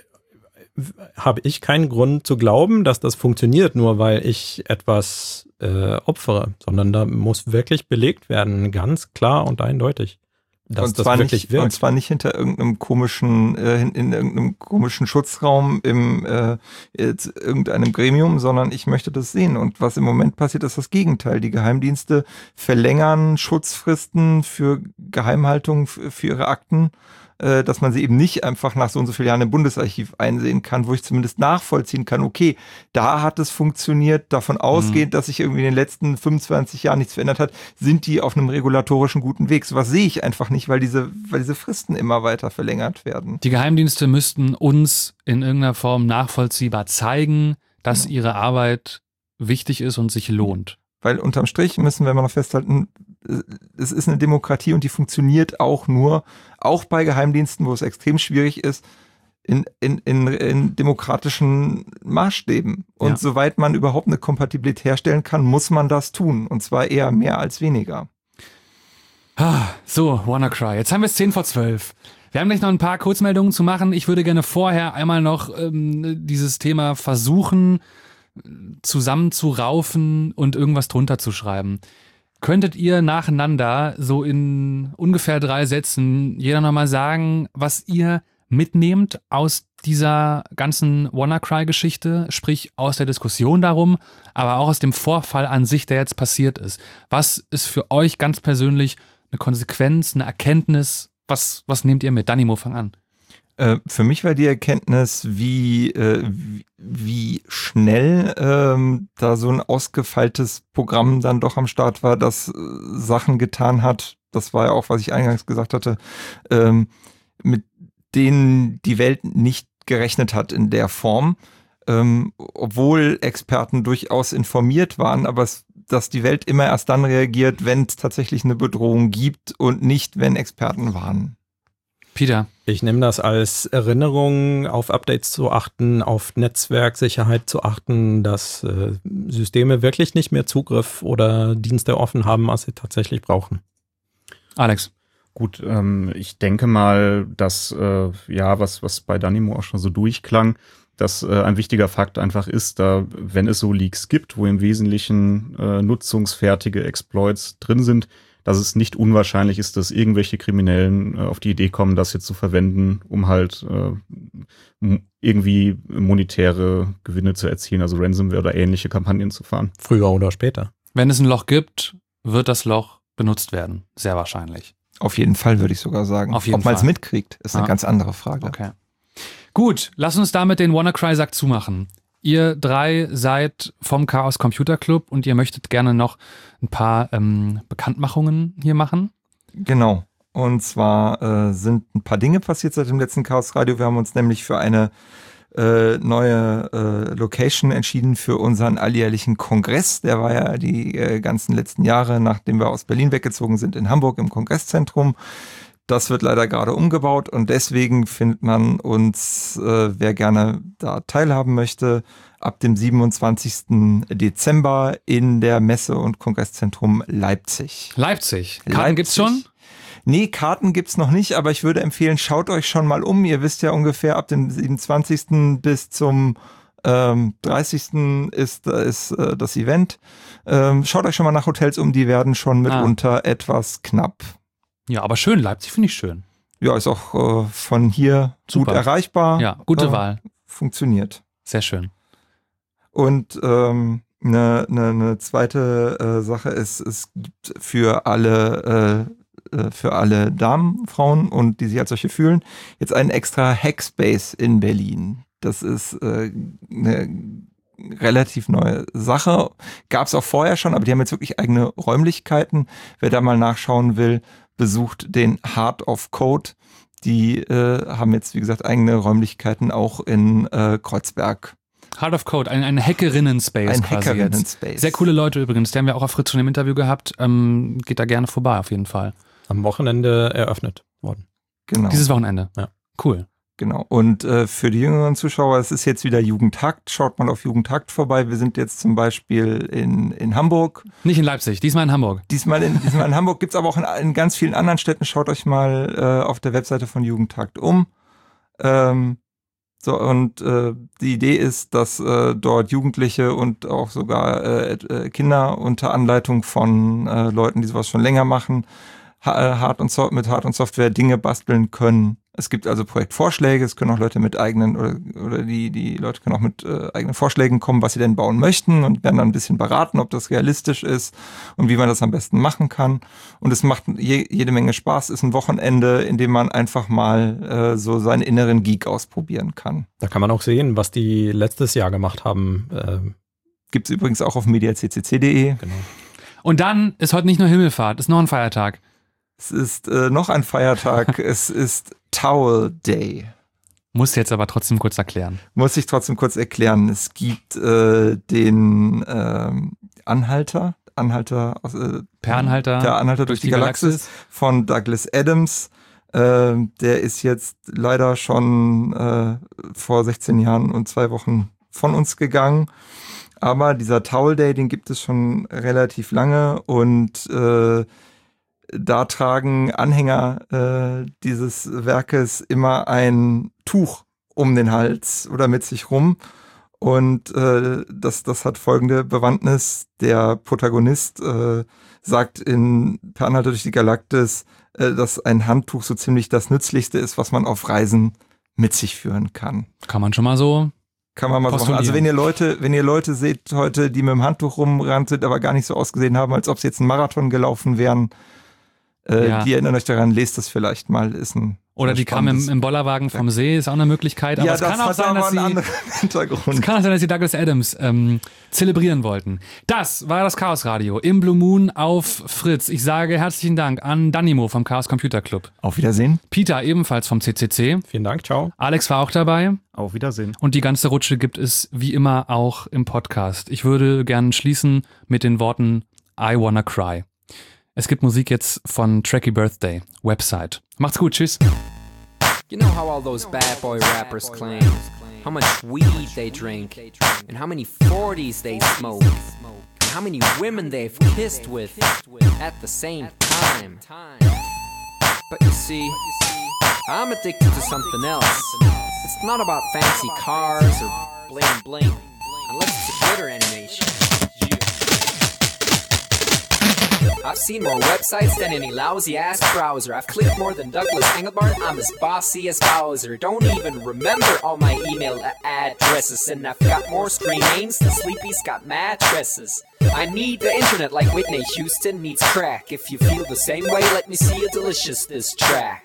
habe ich keinen Grund zu glauben, dass das funktioniert, nur weil ich etwas äh, opfere, sondern da muss wirklich belegt werden, ganz klar und eindeutig, dass und das zwar wirklich nicht, wirkt. Und zwar nicht hinter irgendeinem komischen, äh, in, in irgendeinem komischen Schutzraum im äh, jetzt irgendeinem Gremium, sondern ich möchte das sehen. Und was im Moment passiert, ist das Gegenteil. Die Geheimdienste verlängern Schutzfristen für Geheimhaltung für, für ihre Akten, äh, dass man sie eben nicht einfach nach so und so vielen Jahren im Bundesarchiv einsehen kann, wo ich zumindest nachvollziehen kann, okay, da hat es funktioniert, davon ausgehend, mhm. dass sich irgendwie in den letzten fünfundzwanzig Jahren nichts verändert hat, sind die auf einem regulatorischen guten Weg. Sowas sehe ich einfach nicht, weil diese, weil diese Fristen immer weiter verlängert werden. Die Geheimdienste müssten uns in irgendeiner Form nachvollziehbar zeigen, dass ja. ihre Arbeit wichtig ist und sich lohnt. Weil unterm Strich müssen wir immer noch festhalten, es ist eine Demokratie und die funktioniert auch nur, auch bei Geheimdiensten, wo es extrem schwierig ist, in, in, in, in demokratischen Maßstäben. Und ja. soweit man überhaupt eine Kompatibilität herstellen kann, muss man das tun. Und zwar eher mehr als weniger. Ah, so, WannaCry. Jetzt haben wir es zehn vor zwölf. Wir haben gleich noch ein paar Kurzmeldungen zu machen. Ich würde gerne vorher einmal noch ähm, dieses Thema versuchen, zusammenzuraufen und irgendwas drunter zu schreiben. Könntet ihr nacheinander so in ungefähr drei Sätzen jeder nochmal sagen, was ihr mitnehmt aus dieser ganzen WannaCry-Geschichte, sprich aus der Diskussion darum, aber auch aus dem Vorfall an sich, der jetzt passiert ist? Was ist für euch ganz persönlich eine Konsequenz, eine Erkenntnis? Was, was nehmt ihr mit? Danimo, fang an. Äh, für mich war die Erkenntnis, wie, äh, wie, wie schnell ähm, da so ein ausgefeiltes Programm dann doch am Start war, das äh, Sachen getan hat, das war ja auch, was ich eingangs gesagt hatte, ähm, mit denen die Welt nicht gerechnet hat in der Form, ähm, obwohl Experten durchaus informiert waren, aber es, dass die Welt immer erst dann reagiert, wenn es tatsächlich eine Bedrohung gibt und nicht, wenn Experten warnen. Peter. Ich nehme das als Erinnerung, auf Updates zu achten, auf Netzwerksicherheit zu achten, dass äh, Systeme wirklich nicht mehr Zugriff oder Dienste offen haben, als sie tatsächlich brauchen. Alex. Gut, ähm, ich denke mal, dass, äh, ja, was, was bei Danimo auch schon so durchklang, dass äh, ein wichtiger Fakt einfach ist, da, wenn es so Leaks gibt, wo im Wesentlichen äh, nutzungsfertige Exploits drin sind, dass es nicht unwahrscheinlich ist, dass irgendwelche Kriminellen äh, auf die Idee kommen, das jetzt zu verwenden, um halt äh, irgendwie monetäre Gewinne zu erzielen, also Ransomware oder ähnliche Kampagnen zu fahren. Früher oder später. Wenn es ein Loch gibt, wird das Loch benutzt werden. Sehr wahrscheinlich. Auf jeden Fall, würde ich sogar sagen. Auf jeden Ob man es Fall. mitkriegt, ist eine Ah. ganz andere Frage. Okay. Gut, lass uns damit den WannaCry-Sack zumachen. Ihr drei seid vom Chaos Computer Club und ihr möchtet gerne noch ein paar ähm, Bekanntmachungen hier machen. Genau. Und zwar äh, sind ein paar Dinge passiert seit dem letzten Chaos Radio. Wir haben uns nämlich für eine äh, neue äh, Location entschieden für unseren alljährlichen Kongress. Der war ja die äh, ganzen letzten Jahre, nachdem wir aus Berlin weggezogen sind, in Hamburg im Kongresszentrum. Das wird leider gerade umgebaut und deswegen findet man uns, äh, wer gerne da teilhaben möchte, ab dem siebenundzwanzigsten Dezember in der Messe- und Kongresszentrum Leipzig. Leipzig. Karten Leipzig. gibt's schon? Nee, Karten gibt's noch nicht, aber ich würde empfehlen, schaut euch schon mal um. Ihr wisst ja ungefähr, ab dem siebenundzwanzigsten bis zum ähm, dreißigsten ist, ist äh, das Event. Ähm, schaut euch schon mal nach Hotels um, die werden schon mitunter ah. etwas knapp. Ja, aber schön, Leipzig finde ich schön. Ja, ist auch äh, von hier Super. gut erreichbar. Ja, gute äh, Wahl. Funktioniert. Sehr schön. Und ähm, eine, eine, eine zweite äh, Sache ist, es gibt für alle äh, für alle Damen, Frauen und die sich als solche fühlen, jetzt einen extra Hackspace in Berlin. Das ist äh, eine relativ neue Sache. Gab es auch vorher schon, aber die haben jetzt wirklich eigene Räumlichkeiten. Wer da mal nachschauen will, besucht den Heart of Code. Die äh, haben jetzt, wie gesagt, eigene Räumlichkeiten auch in äh, Kreuzberg. Heart of Code, ein, ein Hackerinnen-Space Ein quasi Hackerinnen-Space. jetzt. Sehr coole Leute übrigens, die haben wir auch auf Fritz schon im Interview gehabt. Ähm, geht da gerne vorbei auf jeden Fall. Am Wochenende eröffnet worden. Genau. Dieses Wochenende? Ja. Cool. Genau. Und äh, für die jüngeren Zuschauer, es ist jetzt wieder Jugendhakt. Schaut mal auf Jugendhakt vorbei. Wir sind jetzt zum Beispiel in, in Hamburg. Nicht in Leipzig, diesmal in Hamburg. Diesmal in, diesmal in Hamburg. Gibt's aber auch in, in ganz vielen anderen Städten. Schaut euch mal äh, auf der Webseite von Jugendhakt um. Ähm, so, und äh, die Idee ist, dass äh, dort Jugendliche und auch sogar äh, äh, Kinder unter Anleitung von äh, Leuten, die sowas schon länger machen, ha- hart und so- mit Hard- und Software Dinge basteln können. Es gibt also Projektvorschläge, es können auch Leute mit eigenen, oder, oder die, die Leute können auch mit äh, eigenen Vorschlägen kommen, was sie denn bauen möchten und werden dann ein bisschen beraten, ob das realistisch ist und wie man das am besten machen kann. Und es macht je, jede Menge Spaß, ist ein Wochenende, in dem man einfach mal äh, so seinen inneren Geek ausprobieren kann. Da kann man auch sehen, was die letztes Jahr gemacht haben. Ähm Gibt es übrigens auch auf media c c c punkt d e. Genau. Und dann ist heute nicht nur Himmelfahrt, ist noch ein Feiertag. Es ist äh, noch ein Feiertag, es ist Towel Day. Muss jetzt aber trotzdem kurz erklären. Muss ich trotzdem kurz erklären. Es gibt äh, den äh, Anhalter, Anhalter aus, äh, Per Anhalter, der Anhalter durch, durch die, die Galaxis, Galaxis von Douglas Adams. Äh, der ist jetzt leider schon äh, vor sechzehn Jahren und zwei Wochen von uns gegangen. Aber dieser Towel Day, den gibt es schon relativ lange und äh, da tragen Anhänger äh, dieses Werkes immer ein Tuch um den Hals oder mit sich rum. Und äh, das, das hat folgende Bewandtnis. Der Protagonist äh, sagt in Per Anhalter durch die Galaktis, äh, dass ein Handtuch so ziemlich das Nützlichste ist, was man auf Reisen mit sich führen kann. Kann man schon mal so Kann man mal so machen. Also wenn ihr Leute, wenn ihr Leute seht heute, die mit dem Handtuch rumrannt sind, aber gar nicht so ausgesehen haben, als ob sie jetzt einen Marathon gelaufen wären, Äh, ja. Die erinnern euch daran, lest das vielleicht mal. Ist ein Oder die kam im, im Bollerwagen vom See, ist auch eine Möglichkeit. Aber ja, es das kann auch hat sein, aber dass einen sie, anderen Hintergrund. Es kann auch sein, dass sie Douglas Adams ähm, zelebrieren wollten. Das war das Chaos Radio im Blue Moon auf Fritz. Ich sage herzlichen Dank an Danimo vom Chaos Computer Club. Auf Wiedersehen. Peter ebenfalls vom C C C. Vielen Dank, ciao. Alex war auch dabei. Auf Wiedersehen. Und die ganze Rutsche gibt es wie immer auch im Podcast. Ich würde gern schließen mit den Worten I Wanna Cry. Es gibt Musik jetzt von Tracky Birthday, Website. Macht's gut, tschüss. You know how all those bad boy rappers claim how much weed they drink and how many forties they smoke and how many women they've kissed with at the same time. But you see, I'm addicted to something else. It's not about fancy cars or bling bling, unless it's a glitter animation. I've seen more websites than any lousy-ass browser. I've clicked more than Douglas Engelbart. I'm as bossy as Bowser. Don't even remember all my email addresses. And I've got more screen names than Sleepy's got mattresses. I need the internet like Whitney Houston needs crack. If you feel the same way, let me see a delicious this track.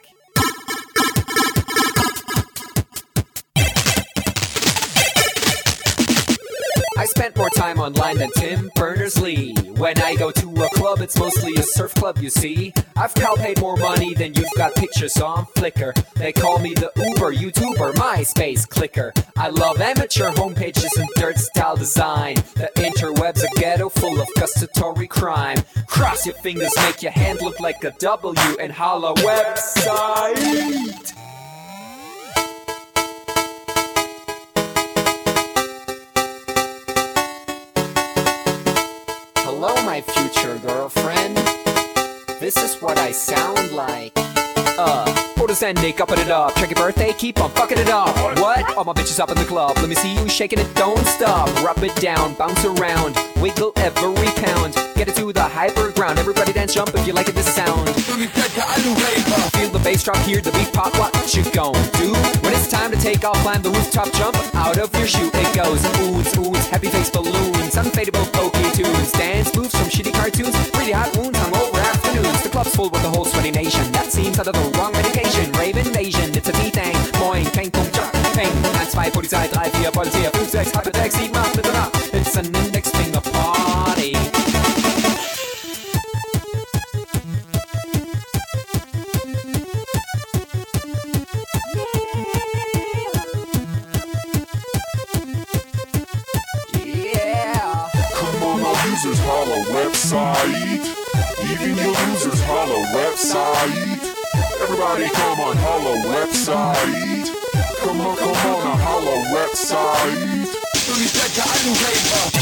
I spent more time online than Tim Berners-Lee. When I go to a club, it's mostly a surf club, you see. I've paid more money than you've got pictures on Flickr. They call me the Uber YouTuber, MySpace clicker. I love amateur homepages and dirt style design. The interweb's a ghetto full of gustatory crime. Cross your fingers, make your hand look like a W and holla website. Hello, my future girlfriend. This is what I sound like. Uh, photos and Nick, upping it up. Check your birthday, keep on fucking it up. What? All my bitches up in the club. Let me see you shaking it, don't stop. Rub it down, bounce around, wiggle every pound. Get it to the hyper ground. Everybody dance, jump if you like it, this sound. Feel the bass drop, hear the beat pop. What you gon' do? When it's time to take off, climb the rooftop, jump out of your shoe. It goes oohs, oohs, happy face balloons, unfadable pokey tunes, dance moves from shitty cartoons, pretty hot wounds, hungover afternoons. The club's full with the whole sweaty nation. That seems under the wrong medication. Rave invasion, it's a V-Thang. Moin, kein Punkt, Jock, Peng. eins, zwei, Polizei, drei, vier, Polizei, fünf, sechs, halb, sechs, sieben, acht, bitte nach. It's an index finger party. Users holla website. Even your users holla website. Everybody come on holla website. come on, come on, a holla website. Du nicht lecker Algenpaper.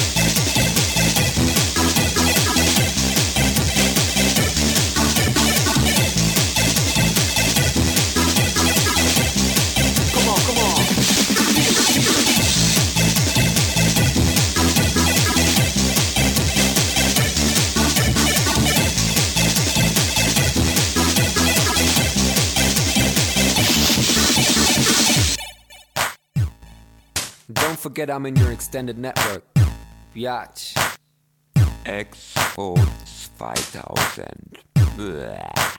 Don't forget I'm in your extended network. Biatch. Expo zweitausend. Bäh.